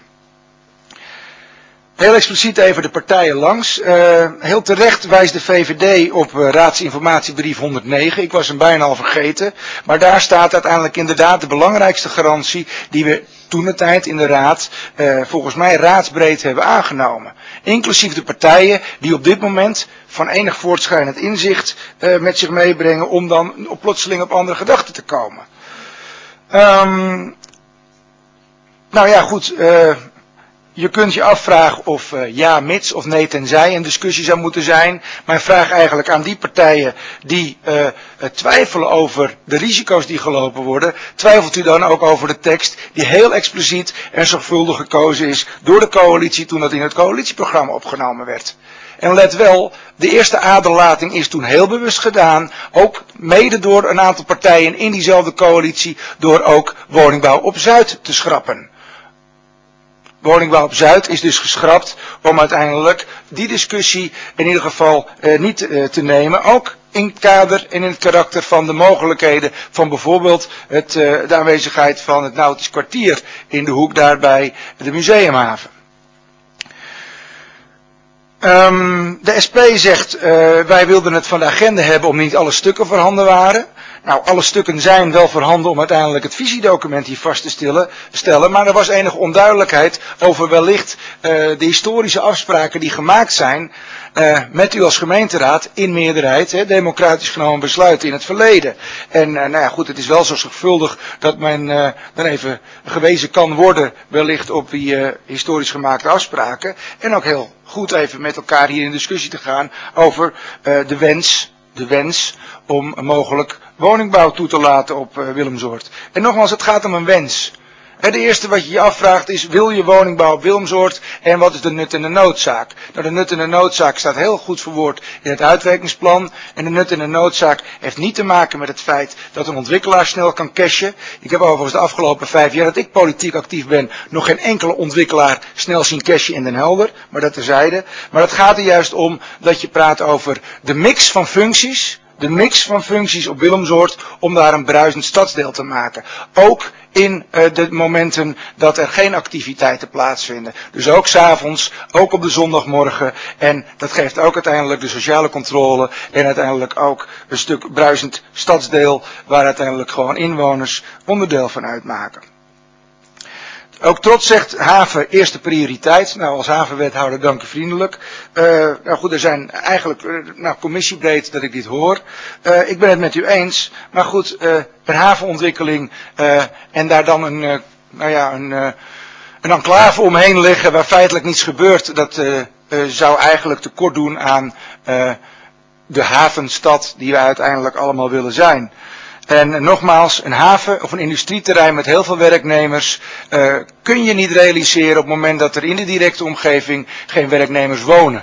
Heel expliciet even de partijen langs. Heel terecht wijst de VVD op raadsinformatiebrief 109. Ik was hem bijna al vergeten. Maar daar staat uiteindelijk inderdaad de belangrijkste garantie die we toentertijd in de raad volgens mij raadsbreed hebben aangenomen. Inclusief de partijen die op dit moment van enig voortschrijdend inzicht met zich meebrengen om dan plotseling op andere gedachten te komen. Nou ja, goed. Je kunt je afvragen of ja mits of nee tenzij een discussie zou moeten zijn. Mijn vraag eigenlijk aan die partijen die twijfelen over de risico's die gelopen worden. Twijfelt u dan ook over de tekst die heel expliciet en zorgvuldig gekozen is door de coalitie toen dat in het coalitieprogramma opgenomen werd. En let wel, de eerste aderlating is toen heel bewust gedaan, ook mede door een aantal partijen in diezelfde coalitie, door ook woningbouw op Zuid te schrappen. woningbouw op Zuid is dus geschrapt om uiteindelijk die discussie in ieder geval niet te nemen. Ook in het kader en in het karakter van de mogelijkheden van bijvoorbeeld de aanwezigheid van het Nautisch Kwartier in de hoek daarbij de Museumhaven. De SP zegt, wij wilden het van de agenda hebben omdat niet alle stukken voorhanden waren. Nou, alle stukken zijn wel voorhanden om uiteindelijk het visiedocument hier vast te stellen, maar er was enige onduidelijkheid over wellicht de historische afspraken die gemaakt zijn met u als gemeenteraad in meerderheid, democratisch genomen besluiten in het verleden. En nou ja, goed, het is wel zo zorgvuldig dat men dan even gewezen kan worden wellicht op die historisch gemaakte afspraken. En ook heel goed even met elkaar hier in discussie te gaan over de wens om mogelijk woningbouw toe te laten op Willemsoord. En nogmaals, het gaat om een wens. De eerste wat je je afvraagt is, wil je woningbouw op Willemsoord en wat is de nut en de noodzaak? Nou, de nut en de noodzaak staat heel goed verwoord in het uitwerkingsplan. En de nut en de noodzaak heeft niet te maken met het feit dat een ontwikkelaar snel kan cashen. Ik heb overigens de afgelopen 5 jaar dat ik politiek actief ben nog geen enkele ontwikkelaar snel zien cashen in Den Helder. Maar dat terzijde. Maar het gaat er juist om dat je praat over de mix van functies. De mix van functies op Willemsoord om daar een bruisend stadsdeel te maken. Ook in de momenten dat er geen activiteiten plaatsvinden. Dus ook 's avonds, ook op de zondagmorgen. En dat geeft ook uiteindelijk de sociale controle en uiteindelijk ook een stuk bruisend stadsdeel waar uiteindelijk gewoon inwoners onderdeel van uitmaken. Ook Trots zegt haven eerste prioriteit. Nou, als havenwethouder dank u vriendelijk. Nou goed, er zijn eigenlijk commissiebreed dat ik dit hoor. Ik ben het met u eens. Maar goed, een havenontwikkeling en daar dan een enclave omheen leggen waar feitelijk niets gebeurt. Dat zou eigenlijk tekort doen aan de havenstad die we uiteindelijk allemaal willen zijn. En nogmaals, een haven of een industrieterrein met heel veel werknemers kun je niet realiseren op het moment dat er in de directe omgeving geen werknemers wonen.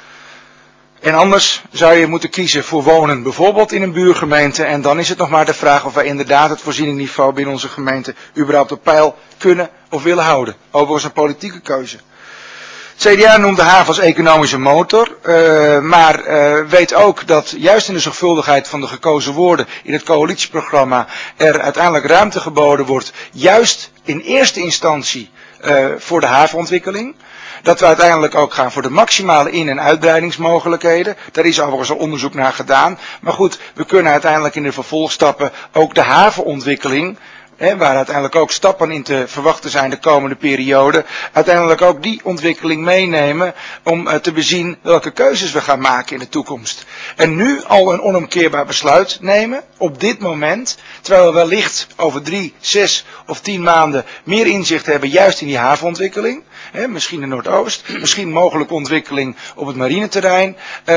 En anders zou je moeten kiezen voor wonen, bijvoorbeeld in een buurgemeente. En dan is het nog maar de vraag of wij inderdaad het voorzieningniveau binnen onze gemeente überhaupt op peil kunnen of willen houden. Overigens een politieke keuze. Het CDA noemt de haven als economische motor, maar weet ook dat juist in de zorgvuldigheid van de gekozen woorden in het coalitieprogramma er uiteindelijk ruimte geboden wordt, juist in eerste instantie voor de havenontwikkeling. Dat we uiteindelijk ook gaan voor de maximale in- en uitbreidingsmogelijkheden. Daar is overigens al onderzoek naar gedaan. Maar goed, we kunnen uiteindelijk in de vervolgstappen ook de havenontwikkeling, waar uiteindelijk ook stappen in te verwachten zijn de komende periode, uiteindelijk ook die ontwikkeling meenemen om te bezien welke keuzes we gaan maken in de toekomst. En nu al een onomkeerbaar besluit nemen, op dit moment, terwijl we wellicht over 3, 6 of 10 maanden meer inzicht hebben juist in die havenontwikkeling. Misschien in Noordoost, misschien mogelijke ontwikkeling op het marineterrein,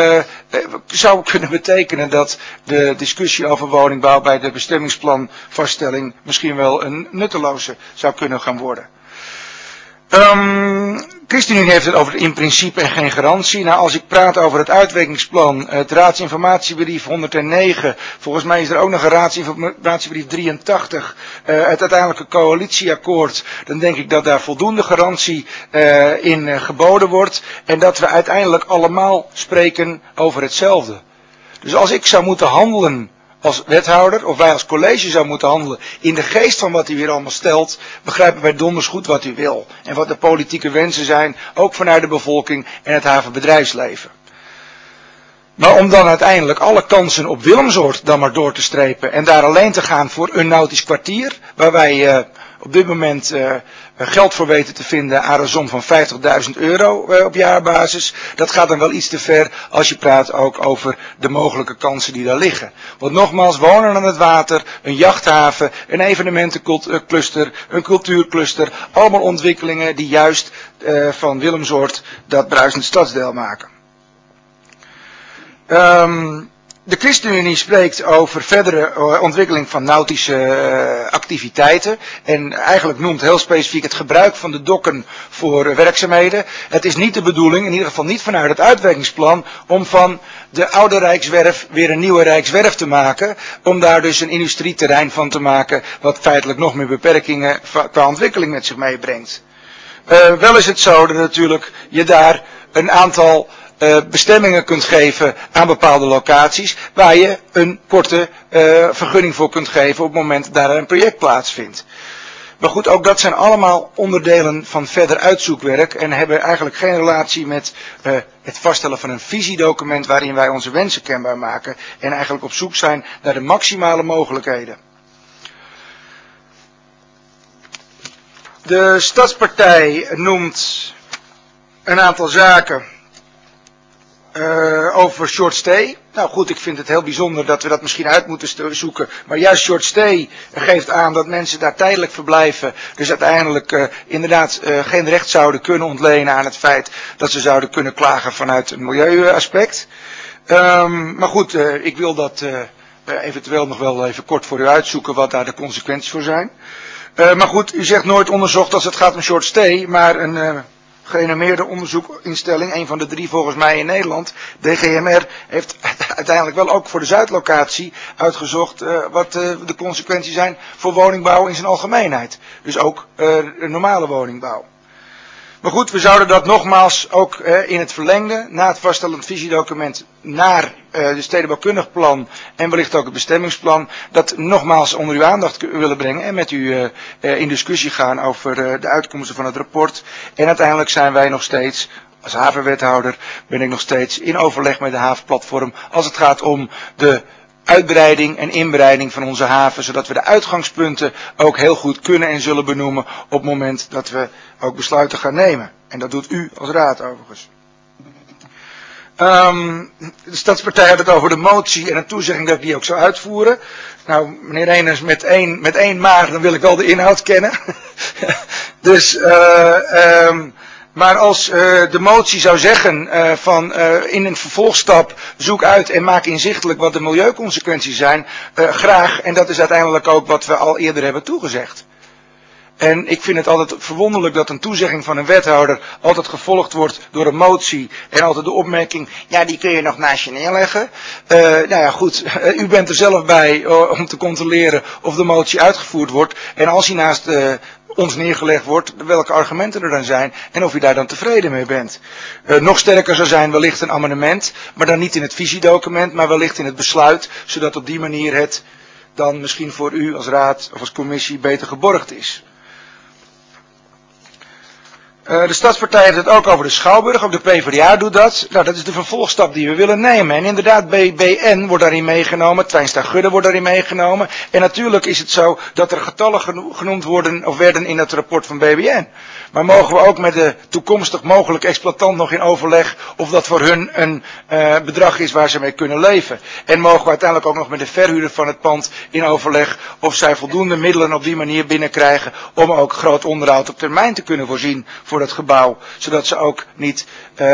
zou kunnen betekenen dat de discussie over woningbouw bij de bestemmingsplanvaststelling misschien wel een nutteloze zou kunnen gaan worden. ChristenUnie heeft het over in principe en geen garantie. Nou, als ik praat over het uitwerkingsplan, het raadsinformatiebrief 109, volgens mij is er ook nog een raadsinformatiebrief 83, het uiteindelijke coalitieakkoord, dan denk ik dat daar voldoende garantie in geboden wordt en dat we uiteindelijk allemaal spreken over hetzelfde. Dus als ik zou moeten handelen als wethouder, of wij als college zouden moeten handelen in de geest van wat u hier allemaal stelt, begrijpen wij donders goed wat u wil. En wat de politieke wensen zijn, ook vanuit de bevolking en het havenbedrijfsleven. Maar om dan uiteindelijk alle kansen op Willemsoord dan maar door te strepen en daar alleen te gaan voor een nautisch kwartier, waar wij op dit moment geld voor weten te vinden aan een som van €50.000 op jaarbasis. Dat gaat dan wel iets te ver als je praat ook over de mogelijke kansen die daar liggen. Want nogmaals, wonen aan het water, een jachthaven, een evenementencluster, een cultuurcluster. Allemaal ontwikkelingen die juist van Willemsoord dat bruisend stadsdeel maken. De ChristenUnie spreekt over verdere ontwikkeling van nautische activiteiten en eigenlijk noemt heel specifiek het gebruik van de dokken voor werkzaamheden. Het is niet de bedoeling, in ieder geval niet vanuit het uitwerkingsplan, om van de oude Rijkswerf weer een nieuwe Rijkswerf te maken, om daar dus een industrieterrein van te maken wat feitelijk nog meer beperkingen qua ontwikkeling met zich meebrengt. Wel is het zo dat natuurlijk je daar een aantal bestemmingen kunt geven aan bepaalde locaties waar je een korte vergunning voor kunt geven op het moment dat daar een project plaatsvindt. Maar goed, ook dat zijn allemaal onderdelen van verder uitzoekwerk en hebben eigenlijk geen relatie met het vaststellen van een visiedocument waarin wij onze wensen kenbaar maken en eigenlijk op zoek zijn naar de maximale mogelijkheden. De Stadspartij noemt een aantal zaken over short stay. Nou goed, ik vind het heel bijzonder dat we dat misschien uit moeten zoeken. Maar juist short stay geeft aan dat mensen daar tijdelijk verblijven. Dus uiteindelijk inderdaad geen recht zouden kunnen ontlenen aan het feit dat ze zouden kunnen klagen vanuit een milieuaspect. Maar goed, ik wil dat eventueel nog wel even kort voor u uitzoeken wat daar de consequenties voor zijn. Maar goed, u zegt nooit onderzocht als het gaat om short stay, maar een gerenommeerde onderzoekinstelling, een van de 3 volgens mij in Nederland, DGMR, heeft uiteindelijk wel ook voor de Zuidlocatie uitgezocht wat de consequenties zijn voor woningbouw in zijn algemeenheid. Dus ook normale woningbouw. Maar goed, we zouden dat nogmaals ook in het verlengde, na het vaststellend visiedocument, naar de stedenbouwkundig plan en wellicht ook het bestemmingsplan, dat nogmaals onder uw aandacht willen brengen en met u in discussie gaan over de uitkomsten van het rapport. En uiteindelijk zijn wij nog steeds, als havenwethouder, ben ik nog steeds in overleg met de havenplatform als het gaat om de uitbreiding en inbreiding van onze haven, zodat we de uitgangspunten ook heel goed kunnen en zullen benoemen op het moment dat we ook besluiten gaan nemen. En dat doet u als raad overigens. De Stadspartij had het over de motie en een toezegging dat ik die ook zou uitvoeren. Nou, meneer Eners, met één maar, dan wil ik wel de inhoud kennen. Dus, maar als de motie zou zeggen van in een vervolgstap zoek uit en maak inzichtelijk wat de milieuconsequenties zijn, graag. En dat is uiteindelijk ook wat we al eerder hebben toegezegd. En ik vind het altijd verwonderlijk dat een toezegging van een wethouder altijd gevolgd wordt door een motie en altijd de opmerking, ja die kun je nog naast je neerleggen. Nou ja goed, u bent er zelf bij om te controleren of de motie uitgevoerd wordt en als die naast ons neergelegd wordt, welke argumenten er dan zijn en of u daar dan tevreden mee bent. Nog sterker zou zijn wellicht een amendement, maar dan niet in het visiedocument, maar wellicht in het besluit, zodat op die manier het dan misschien voor u als raad of als commissie beter geborgd is. De Stadspartij heeft het ook over de Schouwburg, ook de PvdA doet dat. Nou, dat is de vervolgstap die we willen nemen. En inderdaad, BBN wordt daarin meegenomen, Twijnstra-Gudde wordt daarin meegenomen. En natuurlijk is het zo dat er getallen genoemd worden of werden in het rapport van BBN. Maar mogen we ook met de toekomstig mogelijk exploitant nog in overleg of dat voor hun een bedrag is waar ze mee kunnen leven. En mogen we uiteindelijk ook nog met de verhuurder van het pand in overleg of zij voldoende middelen op die manier binnenkrijgen om ook groot onderhoud op termijn te kunnen voorzien voor dat gebouw, zodat ze ook niet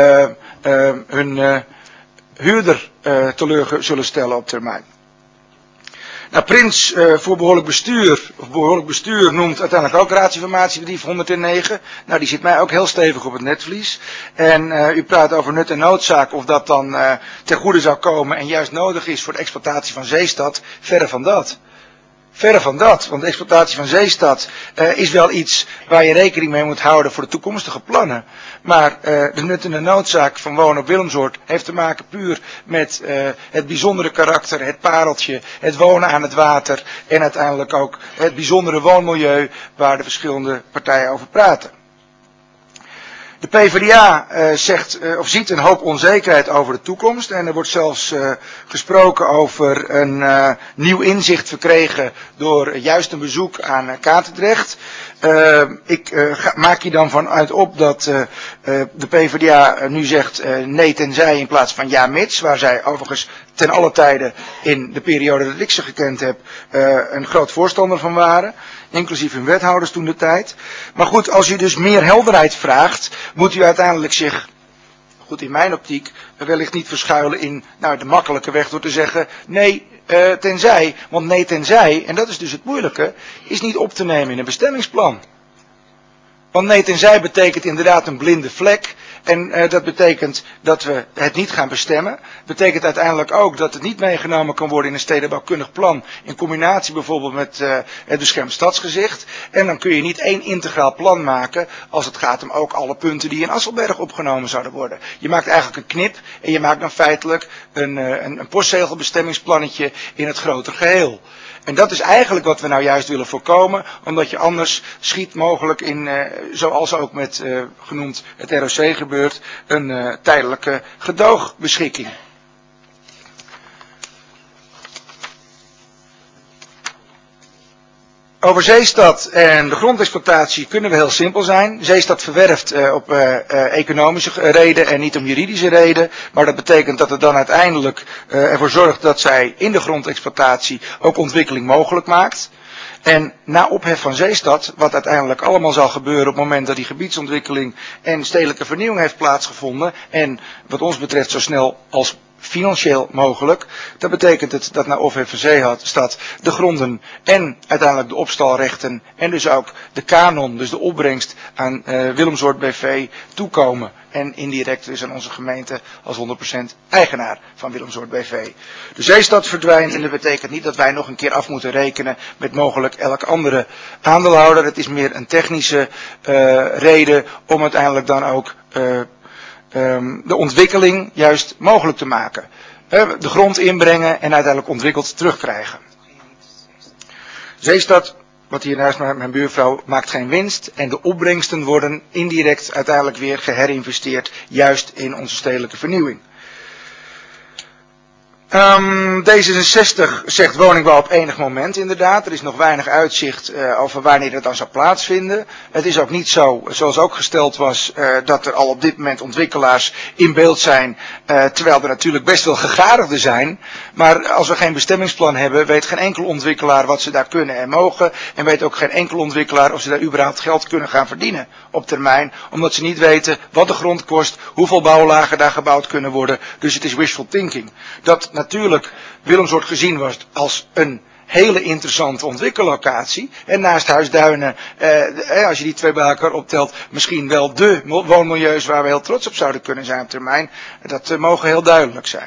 hun huurder teleur zullen stellen op termijn. Nou, Prins voor behoorlijk bestuur noemt uiteindelijk ook Raadsinformatiebrief 109. Nou, die zit mij ook heel stevig op het netvlies. En u praat over nut en noodzaak of dat dan ten goede zou komen en juist nodig is voor de exploitatie van Zeestad. Verre van dat. Verre van dat, want de exploitatie van Zeestad is wel iets waar je rekening mee moet houden voor de toekomstige plannen. Maar de nut en de noodzaak van wonen op Willemsoord heeft te maken puur met het bijzondere karakter, het pareltje, het wonen aan het water en uiteindelijk ook het bijzondere woonmilieu waar de verschillende partijen over praten. De PvdA ziet een hoop onzekerheid over de toekomst en er wordt zelfs gesproken over een nieuw inzicht verkregen door juist een bezoek aan Katendrecht. Ik maak hier dan vanuit op dat de PvdA nu zegt nee tenzij in plaats van ja mits, waar zij overigens ten alle tijde in de periode dat ik ze gekend heb een groot voorstander van waren. Inclusief hun wethouders toen de tijd. Maar goed, als u dus meer helderheid vraagt, moet u uiteindelijk zich, goed in mijn optiek, wellicht niet verschuilen in de makkelijke weg door te zeggen nee tenzij. Want nee tenzij, en dat is dus het moeilijke, is niet op te nemen in een bestemmingsplan. Want nee tenzij betekent inderdaad een blinde vlek En dat betekent dat we het niet gaan bestemmen. Betekent uiteindelijk ook dat het niet meegenomen kan worden in een stedenbouwkundig plan. In combinatie bijvoorbeeld met het beschermd stadsgezicht. En dan kun je niet één integraal plan maken als het gaat om ook alle punten die in Asselberg opgenomen zouden worden. Je maakt eigenlijk een knip en je maakt dan feitelijk een postzegelbestemmingsplannetje in het grotere geheel. En dat is eigenlijk wat we nou juist willen voorkomen, omdat je anders schiet mogelijk in, zoals ook met genoemd het ROC gebeurt, een tijdelijke gedoogbeschikking. Over Zeestad en de grondexploitatie kunnen we heel simpel zijn. Zeestad verwerft op economische reden en niet om juridische reden. Maar dat betekent dat het dan uiteindelijk ervoor zorgt dat zij in de grondexploitatie ook ontwikkeling mogelijk maakt. En na ophef van Zeestad, wat uiteindelijk allemaal zal gebeuren op het moment dat die gebieidsontwikkeling en stedelijke vernieuwing heeft plaatsgevonden. En wat ons betreft zo snel als financieel mogelijk. Dat betekent het dat na ophef van Zeestad de gronden en uiteindelijk de opstalrechten en dus ook de kanon, dus de opbrengst aan Willemsoord BV toekomen. En indirect dus aan onze gemeente als 100% eigenaar van Willemsoord BV. De Zeestad verdwijnt en dat betekent niet dat wij nog een keer af moeten rekenen met mogelijk elke andere aandeelhouder. Het is meer een technische reden om uiteindelijk dan ook de ontwikkeling juist mogelijk te maken. De grond inbrengen en uiteindelijk ontwikkeld terugkrijgen. Zeestad, wat hier naast mijn buurvrouw, maakt geen winst. En de opbrengsten worden indirect uiteindelijk weer geherinvesteerd. Juist in onze stedelijke vernieuwing. D66 zegt woningbouw op enig moment inderdaad. Er is nog weinig uitzicht over wanneer dat dan zou plaatsvinden. Het is ook niet zo, zoals ook gesteld was, dat er al op dit moment ontwikkelaars in beeld zijn. Terwijl er natuurlijk best wel gegadigden zijn. Maar als we geen bestemmingsplan hebben, weet geen enkel ontwikkelaar wat ze daar kunnen en mogen. En weet ook geen enkel ontwikkelaar of ze daar überhaupt geld kunnen gaan verdienen op termijn. Omdat ze niet weten wat de grond kost, hoeveel bouwlagen daar gebouwd kunnen worden. Dus het is wishful thinking. Dat natuurlijk Willemsoord gezien wordt als een hele interessante ontwikkellocatie. En naast Huisduinen, als je die twee bij elkaar optelt, misschien wel de woonmilieus waar we heel trots op zouden kunnen zijn op termijn. Dat mogen heel duidelijk zijn.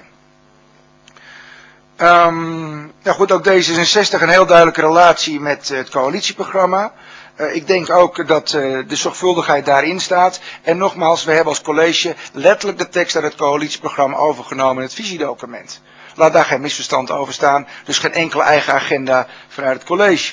Nou goed, ook D66 een heel duidelijke relatie met het coalitieprogramma. Ik denk ook dat de zorgvuldigheid daarin staat. En nogmaals, we hebben als college letterlijk de tekst uit het coalitieprogramma overgenomen in het visiedocument. Laat daar geen misverstand over staan. Dus geen enkele eigen agenda vanuit het college.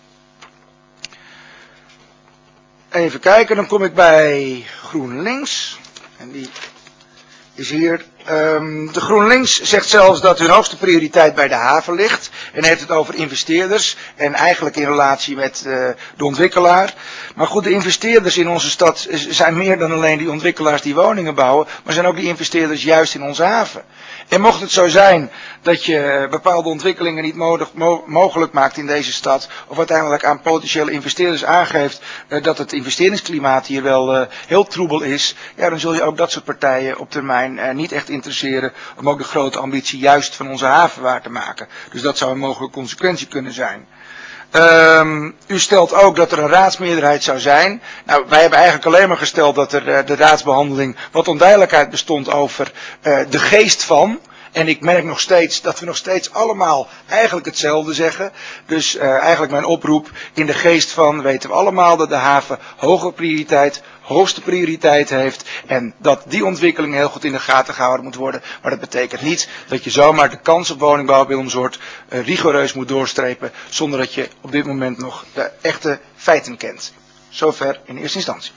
Even kijken, dan kom ik bij GroenLinks. En die is hier. De GroenLinks zegt zelfs dat hun hoogste prioriteit bij de haven ligt. En heeft het over investeerders. En eigenlijk in relatie met de ontwikkelaar. Maar goed, de investeerders in onze stad zijn meer dan alleen die ontwikkelaars die woningen bouwen. Maar zijn ook die investeerders juist in onze haven. En mocht het zo zijn dat je bepaalde ontwikkelingen niet mogelijk maakt in deze stad. Of uiteindelijk aan potentiële investeerders aangeeft dat het investeringsklimaat hier wel heel troebel is. Ja, dan zul je ook dat soort partijen op termijn niet echt interesseren om ook de grote ambitie juist van onze haven waar te maken. Dus dat zou een mogelijke consequentie kunnen zijn. U stelt ook dat er een raadsmeerderheid zou zijn. Nou, wij hebben eigenlijk alleen maar gesteld dat er de raadsbehandeling wat onduidelijkheid bestond over de geest van. En ik merk nog steeds dat we nog steeds allemaal eigenlijk hetzelfde zeggen. Dus eigenlijk mijn oproep in de geest van weten we allemaal dat de haven hoogste prioriteit heeft. En dat die ontwikkeling heel goed in de gaten gehouden moet worden. Maar dat betekent niet dat je zomaar de kans op woningbouw op Willemsoord rigoureus moet doorstrepen. Zonder dat je op dit moment nog de echte feiten kent. Zover in eerste instantie.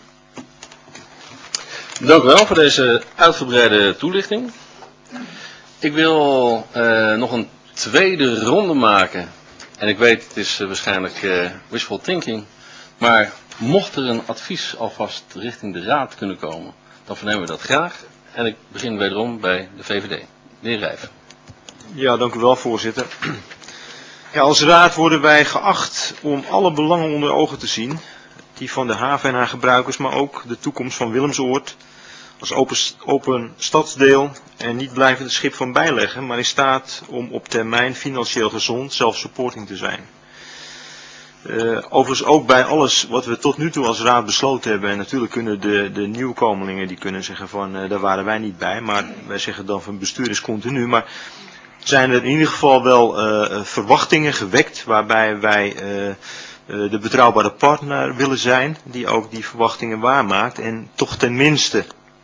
Dank u wel voor deze uitgebreide toelichting. Ik wil nog een tweede ronde maken. En ik weet, het is waarschijnlijk wishful thinking. Maar mocht er een advies alvast richting de raad kunnen komen, dan vernemen we dat graag. En ik begin wederom bij de VVD. De heer Rijf. Ja, dank u wel, voorzitter. Ja, als raad worden wij geacht om alle belangen onder ogen te zien. Die van de haven en haar gebruikers, maar ook de toekomst van Willemsoord. Als open stadsdeel en niet blijven het schip van bijleggen, maar in staat om op termijn financieel gezond, self-supporting te zijn. Overigens ook bij alles wat we tot nu toe als raad besloten hebben. En natuurlijk kunnen de nieuwkomelingen die kunnen zeggen van daar waren wij niet bij. Maar wij zeggen dan van bestuur is continu. Maar zijn er in ieder geval wel verwachtingen gewekt waarbij wij de betrouwbare partner willen zijn. Die ook die verwachtingen waarmaakt. En toch tenminste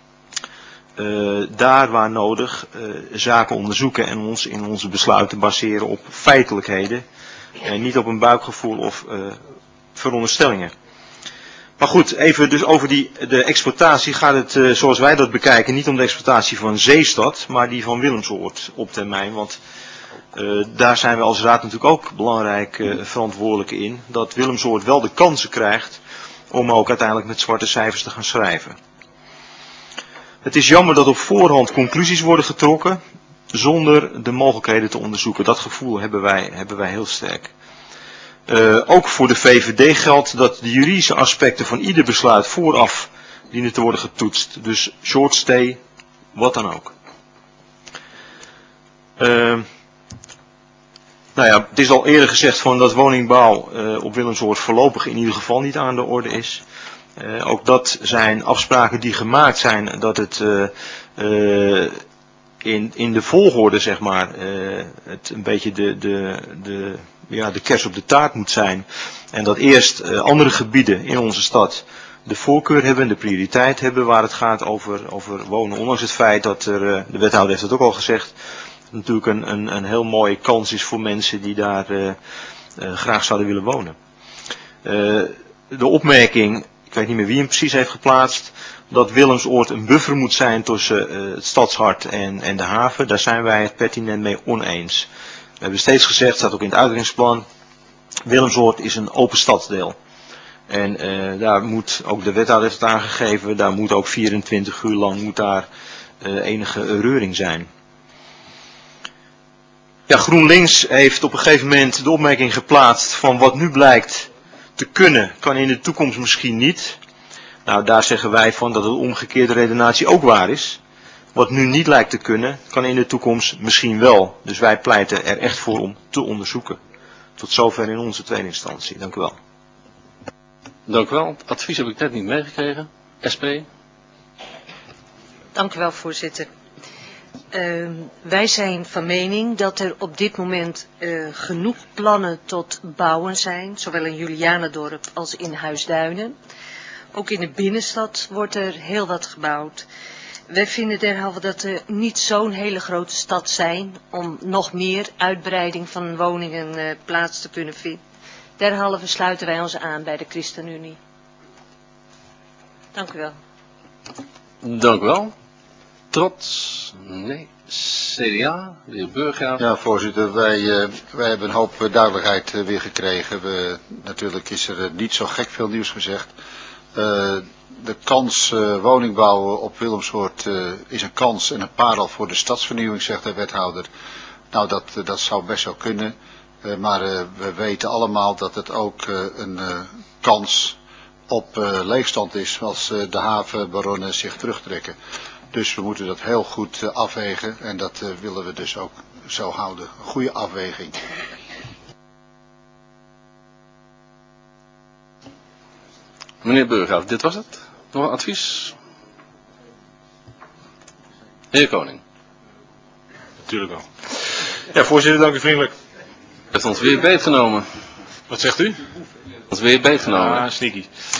daar waar nodig zaken onderzoeken en ons in onze besluiten baseren op feitelijkheden. En niet op een buikgevoel of veronderstellingen. Maar goed, even dus over de exploitatie gaat het zoals wij dat bekijken niet om de exploitatie van Zeestad, maar die van Willemsoord op termijn. Want daar zijn we als raad natuurlijk ook belangrijk verantwoordelijk in. Dat Willemsoord wel de kansen krijgt om ook uiteindelijk met zwarte cijfers te gaan schrijven. Het is jammer dat op voorhand conclusies worden getrokken zonder de mogelijkheden te onderzoeken. Dat gevoel hebben wij heel sterk. Ook voor de VVD geldt dat de juridische aspecten van ieder besluit vooraf dienen te worden getoetst. Dus short stay, wat dan ook. Nou ja, het is al eerder gezegd van dat woningbouw op Willemsoord voorlopig in ieder geval niet aan de orde is. Ook dat zijn afspraken die gemaakt zijn dat het in de volgorde, zeg maar, het een beetje de kers op de taart moet zijn. En dat eerst andere gebieden in onze stad de voorkeur hebben, de prioriteit hebben waar het gaat over wonen. Ondanks het feit dat de wethouder heeft het ook al gezegd, natuurlijk een heel mooie kans is voor mensen die daar graag zouden willen wonen. De opmerking, ik weet niet meer wie hem precies heeft geplaatst, dat Willemsoord een buffer moet zijn tussen het stadshart en de haven, daar zijn wij het pertinent mee oneens. We hebben steeds gezegd, staat ook in het uitwerkingsplan, Willemsoord is een open stadsdeel. En daar moet, ook de wethouder heeft het aangegeven, daar moet ook 24 uur lang moet daar enige reuring zijn. Ja, GroenLinks heeft op een gegeven moment de opmerking geplaatst van wat nu blijkt te kunnen, kan in de toekomst misschien niet. Nou, daar zeggen wij van dat de omgekeerde redenatie ook waar is. Wat nu niet lijkt te kunnen, kan in de toekomst misschien wel. Dus wij pleiten er echt voor om te onderzoeken. Tot zover in onze tweede instantie. Dank u wel. Dank u wel. Het advies heb ik net niet meegekregen. SP. Dank u wel, voorzitter. Wij zijn van mening dat er op dit moment genoeg plannen tot bouwen zijn, zowel in Julianendorp als in Huisduinen. Ook in de binnenstad wordt er heel wat gebouwd. Wij vinden derhalve dat er niet zo'n hele grote stad zijn om nog meer uitbreiding van woningen plaats te kunnen vinden. Derhalve sluiten wij ons aan bij de ChristenUnie. Dank u wel. Dank u wel. Trots? Nee. CDA? De heer Burggraaf? Ja, voorzitter. Wij hebben een hoop duidelijkheid weer gekregen. Natuurlijk is er niet zo gek veel nieuws gezegd. De kans woningbouw op Willemsoord is een kans en een parel voor de stadsvernieuwing, zegt de wethouder. Nou, dat zou best wel kunnen. Maar we weten allemaal dat het ook een kans op leegstand is als de havenbaronnen zich terugtrekken. Dus we moeten dat heel goed afwegen en dat willen we dus ook zo houden. Een goede afweging. Meneer Burggraaf, dit was het? Nog een advies? Heer Koning. Natuurlijk wel. Ja, voorzitter, dank u vriendelijk. U heeft ons weer beetgenomen. Wat zegt u? Ons weer beetgenomen. Ah, sneaky.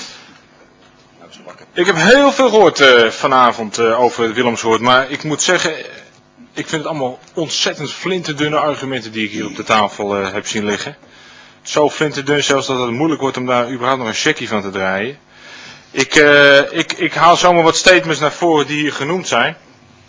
Ik heb heel veel gehoord vanavond over Willemsoord, maar ik moet zeggen, ik vind het allemaal ontzettend flinterdunne argumenten die ik hier op de tafel heb zien liggen. Zo flinterdun zelfs dat het moeilijk wordt om daar überhaupt nog een checkie van te draaien. Ik haal zomaar wat statements naar voren die hier genoemd zijn.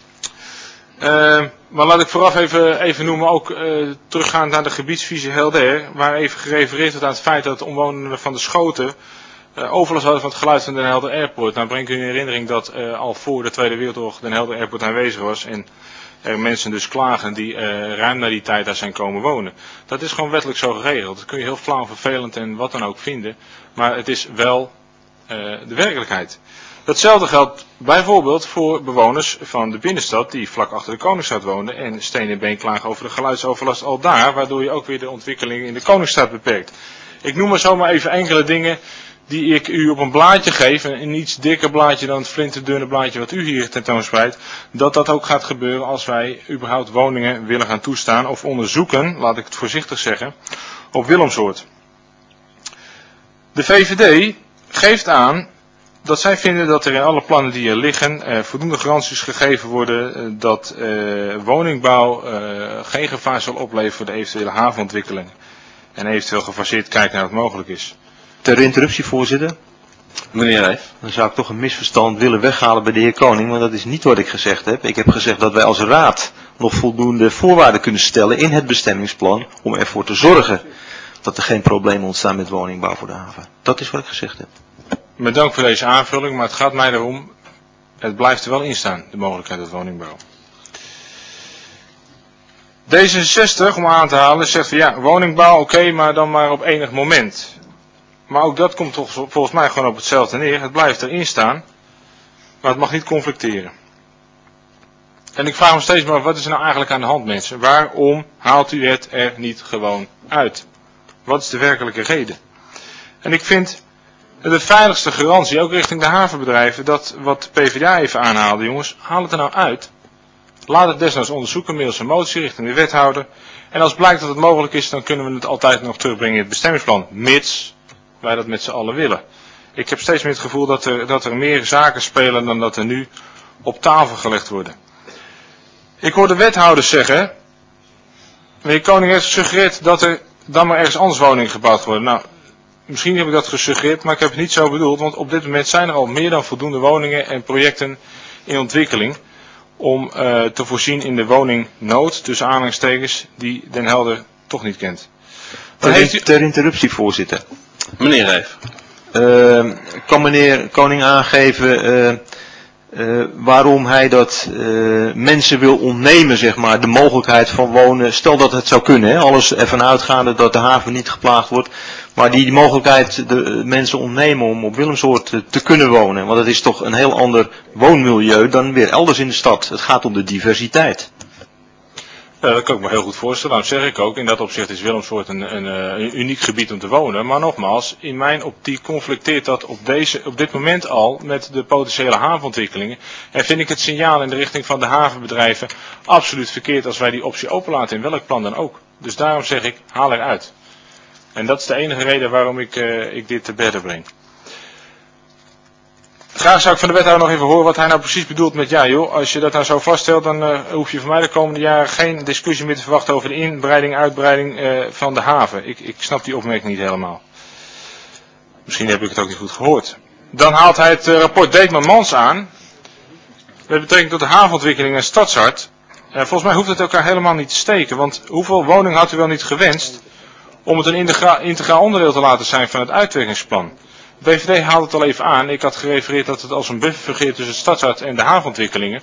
Maar laat ik vooraf even noemen, ook teruggaand naar de gebiedsvisie Helder, waar even gerefereerd wordt aan het feit dat omwonenden van de Schoten overlast hadden van het geluid van Den Helder Airport. Nou breng ik u in herinnering dat al voor de Tweede Wereldoorlog Den Helder Airport aanwezig was en er mensen dus klagen die ruim na die tijd daar zijn komen wonen. Dat is gewoon wettelijk zo geregeld. Dat kun je heel flauw, vervelend en wat dan ook vinden, maar het is wel de werkelijkheid. Datzelfde geldt bijvoorbeeld voor bewoners van de binnenstad die vlak achter de Koningsstad woonden en steen en been klagen over de geluidsoverlast al daar, waardoor je ook weer de ontwikkeling in de Koningsstad beperkt. Ik noem maar zomaar even enkele dingen die ik u op een blaadje geef, een iets dikker blaadje dan het flinterdunne blaadje wat u hier tentoonspreidt, dat ook gaat gebeuren als wij überhaupt woningen willen gaan toestaan of onderzoeken, laat ik het voorzichtig zeggen, op Willemsoord. De VVD geeft aan dat zij vinden dat er in alle plannen die er liggen voldoende garanties gegeven worden dat woningbouw geen gevaar zal opleveren voor de eventuele havenontwikkeling. En eventueel gefaseerd kijken naar wat mogelijk is. Ter interruptie, voorzitter. Meneer Rijf. Dan zou ik toch een misverstand willen weghalen bij de heer Koning, want dat is niet wat ik gezegd heb. Ik heb gezegd dat wij als raad nog voldoende voorwaarden kunnen stellen in het bestemmingsplan om ervoor te zorgen dat er geen problemen ontstaan met woningbouw voor de haven. Dat is wat ik gezegd heb. Met dank voor deze aanvulling, maar het gaat mij erom, het blijft er wel in staan, de mogelijkheid tot woningbouw. D66, om aan te halen, zegt van ja, woningbouw oké, maar dan maar op enig moment. Maar ook dat komt toch volgens mij gewoon op hetzelfde neer. Het blijft erin staan, maar het mag niet conflicteren. En ik vraag me steeds maar, wat is er nou eigenlijk aan de hand, mensen? Waarom haalt u het er niet gewoon uit? Wat is de werkelijke reden? En ik vind de veiligste garantie, ook richting de havenbedrijven, dat wat de PvdA even aanhaalde, jongens, haal het er nou uit. Laat het desnoods onderzoeken middels een motie richting de wethouder. En als blijkt dat het mogelijk is, dan kunnen we het altijd nog terugbrengen in het bestemmingsplan. Mits wij dat met z'n allen willen. Ik heb steeds meer het gevoel dat er meer zaken spelen dan dat er nu op tafel gelegd worden. Ik hoor de wethouders zeggen, meneer Koning heeft gesuggereerd dat er dan maar ergens anders woningen gebouwd worden. Nou, misschien heb ik dat gesuggereerd, maar ik heb het niet zo bedoeld, want op dit moment zijn er al meer dan voldoende woningen en projecten in ontwikkeling om te voorzien in de woningnood, tussen aanhalingstekens, die Den Helder toch niet kent. Ter interruptie, voorzitter. Meneer Rijf. Kan meneer Koning aangeven waarom hij dat mensen wil ontnemen, zeg maar, de mogelijkheid van wonen. Stel dat het zou kunnen, hè, alles ervan uitgaande dat de haven niet geplaagd wordt. Maar die mogelijkheid de mensen ontnemen om op Willemsoord te kunnen wonen. Want het is toch een heel ander woonmilieu dan weer elders in de stad. Het gaat om de diversiteit. Ja, dat kan ik me heel goed voorstellen. Daarom zeg ik ook, in dat opzicht is Willemsoord een uniek gebied om te wonen. Maar nogmaals, in mijn optiek conflicteert dat op dit moment al met de potentiële havenontwikkelingen. En vind ik het signaal in de richting van de havenbedrijven absoluut verkeerd als wij die optie openlaten, in welk plan dan ook. Dus daarom zeg ik, haal eruit. En dat is de enige reden waarom ik dit te bedden breng. Graag zou ik van de wethouder nog even horen wat hij nou precies bedoelt met ja joh, als je dat nou zo vaststelt, dan hoef je van mij de komende jaren geen discussie meer te verwachten over de inbreiding, uitbreiding van de haven. Ik snap die opmerking niet helemaal. Misschien heb ik het ook niet goed gehoord. Dan haalt hij het rapport Deetman-Mans aan, met betrekking tot de havenontwikkeling en Stadshart. Volgens mij hoeft het elkaar helemaal niet te steken, want hoeveel woningen had u wel niet gewenst om het een integraal onderdeel te laten zijn van het uitwerkingsplan? De VVD haalt het al even aan. Ik had gerefereerd dat het als een buffer fungeert tussen het stadshart en de havenontwikkelingen.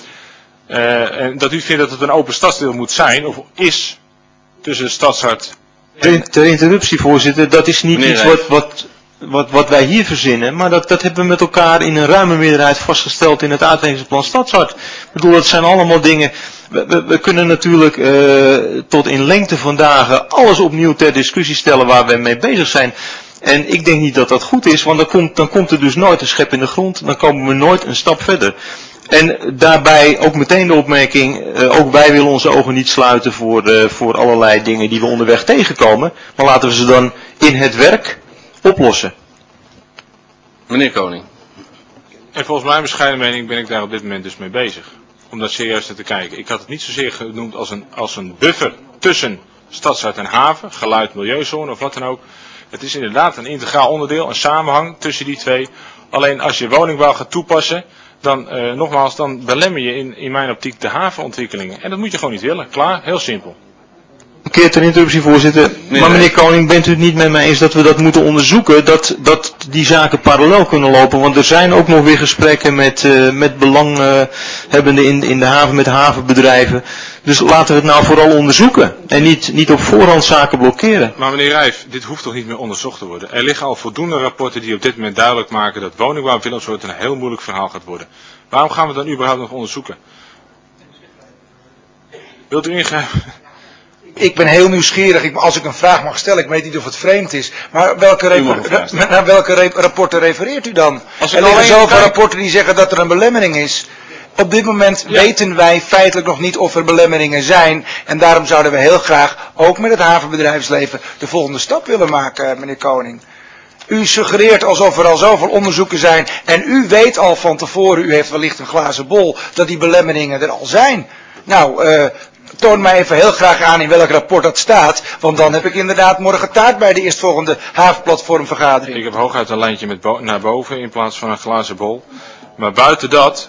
En dat u vindt dat het een open stadsdeel moet zijn, of is, tussen het stadshart. Ter interruptie, voorzitter, dat is niet iets wat wij hier verzinnen, maar dat hebben we met elkaar in een ruime meerderheid vastgesteld in het uitwerkingsplan Stadshart. Ik bedoel, dat zijn allemaal dingen. We kunnen natuurlijk tot in lengte van dagen alles opnieuw ter discussie stellen waar we mee bezig zijn. En ik denk niet dat dat goed is, want dan komt er dus nooit een schep in de grond, dan komen we nooit een stap verder. En daarbij ook meteen de opmerking, ook wij willen onze ogen niet sluiten voor allerlei dingen die we onderweg tegenkomen, maar laten we ze dan in het werk oplossen. Meneer Koning. En volgens mijn bescheiden mening ben ik daar op dit moment dus mee bezig. Om dat serieus te kijken. Ik had het niet zozeer genoemd als een buffer tussen stadshart en haven, geluid, milieuzone of wat dan ook. Het is inderdaad een integraal onderdeel, een samenhang tussen die twee. Alleen als je woningbouw gaat toepassen, dan nogmaals, dan belemmer je in mijn optiek de havenontwikkelingen. En dat moet je gewoon niet willen. Klaar? Heel simpel. Een keer ter interruptie, voorzitter. Maar meneer Koning, bent u het niet met mij eens dat we dat moeten onderzoeken, dat die zaken parallel kunnen lopen? Want er zijn ook nog weer gesprekken met belanghebbenden in de haven, met havenbedrijven. Dus laten we het nou vooral onderzoeken en niet op voorhand zaken blokkeren. Maar meneer Rijf, dit hoeft toch niet meer onderzocht te worden? Er liggen al voldoende rapporten die op dit moment duidelijk maken dat woningbouw in Willemsoord een heel moeilijk verhaal gaat worden. Waarom gaan we dan überhaupt nog onderzoeken? Wilt u ingrijpen? Ik ben heel nieuwsgierig, als ik een vraag mag stellen, ik weet niet of het vreemd is, maar naar welke rapporten refereert u dan? Er liggen zoveel rapporten die zeggen dat er een belemmering is. Op dit moment weten wij feitelijk nog niet of er belemmeringen zijn. En daarom zouden we heel graag, ook met het havenbedrijfsleven, de volgende stap willen maken, meneer Koning. U suggereert alsof er al zoveel onderzoeken zijn. En u weet al van tevoren, u heeft wellicht een glazen bol, dat die belemmeringen er al zijn. Nou, toon mij even heel graag aan in welk rapport dat staat. Want dan heb ik inderdaad morgen taart bij de eerstvolgende havenplatformvergadering. Ik heb hooguit een lijntje naar boven in plaats van een glazen bol. Maar buiten dat,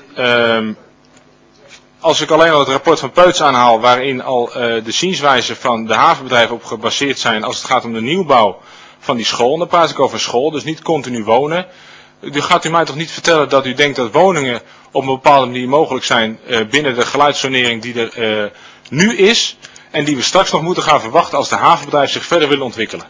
als ik alleen al het rapport van Peuts aanhaal, waarin al de zienswijzen van de havenbedrijven op gebaseerd zijn als het gaat om de nieuwbouw van die school. En dan praat ik over school, dus niet continu wonen. Dan gaat u mij toch niet vertellen dat u denkt dat woningen op een bepaalde manier mogelijk zijn binnen de geluidssonering die er nu is. En die we straks nog moeten gaan verwachten als de havenbedrijven zich verder willen ontwikkelen.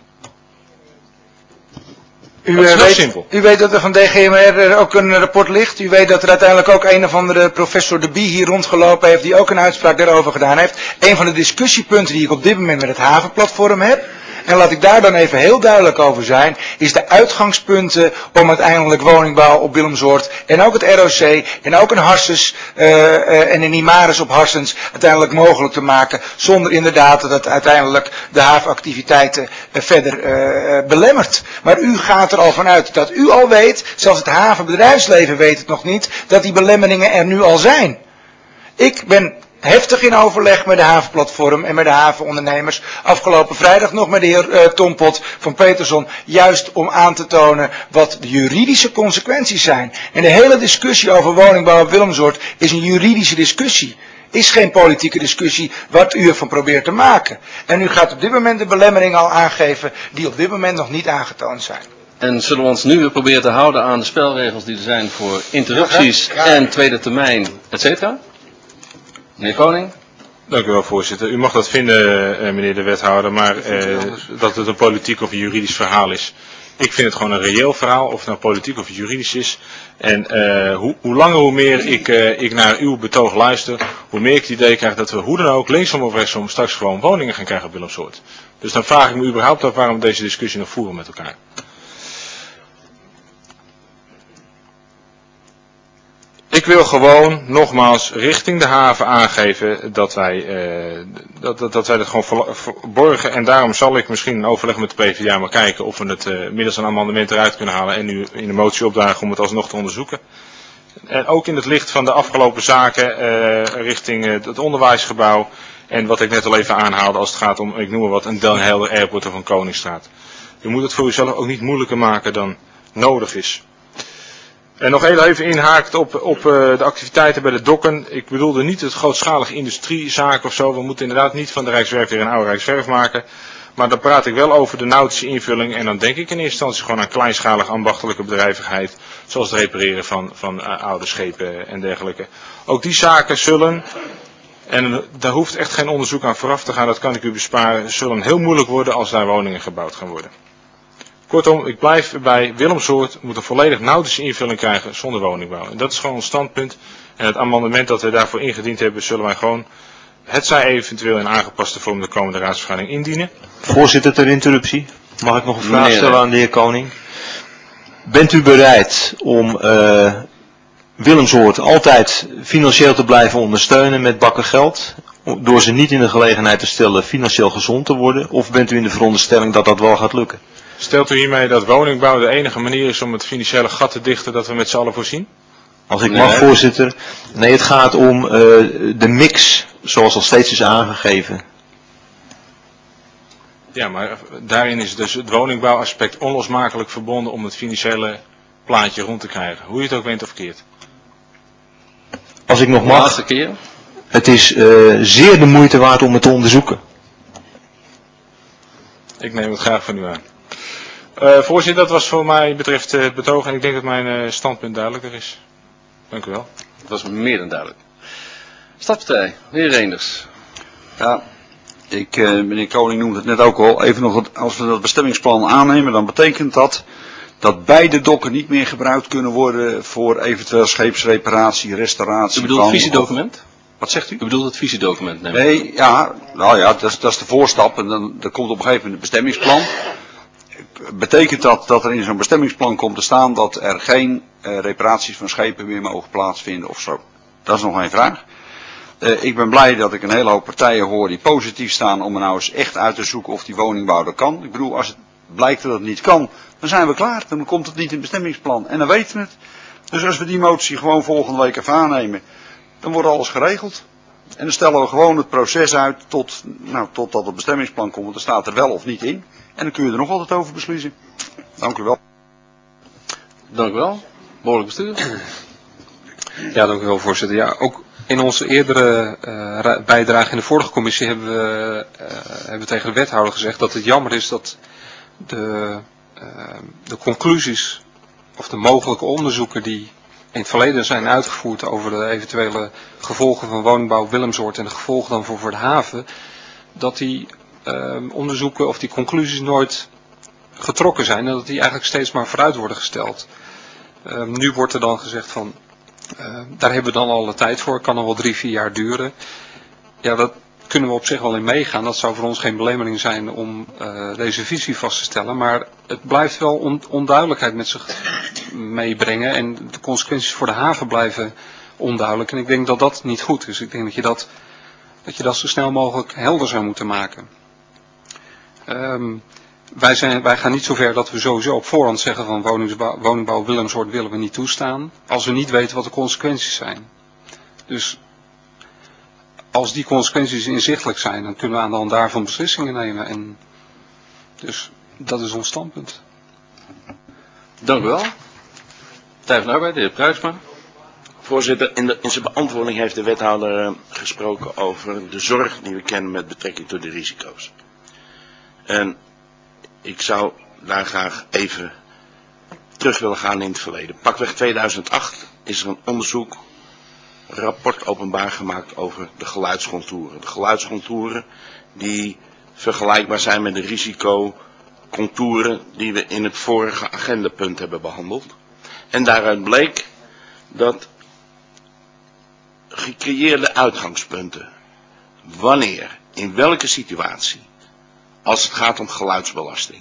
U weet dat er van DGMR ook een rapport ligt. U weet dat er uiteindelijk ook een of andere professor De Bie hier rondgelopen heeft die ook een uitspraak daarover gedaan heeft. Een van de discussiepunten die ik op dit moment met het havenplatform heb, en laat ik daar dan even heel duidelijk over zijn, is de uitgangspunten om uiteindelijk woningbouw op Willemsoord en ook het ROC en ook een Harses en een Imaris op Harsens uiteindelijk mogelijk te maken, zonder inderdaad dat het uiteindelijk de havenactiviteiten verder belemmert. Maar u gaat er al vanuit dat u al weet, zelfs het havenbedrijfsleven weet het nog niet, dat die belemmeringen er nu al zijn. Ik ben heftig in overleg met de havenplatform en met de havenondernemers. Afgelopen vrijdag nog met de heer Tom Pot van Peterson. Juist om aan te tonen wat de juridische consequenties zijn. En de hele discussie over woningbouw op Willemsoord is een juridische discussie. Is geen politieke discussie wat u ervan probeert te maken. En u gaat op dit moment de belemmeringen al aangeven die op dit moment nog niet aangetoond zijn. En zullen we ons nu weer proberen te houden aan de spelregels die er zijn voor interrupties en tweede termijn, et cetera? Meneer Koning. Dank u wel, voorzitter. U mag dat vinden, meneer de wethouder, maar dat het een politiek of een juridisch verhaal is. Ik vind het gewoon een reëel verhaal, of het nou politiek of juridisch is. En hoe langer hoe meer ik naar uw betoog luister, hoe meer ik het idee krijg dat we hoe dan ook, linksom of rechtsom, straks gewoon woningen gaan krijgen op Willemsoord. Dus dan vraag ik me überhaupt af waarom we deze discussie nog voeren met elkaar. Ik wil gewoon nogmaals richting de haven aangeven dat wij dat gewoon borgen. En daarom zal ik misschien in overleg met de PvdA maar kijken of we het middels een amendement eruit kunnen halen. En nu in de motie opdagen om het alsnog te onderzoeken. En ook in het licht van de afgelopen zaken richting het onderwijsgebouw. En wat ik net al even aanhaalde als het gaat om, ik noem maar wat, een Den Helder Airport of een Koningsstraat. U moet het voor uzelf ook niet moeilijker maken dan nodig is. En nog even inhaakt op de activiteiten bij de dokken. Ik bedoelde niet het grootschalige industriezaak of zo. We moeten inderdaad niet van de Rijkswerf weer een oude Rijkswerf maken. Maar dan praat ik wel over de nautische invulling. En dan denk ik in eerste instantie gewoon aan kleinschalige ambachtelijke bedrijvigheid. Zoals het repareren van oude schepen en dergelijke. Ook die zaken zullen, en daar hoeft echt geen onderzoek aan vooraf te gaan, dat kan ik u besparen, zullen heel moeilijk worden als daar woningen gebouwd gaan worden. Kortom, ik blijf bij Willemsoord moet een volledig nautische invulling krijgen zonder woningbouw. En dat is gewoon ons standpunt. En het amendement dat we daarvoor ingediend hebben, zullen wij gewoon, hetzij eventueel in aangepaste vorm de komende raadsvergadering indienen. Voorzitter, ter interruptie. Mag ik nog een vraag stellen aan de heer Koning? Bent u bereid om Willemsoord altijd financieel te blijven ondersteunen met bakken geld? Door ze niet in de gelegenheid te stellen financieel gezond te worden? Of bent u in de veronderstelling dat dat wel gaat lukken? Stelt u hiermee dat woningbouw de enige manier is om het financiële gat te dichten dat we met z'n allen voorzien? Als ik mag, voorzitter. Nee, het gaat om de mix zoals al steeds is aangegeven. Ja, maar daarin is dus het woningbouwaspect onlosmakelijk verbonden om het financiële plaatje rond te krijgen. Hoe je het ook went of keert. Als ik nog mag. Laatste keer. Het is zeer de moeite waard om het te onderzoeken. Ik neem het graag van u aan. Voorzitter, dat was voor mij betreft het betoog en ik denk dat mijn standpunt duidelijker is. Dank u wel. Dat was meer dan duidelijk. Stadpartij, meneer Reenders. Ja, meneer Koning noemde het net ook al. Even nog, als we dat bestemmingsplan aannemen, dan betekent dat beide dokken niet meer gebruikt kunnen worden voor eventueel scheepsreparatie, restauratie. U bedoelt het visiedocument? Wat zegt u? U bedoelt het visiedocument? Nee, ja, nou ja, dat is de voorstap en dan komt op een gegeven moment een bestemmingsplan. Betekent dat er in zo'n bestemmingsplan komt te staan dat er geen reparaties van schepen meer mogen plaatsvinden of zo? Dat is nog een vraag. Ik ben blij dat ik een hele hoop partijen hoor die positief staan om er nou eens echt uit te zoeken of die woningbouw er kan. Ik bedoel, als het blijkt dat het niet kan, dan zijn we klaar. Dan komt het niet in het bestemmingsplan en dan weten we het. Dus als we die motie gewoon volgende week even aannemen, dan wordt alles geregeld. En dan stellen we gewoon het proces uit totdat het bestemmingsplan komt. Want er staat er wel of niet in. En dan kun je er nog altijd over beslissen. Dank u wel. Dank u wel. Behoorlijk bestuur. Ja, dank u wel, voorzitter. Ja, ook in onze eerdere bijdrage in de vorige commissie hebben we tegen de wethouder gezegd dat het jammer is dat de conclusies of de mogelijke onderzoeken die in het verleden zijn uitgevoerd over de eventuele gevolgen van woningbouw op Willemsoord en de gevolgen dan voor de haven, dat die onderzoeken of die conclusies nooit getrokken zijn en dat die eigenlijk steeds maar vooruit worden gesteld. Nu wordt er dan gezegd van, daar hebben we dan alle tijd voor, het kan nog wel 3-4 jaar duren. Ja, dat kunnen we op zich wel in meegaan, dat zou voor ons geen belemmering zijn om deze visie vast te stellen, maar het blijft wel onduidelijkheid met zich meebrengen en de consequenties voor de haven blijven onduidelijk en ik denk dat dat niet goed is. Ik denk dat je dat zo snel mogelijk helder zou moeten maken. Wij gaan niet zover dat we sowieso op voorhand zeggen van woningbouw Willemsoord willen we niet toestaan, als we niet weten wat de consequenties zijn. Dus als die consequenties inzichtelijk zijn, dan kunnen we aan de hand daarvan beslissingen nemen. En dus dat is ons standpunt. Dank u wel. Partij van de Arbeid, de heer Pruisma. Voorzitter, in zijn beantwoording heeft de wethouder gesproken over de zorg die we kennen met betrekking tot de risico's. En ik zou daar graag even terug willen gaan in het verleden. Pakweg 2008 is er een onderzoek, rapport openbaar gemaakt over de geluidscontouren. De geluidscontouren die vergelijkbaar zijn met de risicocontouren die we in het vorige agendapunt hebben behandeld. En daaruit bleek dat gecreëerde uitgangspunten, wanneer, in welke situatie, als het gaat om geluidsbelasting,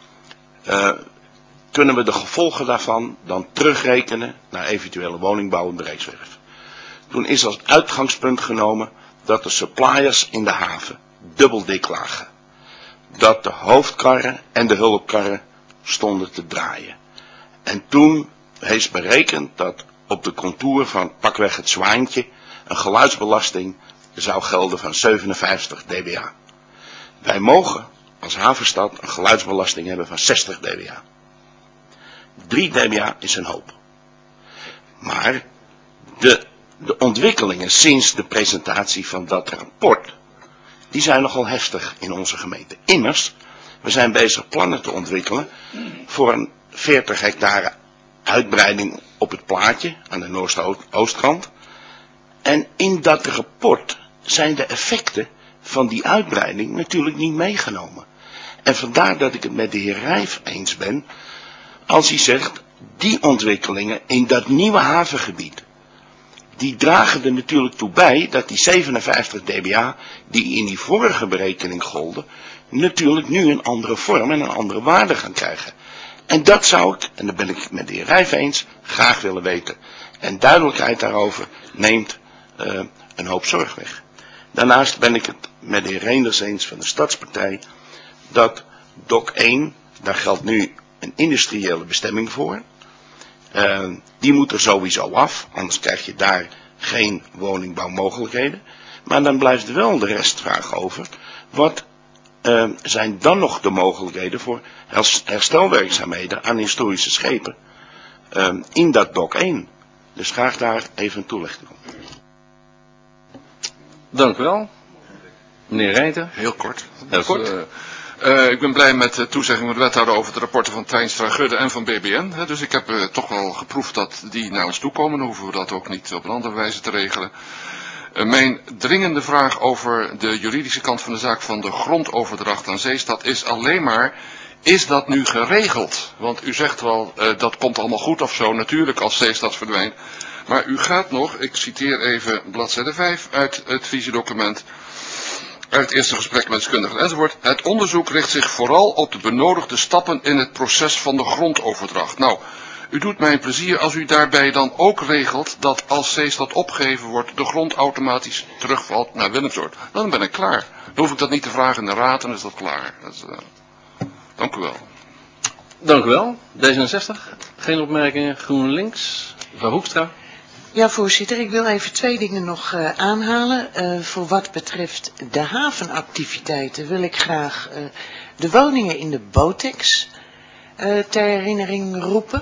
kunnen we de gevolgen daarvan dan terugrekenen naar eventuele woningbouw en bedrijfswerf. Toen is als uitgangspunt genomen dat de suppliers in de haven dubbel dik lagen. Dat de hoofdkarren en de hulpkarren stonden te draaien. En toen is berekend dat op de contour van pakweg het Zwaantje een geluidsbelasting zou gelden van 57 dBA. Wij mogen als havenstad een geluidsbelasting hebben van 60 dBA. 3 dBA is een hoop. Maar de ontwikkelingen sinds de presentatie van dat rapport, die zijn nogal heftig in onze gemeente. Immers, we zijn bezig plannen te ontwikkelen voor een 40 hectare uitbreiding op het plaatje aan de Noordoostkant. En in dat rapport zijn de effecten van die uitbreiding natuurlijk niet meegenomen. En vandaar dat ik het met de heer Rijf eens ben, als hij zegt, die ontwikkelingen in dat nieuwe havengebied, die dragen er natuurlijk toe bij dat die 57 dBA die in die vorige berekening golden, natuurlijk nu een andere vorm en een andere waarde gaan krijgen. En dat zou ik, en daar ben ik het met de heer Rijf eens, graag willen weten. En duidelijkheid daarover neemt een hoop zorg weg. Daarnaast ben ik het met de heer Reenders eens van de Stadspartij, dat DOC 1, daar geldt nu een industriële bestemming voor. Die moet er sowieso af, anders krijg je daar geen woningbouwmogelijkheden. Maar dan blijft wel de restvraag over, wat zijn dan nog de mogelijkheden voor herstelwerkzaamheden aan historische schepen in dat DOC 1. Dus graag daar even een toelichting op. Dank u wel. Meneer Rijten. Heel kort. Heel kort. Ik ben blij met de toezegging van de wethouder over de rapporten van Trijnstra, Gudde en van BBN. Dus ik heb toch wel geproefd dat die naar ons toe komen. Dan hoeven we dat ook niet op een andere wijze te regelen. Mijn dringende vraag over de juridische kant van de zaak van de grondoverdracht aan Zeestad is alleen maar, is dat nu geregeld? Want u zegt wel, dat komt allemaal goed of zo, natuurlijk als Zeestad verdwijnt. Maar u gaat nog, ik citeer even bladzijde 5 uit het visiedocument, uit het eerste gesprek met deskundigen enzovoort. Het onderzoek richt zich vooral op de benodigde stappen in het proces van de grondoverdracht. Nou, u doet mij een plezier als u daarbij dan ook regelt dat als Zeestad opgegeven wordt, de grond automatisch terugvalt naar Willemsoord. Dan ben ik klaar. Dan hoef ik dat niet te vragen in de raad en is dat klaar. Dank u wel. Dank u wel. D66. Geen opmerkingen. GroenLinks. Mevrouw Hoekstra. Ja, voorzitter, ik wil even 2 dingen nog aanhalen. Voor wat betreft de havenactiviteiten wil ik graag de woningen in de Botex ter herinnering roepen.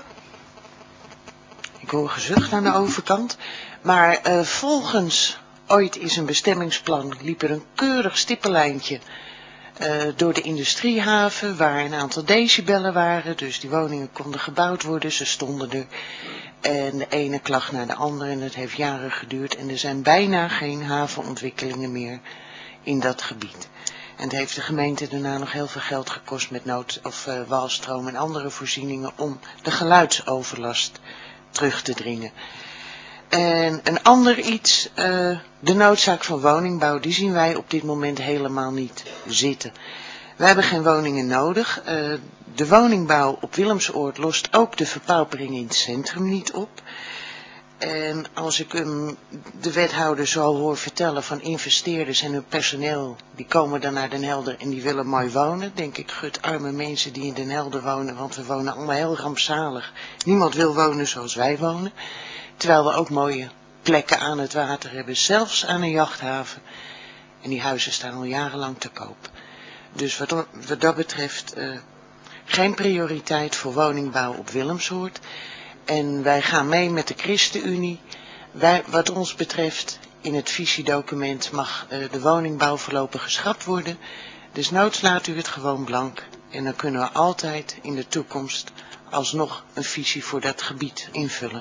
Ik hoor gezucht aan de overkant. Maar volgens ooit is een bestemmingsplan liep er een keurig stippenlijntje door de industriehaven waar een aantal decibellen waren. Dus die woningen konden gebouwd worden, ze stonden er. En de ene klacht naar de andere en het heeft jaren geduurd. En er zijn bijna geen havenontwikkelingen meer in dat gebied. En het heeft de gemeente daarna nog heel veel geld gekost met walstroom en andere voorzieningen om de geluidsoverlast terug te dringen. En een ander iets, de noodzaak van woningbouw, die zien wij op dit moment helemaal niet zitten. We hebben geen woningen nodig. De woningbouw op Willemsoord lost ook de verpaupering in het centrum niet op. En als ik de wethouder zo hoor vertellen van investeerders en hun personeel, die komen dan naar Den Helder en die willen mooi wonen, denk ik, gut arme mensen die in Den Helder wonen, want we wonen allemaal heel rampzalig. Niemand wil wonen zoals wij wonen, terwijl we ook mooie plekken aan het water hebben, zelfs aan een jachthaven. En die huizen staan al jarenlang te koop. Dus wat dat betreft geen prioriteit voor woningbouw op Willemsoord. En wij gaan mee met de ChristenUnie. Wat ons betreft, in het visiedocument mag de woningbouw voorlopig geschrapt worden. Dus noods laat u het gewoon blank. En dan kunnen we altijd in de toekomst alsnog een visie voor dat gebied invullen.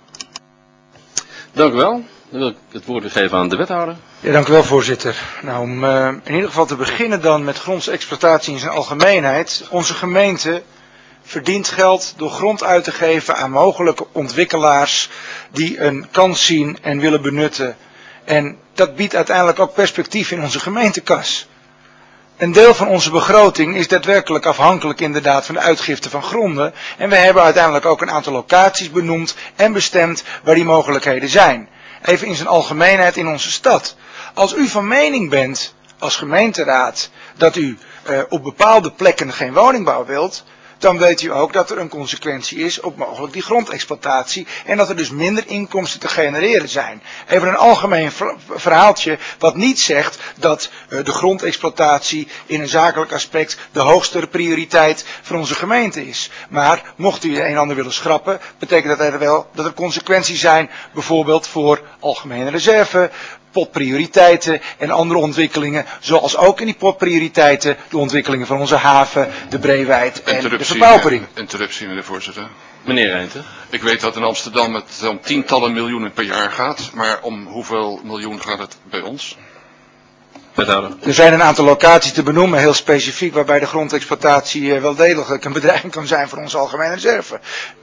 Dank u wel. Dan wil ik het woord weer geven aan de wethouder. Ja, dank u wel, voorzitter. Nou, om in ieder geval te beginnen dan met grondsexploitatie in zijn algemeenheid. Onze gemeente verdient geld door grond uit te geven aan mogelijke ontwikkelaars die een kans zien en willen benutten. En dat biedt uiteindelijk ook perspectief in onze gemeentekas. Een deel van onze begroting is daadwerkelijk afhankelijk inderdaad van de uitgifte van gronden. En we hebben uiteindelijk ook een aantal locaties benoemd en bestemd waar die mogelijkheden zijn. Even in zijn algemeenheid in onze stad. Als u van mening bent als gemeenteraad dat u op bepaalde plekken geen woningbouw wilt, dan weet u ook dat er een consequentie is op mogelijk die grondexploitatie en dat er dus minder inkomsten te genereren zijn. Even een algemeen verhaaltje wat niet zegt dat de grondexploitatie in een zakelijk aspect de hoogste prioriteit van onze gemeente is. Maar mocht u een en ander willen schrappen, betekent dat dat er consequenties zijn, bijvoorbeeld voor algemene reserve, potprioriteiten en andere ontwikkelingen, zoals ook in die potprioriteiten de ontwikkelingen van onze haven, de Breewijd en de verpaupering. Interruptie, meneer de voorzitter. Meneer Rijnten. Ik weet dat in Amsterdam het om tientallen miljoenen per jaar gaat, maar om hoeveel miljoen gaat het bij ons? Er zijn een aantal locaties te benoemen, heel specifiek, waarbij de grondexploitatie wel degelijk een bedreiging kan zijn voor onze algemene reserve.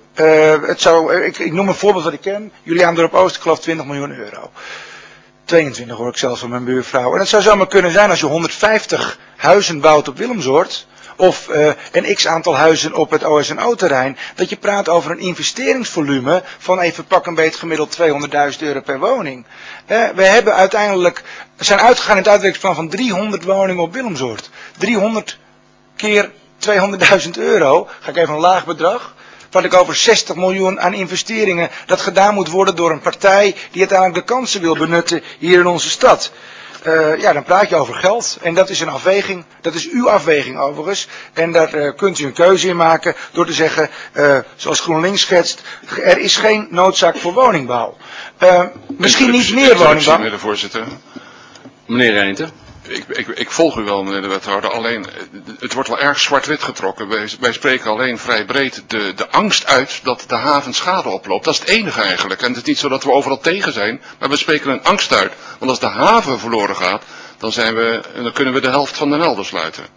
Ik noem een voorbeeld wat ik ken. Juliaandorp Oost, ik geloof 20 miljoen euro. 22 hoor ik zelfs van mijn buurvrouw. En het zou zomaar kunnen zijn als je 150 huizen bouwt op Willemsoord, of een x-aantal huizen op het OSNO-terrein, dat je praat over een investeringsvolume van even pak een beet gemiddeld €200.000 per woning. We hebben zijn uitgegaan in het uitwerkingsplan van 300 woningen op Willemsoord. 300 keer €200.000, ga ik even een laag bedrag. Wat ik over 60 miljoen aan investeringen dat gedaan moet worden door een partij die uiteindelijk de kansen wil benutten hier in onze stad. Dan praat je over geld en dat is een afweging, dat is uw afweging overigens. En daar kunt u een keuze in maken door te zeggen, zoals GroenLinks schetst, er is geen noodzaak voor woningbouw. Misschien niet meer woningbouw. Meneer de voorzitter. Meneer Rijnten. Ik volg u wel, meneer de wethouder, alleen het wordt wel erg zwart-wit getrokken. Wij spreken alleen vrij breed de angst uit dat de haven schade oploopt. Dat is het enige eigenlijk. En het is niet zo dat we overal tegen zijn, maar we spreken een angst uit. Want als de haven verloren gaat, dan kunnen we de helft van Den Helder sluiten.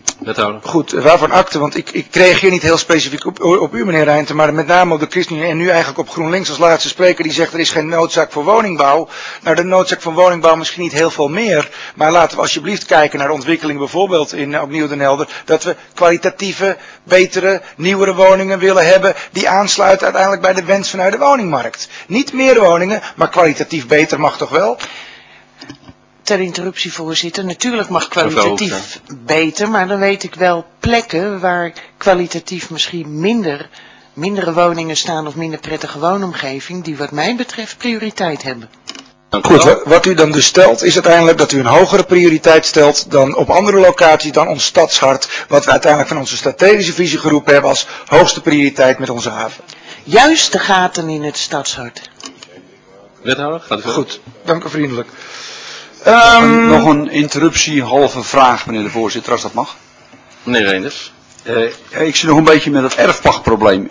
Wethouder. Goed, waarvan akte, want ik reageer niet heel specifiek op u, meneer Rijnte, maar met name op de ChristenUnie en nu eigenlijk op GroenLinks als laatste spreker die zegt er is geen noodzaak voor woningbouw. Nou, de noodzaak van woningbouw misschien niet heel veel meer, maar laten we alsjeblieft kijken naar de ontwikkeling bijvoorbeeld in opnieuw Den Helder, dat we kwalitatieve, betere, nieuwere woningen willen hebben die aansluiten uiteindelijk bij de wens vanuit de woningmarkt. Niet meer woningen, maar kwalitatief beter mag toch wel? Ter interruptie, voorzitter. Natuurlijk mag kwalitatief beter, maar dan weet ik wel plekken waar kwalitatief misschien mindere woningen staan of minder prettige woonomgeving, die wat mij betreft prioriteit hebben. Goed, wat u dan dus stelt is uiteindelijk dat u een hogere prioriteit stelt dan op andere locaties dan ons stadshart, wat we uiteindelijk van onze strategische visie geroepen hebben als hoogste prioriteit met onze haven. Juist de gaten in het stadshart. Wethouder, gaat u verder? Goed, dank u vriendelijk. Nog een interruptie, halve vraag, meneer de voorzitter, als dat mag. Meneer Reinders. Ik zit nog een beetje met het erfpachtprobleem.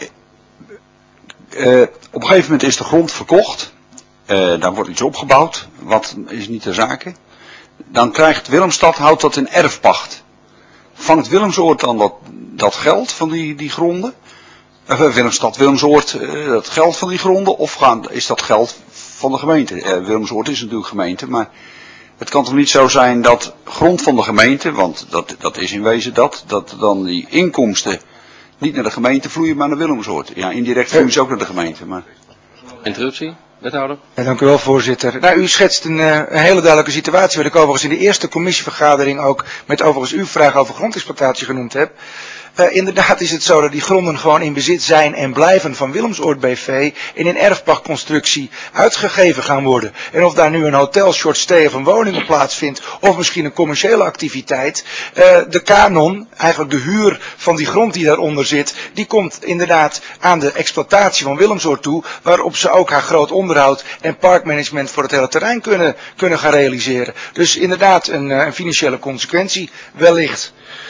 Op een gegeven moment is de grond verkocht. Daar wordt iets opgebouwd. Wat is niet de zake. Dan krijgt Willemstad, houdt dat in erfpacht. Vangt Willemsoord dan dat geld van die gronden? Willemstad, Willemsoord, dat geld van die gronden? Of is dat geld van de gemeente? Willemsoord is natuurlijk gemeente, maar het kan toch niet zo zijn dat grond van de gemeente, want dat is in wezen dat dan die inkomsten niet naar de gemeente vloeien, maar naar Willemsoord. Ja, indirect vloeien ze ook naar de gemeente. Maar... Interruptie, wethouder. Ja, dank u wel, voorzitter. Nou, u schetst een hele duidelijke situatie, wat ik overigens in de eerste commissievergadering ook met overigens uw vraag over grondexploitatie genoemd heb. Inderdaad is het zo dat die gronden gewoon in bezit zijn en blijven van Willemsoord BV en in erfpachtconstructie uitgegeven gaan worden. En of daar nu een hotel, short stay of een woning op plaatsvindt, of misschien een commerciële activiteit, de kanon, eigenlijk de huur van die grond die daaronder zit, die komt inderdaad aan de exploitatie van Willemsoord toe, waarop ze ook haar groot onderhoud en parkmanagement voor het hele terrein kunnen gaan realiseren. Dus inderdaad een financiële consequentie wellicht.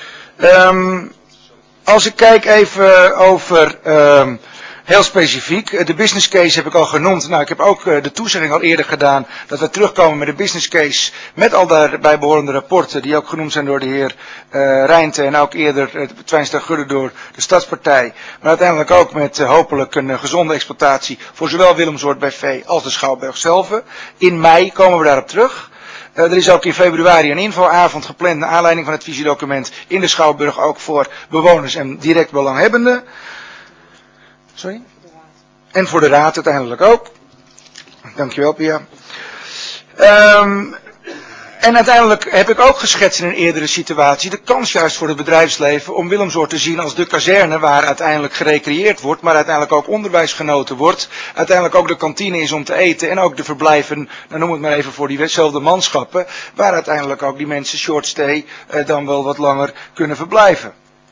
Als ik kijk even over heel specifiek, de business case heb ik al genoemd. Nou, ik heb ook de toezegging al eerder gedaan dat we terugkomen met de business case met al daarbij behorende rapporten die ook genoemd zijn door de heer Rijnte en ook eerder Twijnstra Gudde door de Stadspartij. Maar uiteindelijk ook met hopelijk een gezonde exploitatie voor zowel Willemsoord BV als de Schouwburg zelf. In mei komen we daarop terug. Er is ook in februari een infoavond gepland naar aanleiding van het visiedocument in de Schouwburg, ook voor bewoners en direct belanghebbenden. Sorry? En voor de raad uiteindelijk ook. Dankjewel, Pia. En uiteindelijk heb ik ook geschetst in een eerdere situatie de kans juist voor het bedrijfsleven om Willemsoord te zien als de kazerne waar uiteindelijk gerecreëerd wordt, maar uiteindelijk ook onderwijs genoten wordt. Uiteindelijk ook de kantine is om te eten en ook de verblijven, dan noem het maar even voor diezelfde manschappen, waar uiteindelijk ook die mensen short stay dan wel wat langer kunnen verblijven.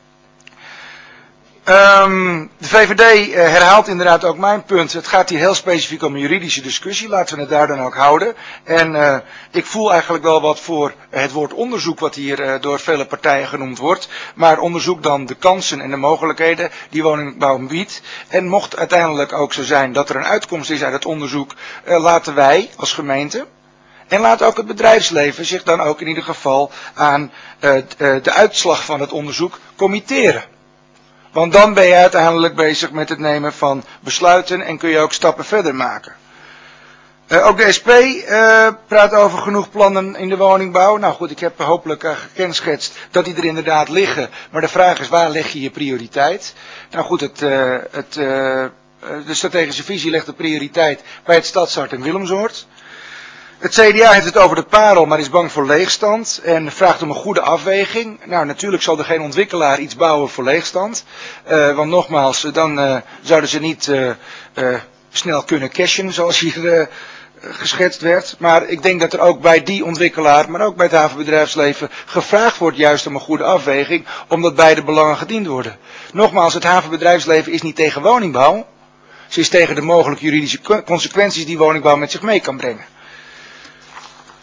De VVD herhaalt inderdaad ook mijn punt. Het gaat hier heel specifiek om een juridische discussie. Laten we het daar dan ook houden. En ik voel eigenlijk wel wat voor het woord onderzoek wat hier door vele partijen genoemd wordt. Maar onderzoek dan de kansen en de mogelijkheden die woningbouw biedt. En mocht uiteindelijk ook zo zijn dat er een uitkomst is uit het onderzoek, laten wij als gemeente en laat ook het bedrijfsleven zich dan ook in ieder geval aan de uitslag van het onderzoek committeren. Want dan ben je uiteindelijk bezig met het nemen van besluiten en kun je ook stappen verder maken. Ook de SP praat over genoeg plannen in de woningbouw. Nou goed, ik heb hopelijk gekenschetst dat die er inderdaad liggen. Maar de vraag is, waar leg je je prioriteit? Nou goed, de strategische visie legt de prioriteit bij het Stadshart en Willemsoord. Het CDA heeft het over de parel, maar is bang voor leegstand en vraagt om een goede afweging. Nou, natuurlijk zal er geen ontwikkelaar iets bouwen voor leegstand. Want nogmaals, dan zouden ze niet snel kunnen cashen, zoals hier geschetst werd. Maar ik denk dat er ook bij die ontwikkelaar, maar ook bij het havenbedrijfsleven, gevraagd wordt juist om een goede afweging, omdat beide belangen gediend worden. Nogmaals, het havenbedrijfsleven is niet tegen woningbouw. Ze is tegen de mogelijke juridische consequenties die woningbouw met zich mee kan brengen.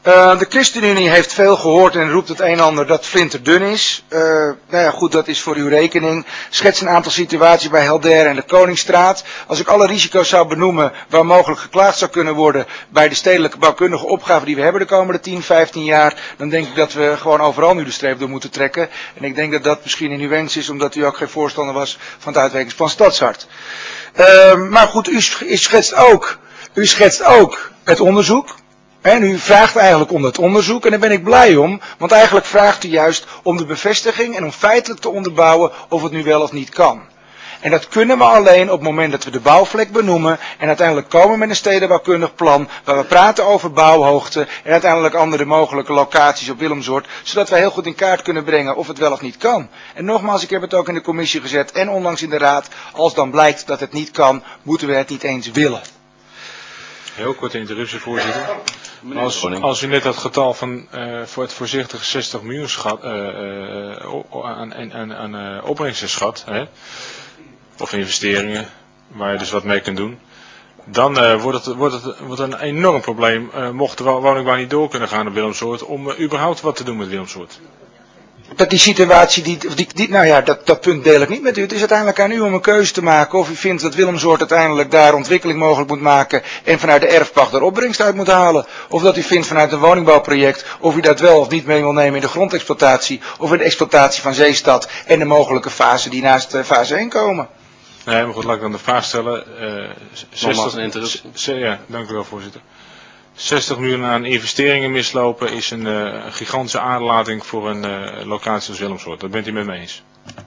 De ChristenUnie heeft veel gehoord en roept het een en ander dat flinterdun is. Nou ja, goed, dat is voor uw rekening. Schets een aantal situaties bij Helder en de Koningsstraat. Als ik alle risico's zou benoemen waar mogelijk geklaagd zou kunnen worden bij de stedelijke bouwkundige opgave die we hebben de komende 10, 15 jaar, dan denk ik dat we gewoon overal nu de streep door moeten trekken. En ik denk dat dat misschien in uw wens is, omdat u ook geen voorstander was van het uitwerkingsplan Stadshart. Maar goed, u schetst ook het onderzoek. En u vraagt eigenlijk om dat onderzoek en daar ben ik blij om, want eigenlijk vraagt u juist om de bevestiging en om feitelijk te onderbouwen of het nu wel of niet kan. En dat kunnen we alleen op het moment dat we de bouwvlek benoemen en uiteindelijk komen met een stedenbouwkundig plan waar we praten over bouwhoogte en uiteindelijk andere mogelijke locaties op Willemsoord, zodat we heel goed in kaart kunnen brengen of het wel of niet kan. En nogmaals, ik heb het ook in de commissie gezet en onlangs in de raad, als dan blijkt dat het niet kan, moeten we het niet eens willen. Heel korte interruptie, voorzitter. Als u net dat getal van voor het voorzichtige 60 miljoen aan opbrengsten schat, of investeringen, waar je dus wat mee kunt doen, dan wordt het een enorm probleem, mocht de woningbouw niet door kunnen gaan op Willemsoord, om überhaupt wat te doen met Willemsoord. Dat die situatie, nou ja, dat punt deel ik niet met u. Het is uiteindelijk aan u om een keuze te maken of u vindt dat Willemsoord uiteindelijk daar ontwikkeling mogelijk moet maken en vanuit de erfpacht er opbrengst uit moet halen. Of dat u vindt vanuit een woningbouwproject of u dat wel of niet mee wil nemen in de grondexploitatie of in de exploitatie van Zeestad en de mogelijke fasen die naast fase 1 komen. Nee, maar goed, laat ik dan de vraag stellen. Ja, dank u wel, voorzitter. 60 miljoen aan investeringen mislopen is een gigantische aderlating voor een locatie als Willemsoord. Dat bent u met me eens?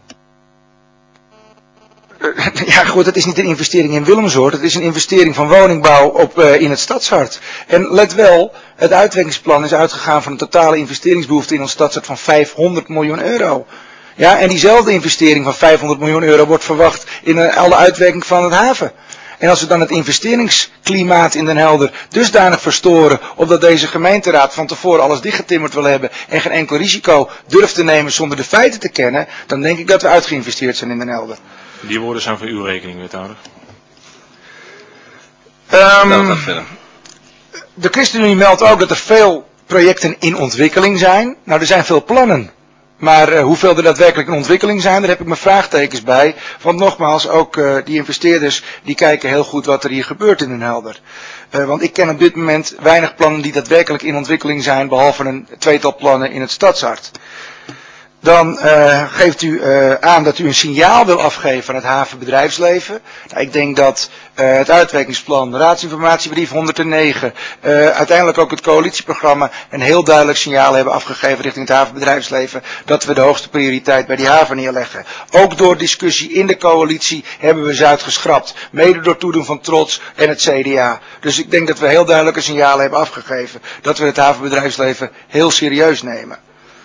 Ja goed, het is niet een investering in Willemsoord, het is een investering van woningbouw in het stadshart. En let wel, het uitwerkingsplan is uitgegaan van een totale investeringsbehoefte in ons stadshart van 500 miljoen euro. Ja, en diezelfde investering van 500 miljoen euro wordt verwacht in alle uitwerking van het haven. En als we dan het investeringsklimaat in Den Helder dusdanig verstoren, opdat deze gemeenteraad van tevoren alles dichtgetimmerd wil hebben en geen enkel risico durft te nemen zonder de feiten te kennen, dan denk ik dat we uitgeïnvesteerd zijn in Den Helder. Die woorden zijn voor uw rekening, wethouder. De ChristenUnie meldt ook dat er veel projecten in ontwikkeling zijn. Nou, er zijn veel plannen. Maar hoeveel er daadwerkelijk in ontwikkeling zijn, daar heb ik mijn vraagtekens bij. Want nogmaals, ook die investeerders die kijken heel goed wat er hier gebeurt in Den Helder. Want ik ken op dit moment weinig plannen die daadwerkelijk in ontwikkeling zijn, behalve een tweetal plannen in het stadshart. Dan geeft u aan dat u een signaal wil afgeven aan het havenbedrijfsleven. Nou, ik denk dat het uitwerkingsplan, de raadsinformatiebrief 109, uiteindelijk ook het coalitieprogramma een heel duidelijk signaal hebben afgegeven richting het havenbedrijfsleven dat we de hoogste prioriteit bij die haven neerleggen. Ook door discussie in de coalitie hebben we Zuid geschrapt, mede door toedoen van Trots en het CDA. Dus ik denk dat we heel duidelijk een signaal hebben afgegeven dat we het havenbedrijfsleven heel serieus nemen.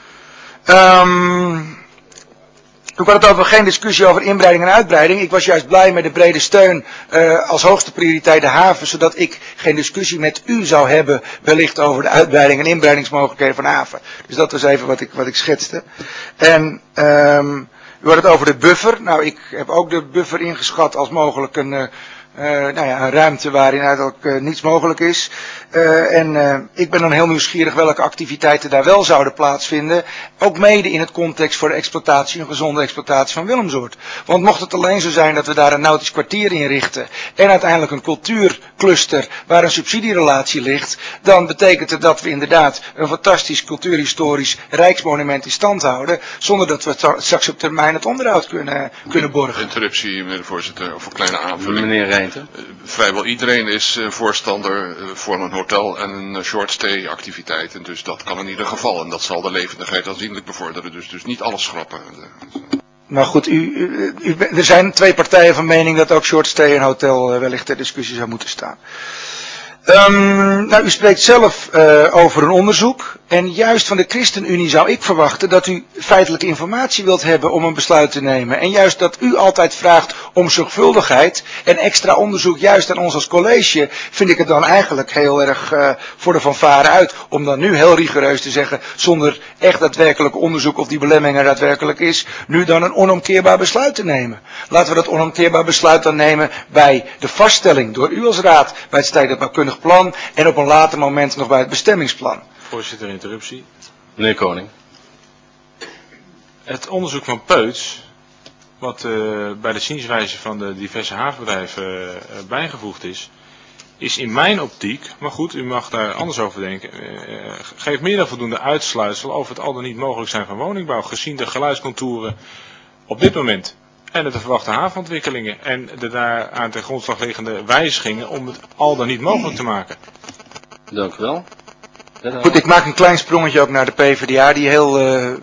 Ik had het over geen discussie over inbreiding en uitbreiding. Ik was juist blij met de brede steun als hoogste prioriteit de haven, zodat ik geen discussie met u zou hebben wellicht over de uitbreiding en inbreidingsmogelijkheden van de haven. Dus dat was even wat ik schetste. En u had het over de buffer. Nou, ik heb ook de buffer ingeschat als mogelijk een ruimte waarin eigenlijk niets mogelijk is. Ik ben dan heel nieuwsgierig welke activiteiten daar wel zouden plaatsvinden. Ook mede in het context voor de exploitatie, een gezonde exploitatie van Willemsoord. Want mocht het alleen zo zijn dat we daar een nautisch kwartier inrichten en uiteindelijk een cultuurcluster waar een subsidierelatie ligt, dan betekent het dat we inderdaad een fantastisch cultuurhistorisch rijksmonument in stand houden, zonder dat we straks op termijn het onderhoud kunnen borgen. Interruptie, meneer de voorzitter, of een kleine aanvulling. Meneer Rijnten. Vrijwel iedereen is voorstander voor een hotel en een short stay activiteit. En dus dat kan in ieder geval. En dat zal de levendigheid aanzienlijk bevorderen. Dus niet alles schrappen. Maar goed, er zijn twee partijen van mening dat ook short stay en hotel wellicht ter discussie zou moeten staan. U spreekt zelf over een onderzoek. En juist van de ChristenUnie zou ik verwachten dat u feitelijke informatie wilt hebben om een besluit te nemen. En juist dat u altijd vraagt om zorgvuldigheid en extra onderzoek juist aan ons als college, vind ik het dan eigenlijk heel erg voor de fanfare uit. Om dan nu heel rigoureus te zeggen, zonder echt daadwerkelijk onderzoek of die belemmering er daadwerkelijk is, nu dan een onomkeerbaar besluit te nemen. Laten we dat onomkeerbaar besluit dan nemen bij de vaststelling door u als raad bij het stedelijk bouwkundig plan en op een later moment nog bij het bestemmingsplan. Voorzitter, interruptie. Meneer Koning. Het onderzoek van Peuts, wat bij de zienswijze van de diverse havenbedrijven bijgevoegd is in mijn optiek, maar goed, u mag daar anders over denken, geeft meer dan voldoende uitsluitsel over het al dan niet mogelijk zijn van woningbouw, gezien de geluidscontouren op dit moment en de te verwachten havenontwikkelingen en de daaraan ten grondslag liggende wijzigingen om het al dan niet mogelijk te maken. Dank u wel. Goed, ik maak een klein sprongetje ook naar de PvdA, die heel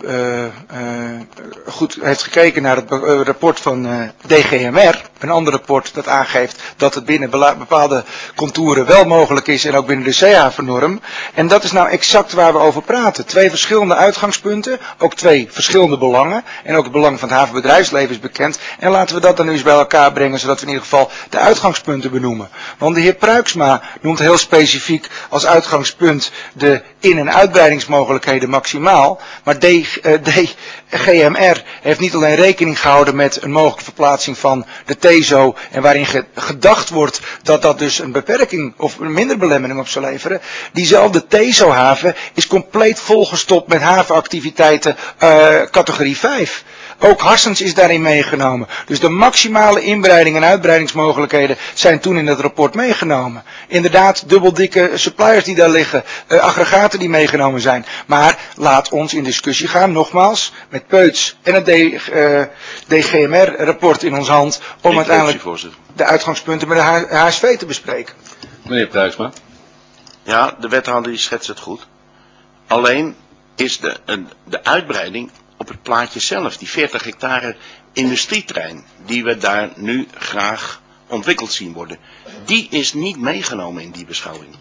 goed heeft gekeken naar het rapport van DGMR. Een ander rapport dat aangeeft dat het binnen bepaalde contouren wel mogelijk is en ook binnen de zeehavennorm. En dat is nou exact waar we over praten. 2 verschillende uitgangspunten, ook 2 verschillende belangen. En ook het belang van het havenbedrijfsleven is bekend. En laten we dat dan nu eens bij elkaar brengen, zodat we in ieder geval de uitgangspunten benoemen. Want de heer Pruiksma noemt heel specifiek als uitgangspunt de in- en uitbreidingsmogelijkheden maximaal. Maar DGMR heeft niet alleen rekening gehouden met een mogelijke verplaatsing van de TESO en waarin gedacht wordt dat dat dus een beperking of een minder belemmering op zou leveren. Diezelfde TESO-haven is compleet volgestopt met havenactiviteiten categorie 5. Ook Harsens is daarin meegenomen. Dus de maximale inbreiding en uitbreidingsmogelijkheden zijn toen in het rapport meegenomen. Inderdaad, dubbeldikke suppliers die daar liggen, aggregaten die meegenomen zijn. Maar laat ons in discussie gaan, nogmaals, met Peuts en het DGMR-rapport in ons hand, om uiteindelijk de uitgangspunten met de HSV te bespreken. Meneer Pruiksma. Ja, de wethouder die schetst het goed. Alleen is de uitbreiding op het plaatje zelf, die 40 hectare industrieterrein, die we daar nu graag ontwikkeld zien worden, die is niet meegenomen in die beschouwing.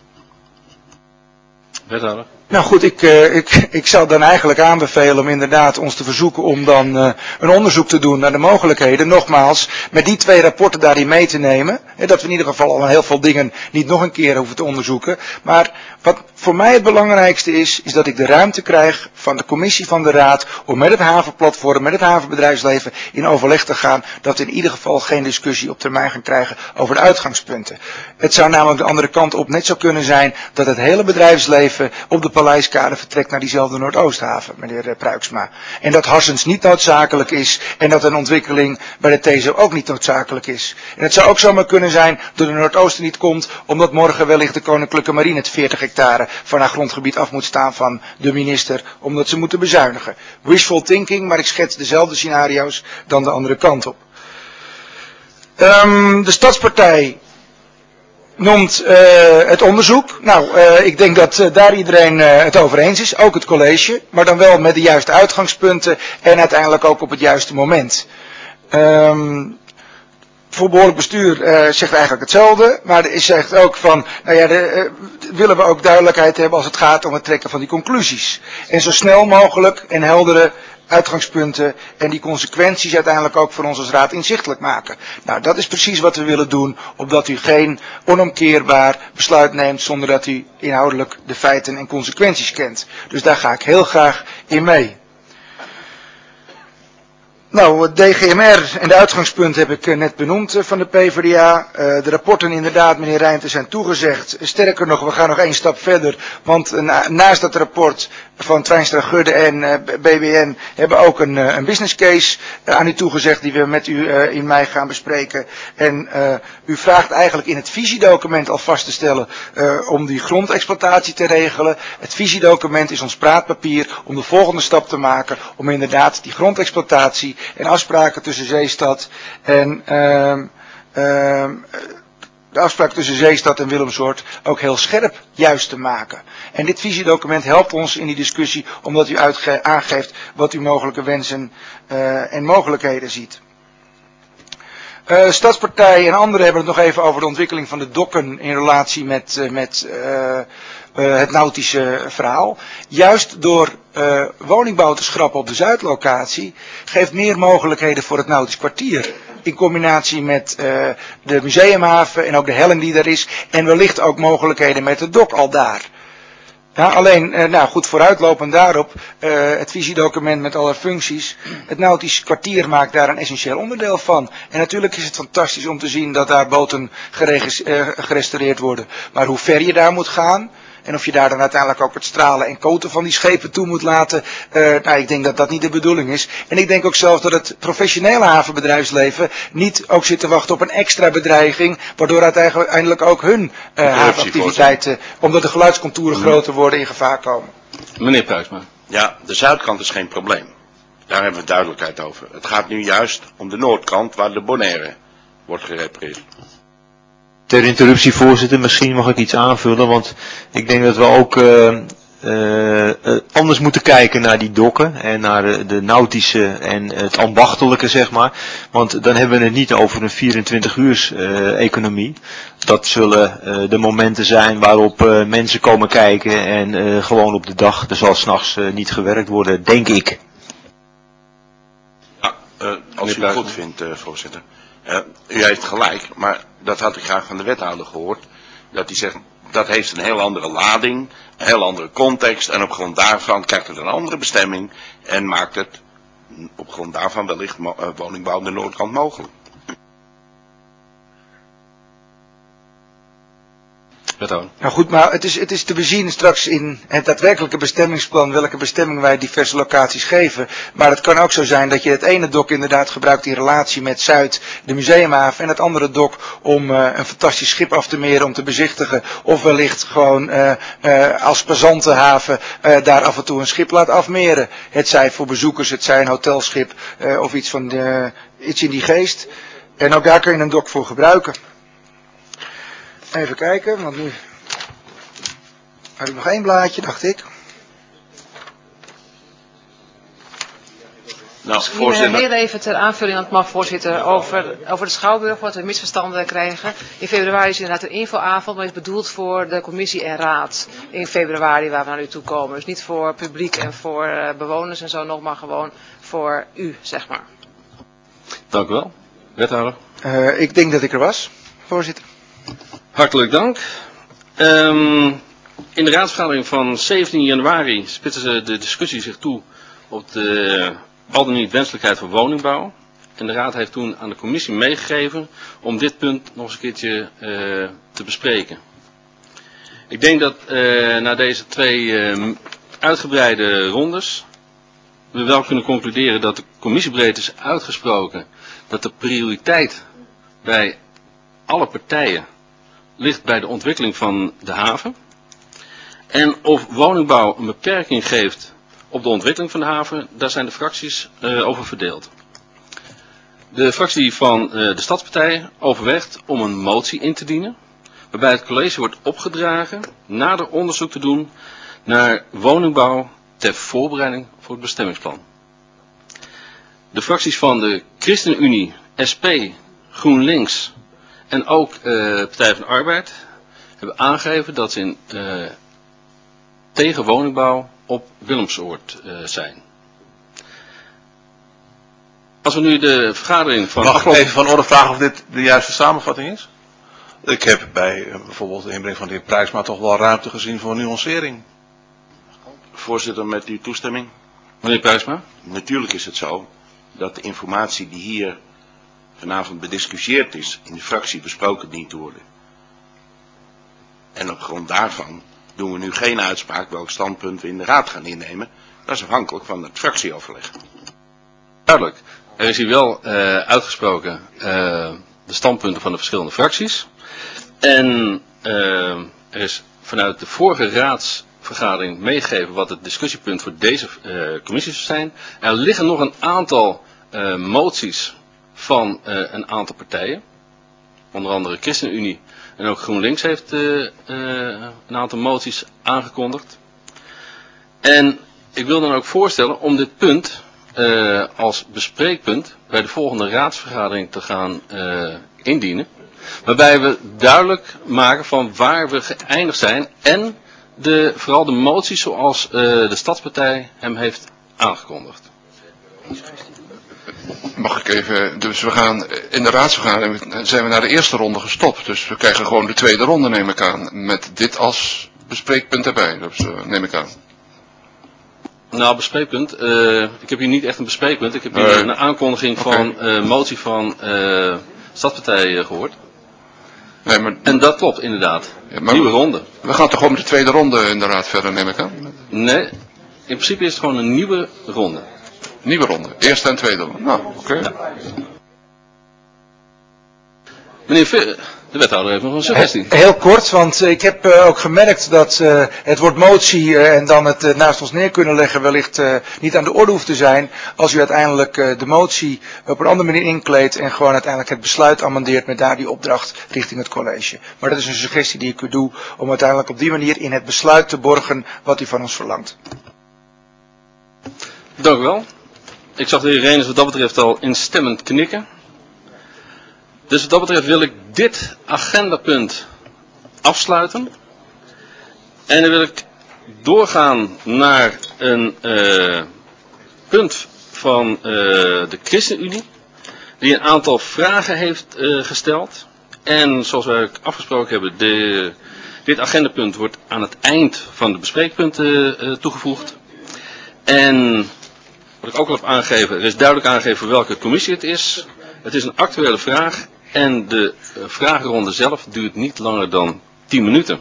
Wethouder. Nou goed, ik zou dan eigenlijk aanbevelen om inderdaad ons te verzoeken om dan een onderzoek te doen naar de mogelijkheden. Nogmaals, met die 2 rapporten daarin mee te nemen. Dat we in ieder geval al heel veel dingen niet nog een keer hoeven te onderzoeken. Maar wat voor mij het belangrijkste is dat ik de ruimte krijg van de commissie van de Raad om met het havenplatform, met het havenbedrijfsleven in overleg te gaan. Dat we in ieder geval geen discussie op termijn gaan krijgen over de uitgangspunten. Het zou namelijk de andere kant op net zo kunnen zijn dat het hele bedrijfsleven op de Paleiskade vertrekt naar diezelfde Noordoosthaven, meneer Pruiksma. En dat Harsens niet noodzakelijk is en dat een ontwikkeling bij de TESO ook niet noodzakelijk is. En het zou ook zomaar kunnen zijn dat de Noordoosten niet komt, omdat morgen wellicht de Koninklijke Marine het 40 hectare van haar grondgebied af moet staan van de minister, omdat ze moeten bezuinigen. Wishful thinking, maar ik schets dezelfde scenario's dan de andere kant op. De Stadspartij noemt het onderzoek. Nou, ik denk dat daar iedereen het over eens is, ook het college, maar dan wel met de juiste uitgangspunten en uiteindelijk ook op het juiste moment. Voor behoorlijk bestuur zegt eigenlijk hetzelfde, maar er zegt ook van, nou ja, willen we ook duidelijkheid hebben als het gaat om het trekken van die conclusies. En zo snel mogelijk en heldere uitgangspunten en die consequenties uiteindelijk ook voor ons als raad inzichtelijk maken. Nou, dat is precies wat we willen doen, opdat u geen onomkeerbaar besluit neemt zonder dat u inhoudelijk de feiten en consequenties kent. Dus daar ga ik heel graag in mee. Nou, het DGMR en de uitgangspunten heb ik net benoemd van de PvdA. De rapporten inderdaad, meneer Rijntjes, zijn toegezegd. Sterker nog, we gaan nog 1 stap verder. Want naast dat rapport van Twijnstra Gudde en BBN hebben ook een business case aan u toegezegd die we met u in mei gaan bespreken. En u vraagt eigenlijk in het visiedocument al vast te stellen om die grondexploitatie te regelen. Het visiedocument is ons praatpapier om de volgende stap te maken om inderdaad die grondexploitatie en afspraken tussen Zeestad en de afspraak tussen Zeestad en Willemsoord ook heel scherp juist te maken. En dit visiedocument helpt ons in die discussie omdat u aangeeft wat uw mogelijke wensen en mogelijkheden ziet. Stadspartij en anderen hebben het nog even over de ontwikkeling van de dokken in relatie met het nautische verhaal. Juist door woningbouw te schrappen op de Zuidlocatie geeft meer mogelijkheden voor het nautisch kwartier. In combinatie met de museumhaven en ook de helling die er is. En wellicht ook mogelijkheden met het dok al daar. Ja, alleen, nou goed, vooruitlopend daarop, het visiedocument met alle functies. Het nautisch kwartier maakt daar een essentieel onderdeel van. En natuurlijk is het fantastisch om te zien dat daar boten gerestaureerd worden. Maar hoe ver je daar moet gaan En of je daar dan uiteindelijk ook het stralen en koten van die schepen toe moet laten. Nou, ik denk dat dat niet de bedoeling is. En ik denk ook zelf dat het professionele havenbedrijfsleven niet ook zit te wachten op een extra bedreiging, waardoor uiteindelijk ook hun havenactiviteiten, omdat de geluidscontouren groter worden, in gevaar komen. Meneer Pruisma. Ja, de zuidkant is geen probleem. Daar hebben we duidelijkheid over. Het gaat nu juist om de noordkant waar de Bonaire wordt gerepareerd. Ter interruptie, voorzitter, misschien mag ik iets aanvullen, want ik denk dat we ook anders moeten kijken naar die dokken en naar de nautische en het ambachtelijke, zeg maar. Want dan hebben we het niet over een 24-uurs economie. Dat zullen de momenten zijn waarop mensen komen kijken en gewoon op de dag, er zal 's nachts niet gewerkt worden, denk ik. Ja, als u het goed vindt, voorzitter. U heeft gelijk, maar dat had ik graag van de wethouder gehoord. Dat hij zegt, dat heeft een heel andere lading, een heel andere context. En op grond daarvan kijkt het een andere bestemming en maakt het op grond daarvan wellicht woningbouw aan de noordkant mogelijk. Nou goed, maar het is te bezien straks in het daadwerkelijke bestemmingsplan welke bestemming wij diverse locaties geven. Maar het kan ook zo zijn dat je het ene dok inderdaad gebruikt in relatie met Zuid, de museumhaven, en het andere dok om een fantastisch schip af te meren om te bezichtigen. Of wellicht gewoon als plezantenhaven daar af en toe een schip laat afmeren. Het zij voor bezoekers, het zij een hotelschip of iets in die geest. En ook daar kun je een dok voor gebruiken. Even kijken, want nu had ik nog één blaadje, dacht ik. Nou, voorzitter. Heel even ter aanvulling, dat mag voorzitter, over de Schouwburg, wat we misverstanden krijgen. In februari is inderdaad een infoavond, maar is bedoeld voor de commissie en raad in februari waar we naar u toe komen. Dus niet voor publiek en voor bewoners en zo nog, maar gewoon voor u, zeg maar. Dank u wel. Wethouder. Ik denk dat ik er was, voorzitter. Hartelijk dank. In de raadsvergadering van 17 januari spitste de discussie zich toe op de al dan niet wenselijkheid van woningbouw. En de raad heeft toen aan de commissie meegegeven om dit punt nog eens een keertje te bespreken. Ik denk dat na deze twee uitgebreide rondes we wel kunnen concluderen dat de commissiebreed is uitgesproken dat de prioriteit bij alle partijen ligt bij de ontwikkeling van de haven. En of woningbouw een beperking geeft op de ontwikkeling van de haven, daar zijn de fracties over verdeeld. De fractie van de Stadspartij overweegt om een motie in te dienen, waarbij het college wordt opgedragen nader onderzoek te doen naar woningbouw ter voorbereiding voor het bestemmingsplan. De fracties van de ChristenUnie, SP, GroenLinks en ook Partij van de Arbeid hebben aangegeven dat ze tegen woningbouw op Willemsoord zijn. Als we nu de vergadering van... Mag ik even van orde vragen of dit de juiste samenvatting is? Ik heb bij bijvoorbeeld de inbreng van de heer Prijsma toch wel ruimte gezien voor nuancering. Voorzitter, met uw toestemming. Meneer Prijsma? Natuurlijk is het zo dat de informatie die hier vanavond bediscussieerd is, in de fractie besproken dient te worden. En op grond daarvan doen we nu geen uitspraak welk standpunt we in de raad gaan innemen. Dat is afhankelijk van het fractieoverleg. Duidelijk. Er is hier wel uitgesproken de standpunten van de verschillende fracties. En er is vanuit de vorige raadsvergadering meegegeven wat het discussiepunt voor deze commissies zijn. Er liggen nog een aantal moties van een aantal partijen. Onder andere ChristenUnie en ook GroenLinks heeft een aantal moties aangekondigd. En ik wil dan ook voorstellen om dit punt als bespreekpunt bij de volgende raadsvergadering te gaan indienen. Waarbij we duidelijk maken van waar we geëindigd zijn en vooral de moties zoals de Stadspartij hem heeft aangekondigd. Mag ik even, dus we gaan in de raadsvergadering, zijn we naar de eerste ronde gestopt. Dus we krijgen gewoon de tweede ronde, neem ik aan. Met dit als bespreekpunt erbij, dus neem ik aan. Nou, bespreekpunt. Ik heb hier niet echt een bespreekpunt. Ik heb hier een aankondiging van motie van Stadspartij gehoord. Nee, maar... En dat klopt inderdaad. Ja, maar nieuwe ronde. We gaan toch om de tweede ronde in de raad verder, neem ik aan? Nee, in principe is het gewoon een nieuwe ronde. Nieuwe ronde, eerste en tweede ronde. Nou, oké. Ja. Meneer Ver, de wethouder heeft nog een suggestie. Heel kort, want ik heb ook gemerkt dat het woord motie en dan het naast ons neer kunnen leggen wellicht niet aan de orde hoeft te zijn. Als u uiteindelijk de motie op een andere manier inkleedt en gewoon uiteindelijk het besluit amendeert met daar die opdracht richting het college. Maar dat is een suggestie die ik u doe om uiteindelijk op die manier in het besluit te borgen wat u van ons verlangt. Dank u wel. Ik zag de heer Renes wat dat betreft al instemmend knikken. Dus wat dat betreft wil ik dit agendapunt afsluiten. En dan wil ik doorgaan naar een punt van de ChristenUnie. Die een aantal vragen heeft gesteld. En zoals wij afgesproken hebben, dit agendapunt wordt aan het eind van de bespreekpunten toegevoegd. En wat ik ook al heb aangegeven, er is duidelijk aangegeven voor welke commissie het is. Het is een actuele vraag en de vragenronde zelf duurt niet langer dan 10 minuten.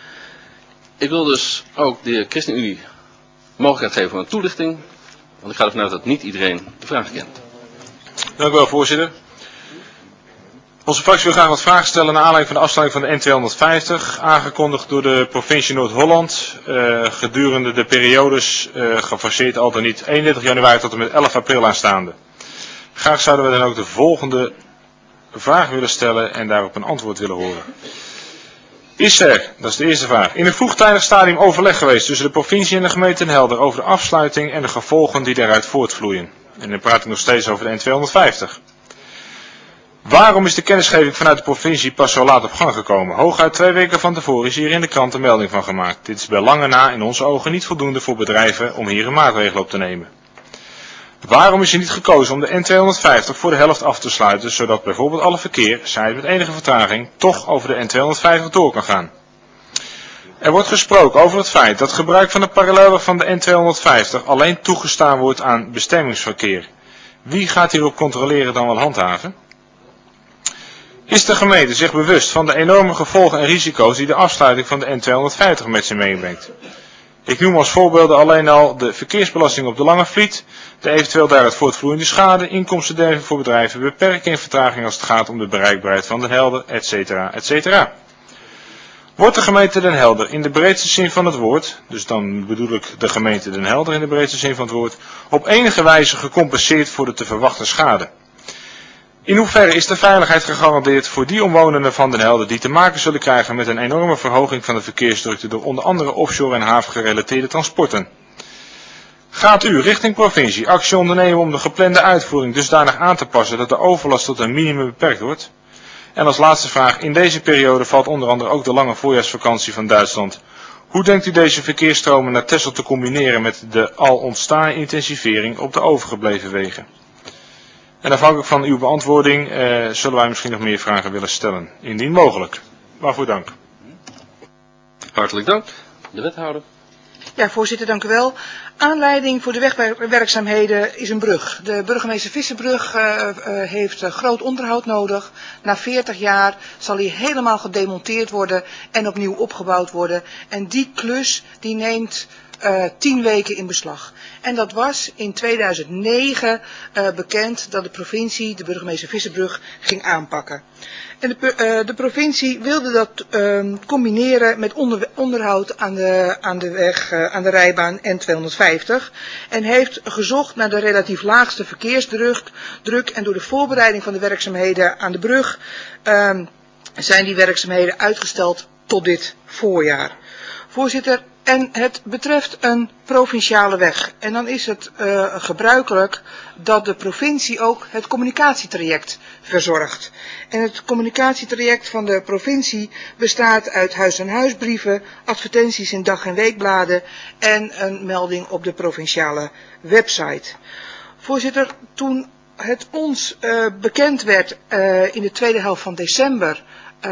Ik wil dus ook de ChristenUnie mogelijkheid geven voor een toelichting, want ik ga ervan uit dat niet iedereen de vraag kent. Dank u wel, voorzitter. Onze fractie wil graag wat vragen stellen naar aanleiding van de afsluiting van de N250, aangekondigd door de provincie Noord-Holland, gedurende de periodes gefaseerd al dan niet 31 januari tot en met 11 april aanstaande. Graag zouden we dan ook de volgende vraag willen stellen en daarop een antwoord willen horen. Is er, dat is de eerste vraag, in een vroegtijdig stadium overleg geweest tussen de provincie en de gemeente Den Helder over de afsluiting en de gevolgen die daaruit voortvloeien? En dan praat ik nog steeds over de N250. Waarom is de kennisgeving vanuit de provincie pas zo laat op gang gekomen? Hooguit 2 weken van tevoren is hier in de krant een melding van gemaakt. Dit is bij lange na in onze ogen niet voldoende voor bedrijven om hier een maatregel op te nemen. Waarom is er niet gekozen om de N250 voor de helft af te sluiten, zodat bijvoorbeeld alle verkeer, zij het met enige vertraging, toch over de N250 door kan gaan? Er wordt gesproken over het feit dat gebruik van de parallelweg van de N250 alleen toegestaan wordt aan bestemmingsverkeer. Wie gaat hierop controleren dan wel handhaven? Is de gemeente zich bewust van de enorme gevolgen en risico's die de afsluiting van de N250 met zich meebrengt? Ik noem als voorbeelden alleen al de verkeersbelasting op de Lange Vliet, de eventueel daaruit voortvloeiende schade, inkomstenderving voor bedrijven, beperking en vertraging als het gaat om de bereikbaarheid van Den Helder, etc. etc. Wordt de gemeente Den Helder in de breedste zin van het woord, dus dan bedoel ik de gemeente Den Helder in de breedste zin van het woord, op enige wijze gecompenseerd voor de te verwachten schade? In hoeverre is de veiligheid gegarandeerd voor die omwonenden van Den Helder die te maken zullen krijgen met een enorme verhoging van de verkeersdrukte door onder andere offshore en havengerelateerde transporten? Gaat u richting provincie actie ondernemen om de geplande uitvoering dusdanig aan te passen dat de overlast tot een minimum beperkt wordt? En als laatste vraag, in deze periode valt onder andere ook de lange voorjaarsvakantie van Duitsland. Hoe denkt u deze verkeersstromen naar Texel te combineren met de al ontstaande intensivering op de overgebleven wegen? En afhankelijk van uw beantwoording zullen wij misschien nog meer vragen willen stellen, indien mogelijk. Waarvoor dank. Hartelijk dank. De wethouder. Ja, voorzitter, dank u wel. Aanleiding voor de wegwerkzaamheden is een brug. De burgemeester Visserbrug heeft groot onderhoud nodig. Na 40 jaar zal hij helemaal gedemonteerd worden en opnieuw opgebouwd worden. En die klus die neemt 10 weken in beslag. En dat was in 2009 bekend dat de provincie de burgemeester Visserbrug ging aanpakken. En de provincie wilde dat combineren met onderhoud aan de weg, aan de rijbaan N250. En heeft gezocht naar de relatief laagste verkeersdruk. En door de voorbereiding van de werkzaamheden aan de brug zijn die werkzaamheden uitgesteld tot dit voorjaar. Voorzitter, en het betreft een provinciale weg. En dan is het gebruikelijk dat de provincie ook het communicatietraject verzorgt. En het communicatietraject van de provincie bestaat uit huis-aan-huisbrieven, advertenties in dag- en weekbladen en een melding op de provinciale website. Voorzitter, toen het ons bekend werd in de tweede helft van december,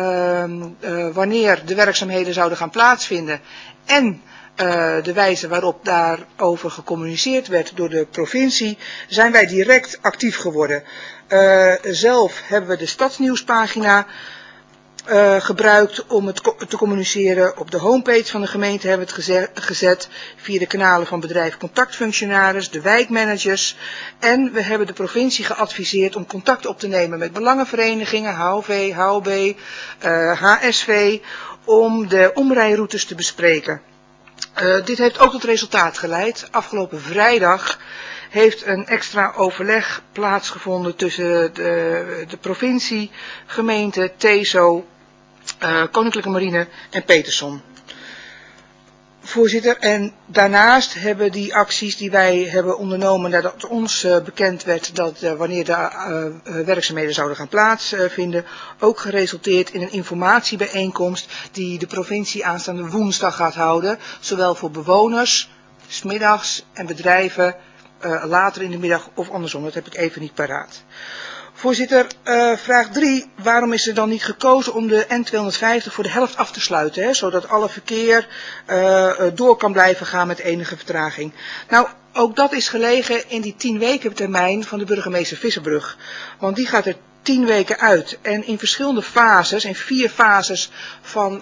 wanneer de werkzaamheden zouden gaan plaatsvinden en de wijze waarop daarover gecommuniceerd werd door de provincie, zijn wij direct actief geworden. Zelf hebben we de stadsnieuwspagina gebruikt om het te communiceren. Op de homepage van de gemeente hebben we het gezet via de kanalen van bedrijf contactfunctionaris, de wijkmanagers. En we hebben de provincie geadviseerd om contact op te nemen met belangenverenigingen, HOV, HOB, HSV, om de omrijroutes te bespreken. Dit heeft ook tot resultaat geleid. Afgelopen vrijdag heeft een extra overleg plaatsgevonden tussen de provincie, gemeente, TESO, Koninklijke Marine en Peterson. Voorzitter, en daarnaast hebben die acties die wij hebben ondernomen nadat ons bekend werd dat wanneer de werkzaamheden zouden gaan plaatsvinden, ook geresulteerd in een informatiebijeenkomst die de provincie aanstaande woensdag gaat houden, zowel voor bewoners, 's middags en bedrijven later in de middag of andersom, dat heb ik even niet paraat. Voorzitter, vraag 3. Waarom is er dan niet gekozen om de N250 voor de helft af te sluiten, hè, zodat alle verkeer door kan blijven gaan met enige vertraging? Nou, ook dat is gelegen in die 10 weken termijn van de burgemeester Visserbrug. Want die gaat er 10 weken uit. En in verschillende fases, in 4 fases van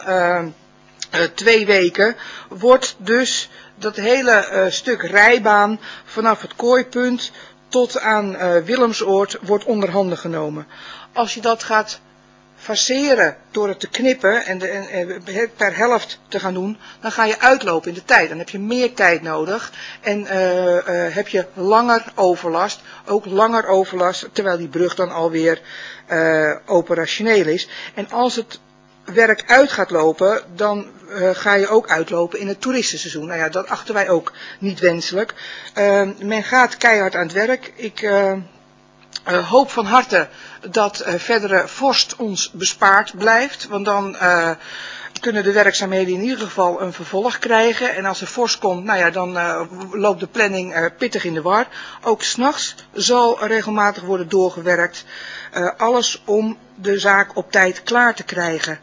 2 weken, wordt dus dat hele stuk rijbaan vanaf het kooipunt tot aan Willemsoord wordt onder handen genomen. Als je dat gaat faceren door het te knippen en per helft te gaan doen, dan ga je uitlopen in de tijd. Dan heb je meer tijd nodig en heb je langer overlast, ook langer overlast, terwijl die brug dan alweer operationeel is. En als het werk uit gaat lopen, dan ga je ook uitlopen in het toeristenseizoen. Nou ja, dat achten wij ook niet wenselijk. Men gaat keihard aan het werk. Ik hoop van harte dat verdere vorst ons bespaard blijft, want dan kunnen de werkzaamheden in ieder geval een vervolg krijgen. En als er vorst komt, nou ja, dan loopt de planning pittig in de war. Ook 's nachts zal regelmatig worden doorgewerkt. Alles om de zaak op tijd klaar te krijgen.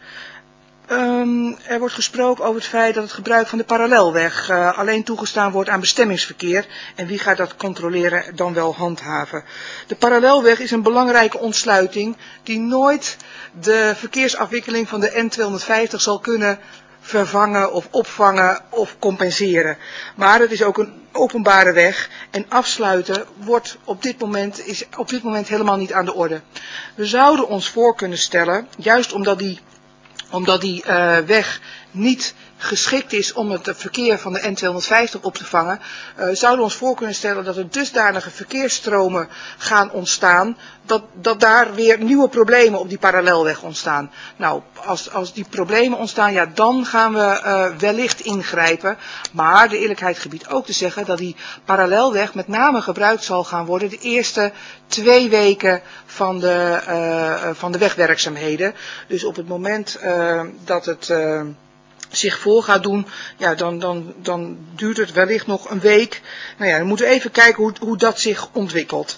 Er wordt gesproken over het feit dat het gebruik van de parallelweg alleen toegestaan wordt aan bestemmingsverkeer. En wie gaat dat controleren dan wel handhaven? De parallelweg is een belangrijke ontsluiting die nooit de verkeersafwikkeling van de N250 zal kunnen vervangen of opvangen of compenseren. Maar het is ook een openbare weg en afsluiten is op dit moment helemaal niet aan de orde. We zouden ons voor kunnen stellen, juist omdat die weg niet geschikt is om het verkeer van de N250 op te vangen, zouden we ons voor kunnen stellen dat er dusdanige verkeersstromen gaan ontstaan, dat daar weer nieuwe problemen op die parallelweg ontstaan. Nou, als die problemen ontstaan, ja, dan gaan we wellicht ingrijpen. Maar de eerlijkheid gebiedt ook te zeggen dat die parallelweg met name gebruikt zal gaan worden de eerste 2 weken van de wegwerkzaamheden. Dus op het moment dat het zich voor gaat doen, ja, dan duurt het wellicht nog een week. Nou ja, we moeten even kijken hoe dat zich ontwikkelt.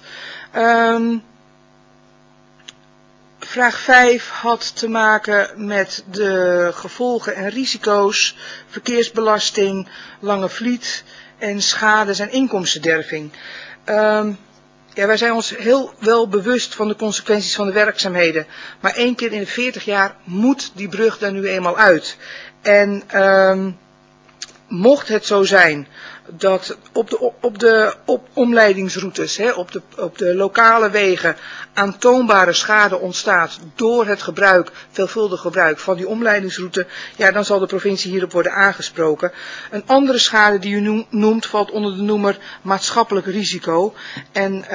Vraag 5 had te maken met de gevolgen en risico's, verkeersbelasting, Langevliet en schades- en inkomstenderving. Ja, wij zijn ons heel wel bewust van de consequenties van de werkzaamheden. Maar 1 keer in de 40 jaar moet die brug er nu eenmaal uit. En mocht het zo zijn dat op de omleidingsroutes, op de lokale wegen, aantoonbare schade ontstaat door het veelvuldig gebruik van die omleidingsroute, ja, dan zal de provincie hierop worden aangesproken. Een andere schade die u noemt valt onder de noemer maatschappelijk risico. En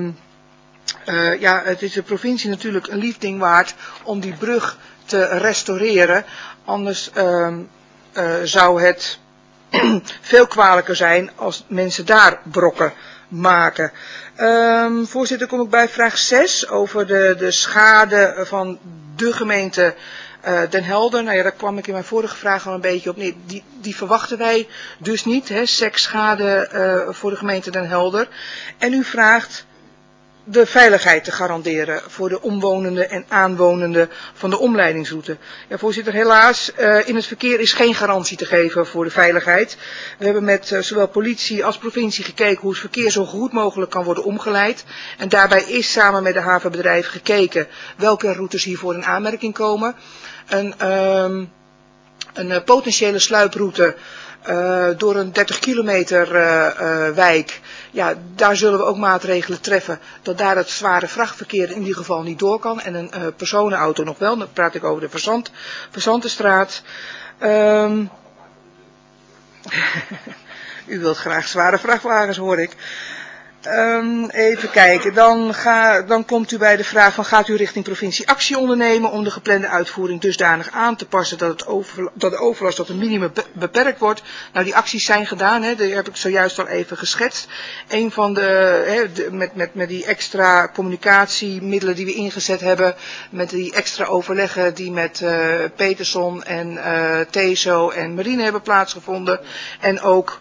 ja, het is de provincie natuurlijk een lief ding waard om die brug te restaureren. Anders zou het veel kwalijker zijn als mensen daar brokken maken. Voorzitter, kom ik bij vraag 6 over de schade van de gemeente Den Helder. Nou ja, daar kwam ik in mijn vorige vraag al een beetje op neer. Die verwachten wij dus niet, SEC-schade voor de gemeente Den Helder. En u vraagt de veiligheid te garanderen voor de omwonenden en aanwonenden van de omleidingsroute. Ja, voorzitter, helaas, in het verkeer is geen garantie te geven voor de veiligheid. We hebben met zowel politie als provincie gekeken hoe het verkeer zo goed mogelijk kan worden omgeleid. En daarbij is samen met de havenbedrijven gekeken welke routes hiervoor in aanmerking komen. Een potentiële sluiproute door een 30 kilometer wijk, ja, daar zullen we ook maatregelen treffen dat daar het zware vrachtverkeer in ieder geval niet door kan en een personenauto nog wel. Dan praat ik over de Verzantenstraat. U wilt graag zware vrachtwagens, hoor ik. Even kijken, dan komt u bij de vraag van gaat u richting provincie actie ondernemen om de geplande uitvoering dusdanig aan te passen dat de overlast tot een minimum beperkt wordt. Nou, die acties zijn gedaan, hè, die heb ik zojuist al even geschetst. Een van met die extra communicatiemiddelen die we ingezet hebben, met die extra overleggen die met Peterson en TESO en Marine hebben plaatsgevonden en ook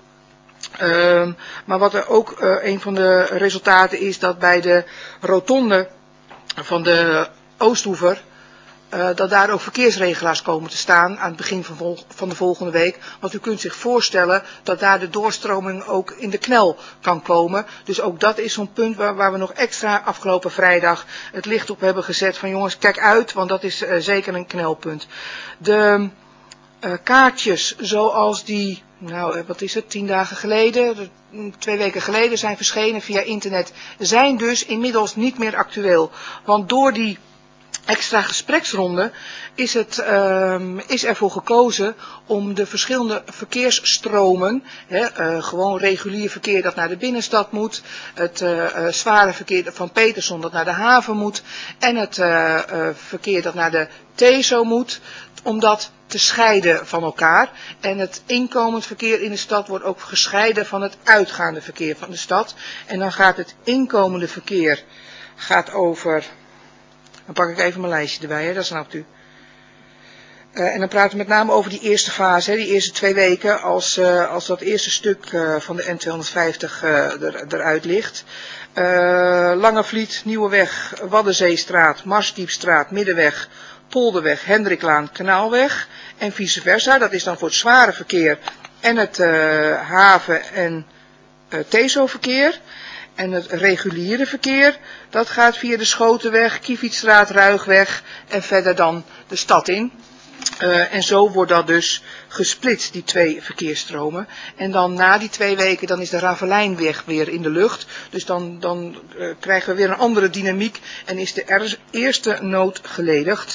maar wat er ook een van de resultaten is, dat bij de rotonde van de Oostoever, dat daar ook verkeersregelaars komen te staan aan het begin van de volgende week. Want u kunt zich voorstellen dat daar de doorstroming ook in de knel kan komen. Dus ook dat is zo'n punt waar we nog extra afgelopen vrijdag het licht op hebben gezet van jongens, kijk uit, want dat is zeker een knelpunt. De kaartjes zoals die, nou wat is het, 10 dagen geleden, 2 weken geleden zijn verschenen via internet, zijn dus inmiddels niet meer actueel. Want door die extra gespreksronde is ervoor gekozen om de verschillende verkeersstromen, gewoon regulier verkeer dat naar de binnenstad moet, het zware verkeer van Peterson dat naar de haven moet en het verkeer dat naar de TESO moet, om dat te scheiden van elkaar. En het inkomend verkeer in de stad wordt ook gescheiden van het uitgaande verkeer van de stad. En dan gaat het inkomende verkeer over, dan pak ik even mijn lijstje erbij, hè, dat snapt u. En dan praten we met name over die eerste fase, die eerste 2 weken, als dat eerste stuk van de N250 eruit ligt. Langevliet, Nieuweweg, Waddenzeestraat, Marsdiepstraat, Middenweg, Polderweg, Hendriklaan, Kanaalweg en vice versa. Dat is dan voor het zware verkeer en het haven- en TESO-verkeer. En het reguliere verkeer, dat gaat via de Schotenweg, Kievietstraat, Ruigweg en verder dan de stad in. En zo wordt dat dus gesplitst, die 2 verkeersstromen. En dan na die 2 weken, dan is de Ravelijnweg weer in de lucht. Dus dan krijgen we weer een andere dynamiek en is de eerste nood geledigd.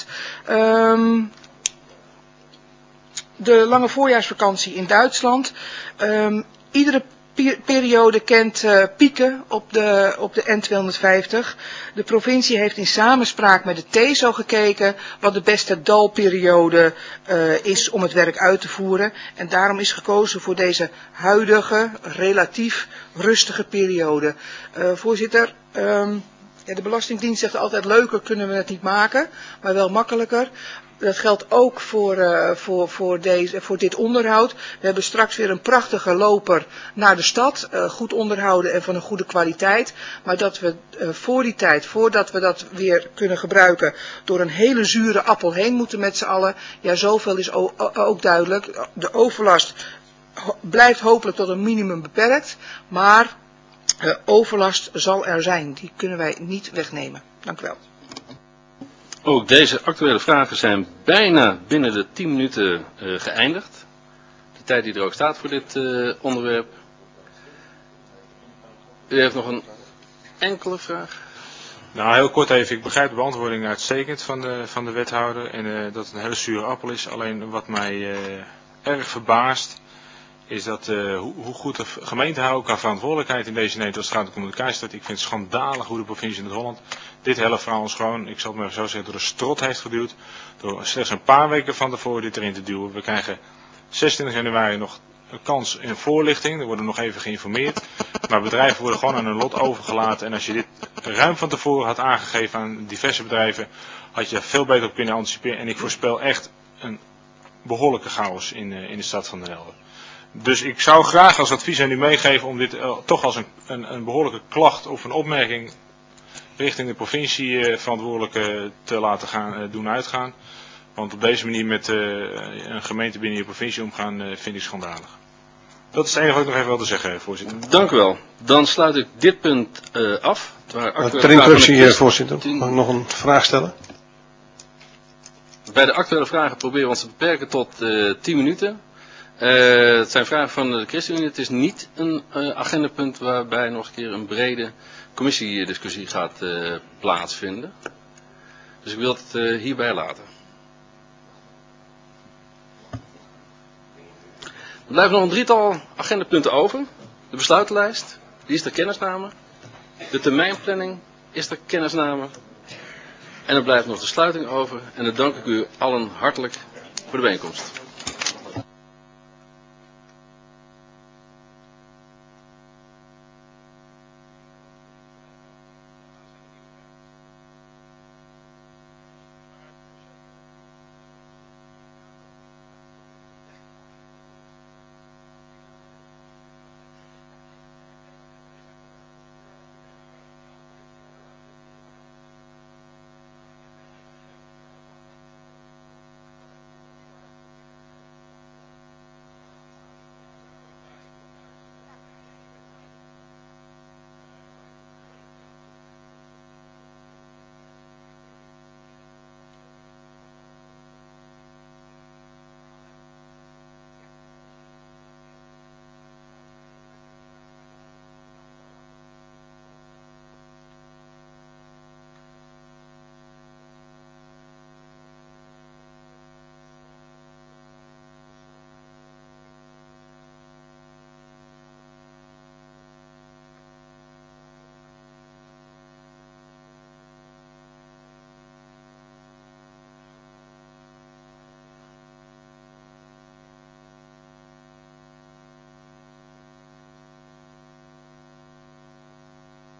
De lange voorjaarsvakantie in Duitsland. Iedere periode kent pieken op de N250. De provincie heeft in samenspraak met de TESO gekeken wat de beste dalperiode is om het werk uit te voeren. En daarom is gekozen voor deze huidige, relatief rustige periode. Voorzitter, de Belastingdienst zegt altijd leuker kunnen we het niet maken, maar wel makkelijker. Dat geldt ook voor dit onderhoud. We hebben straks weer een prachtige loper naar de stad. Goed onderhouden en van een goede kwaliteit. Maar dat we voor die tijd, voordat we dat weer kunnen gebruiken, door een hele zure appel heen moeten met z'n allen. Ja, zoveel is ook duidelijk. De overlast blijft hopelijk tot een minimum beperkt. Maar overlast zal er zijn. Die kunnen wij niet wegnemen. Dank u wel. Ook deze actuele vragen zijn bijna binnen de 10 minuten geëindigd. De tijd die er ook staat voor dit onderwerp. U heeft nog een enkele vraag? Nou, heel kort even. Ik begrijp de beantwoording uitstekend van de wethouder. En dat het een hele zure appel is. Alleen wat mij erg verbaast is dat hoe goed de gemeente haar ook haar verantwoordelijkheid in deze neemt als het gaat om communicatie. Ik vind het schandalig hoe de provincie Noord-Holland dit hele verhaal ons gewoon, ik zal het maar zo zeggen, door de strot heeft geduwd. Door slechts een paar weken van tevoren dit erin te duwen. We krijgen 26 januari nog een kans in voorlichting. Er worden nog even geïnformeerd. Maar bedrijven worden gewoon aan hun lot overgelaten. En als je dit ruim van tevoren had aangegeven aan diverse bedrijven, had je er veel beter op kunnen anticiperen. En ik voorspel echt een behoorlijke chaos in de stad van Den Helder. Dus ik zou graag als advies aan u meegeven om dit toch als een behoorlijke klacht of een opmerking richting de provincie verantwoordelijke te laten doen uitgaan. Want op deze manier met een gemeente binnen je provincie omgaan vind ik schandalig. Dat is het enige wat ik nog even wilde zeggen, voorzitter. Dank u wel. Dan sluit ik dit punt af. Ter introductie, voorzitter. Mag ik nog een vraag stellen? Bij de actuele vragen proberen we ons te beperken tot 10 minuten. Het zijn vragen van de ChristenUnie. Het is niet een agendapunt waarbij nog een keer een brede commissiediscussie gaat plaatsvinden. Dus ik wil het hierbij laten. Er blijven nog een drietal agendapunten over. De besluitenlijst, die is ter kennisname. De termijnplanning is ter kennisname. En er blijft nog de sluiting over. En dan dank ik u allen hartelijk voor de bijeenkomst.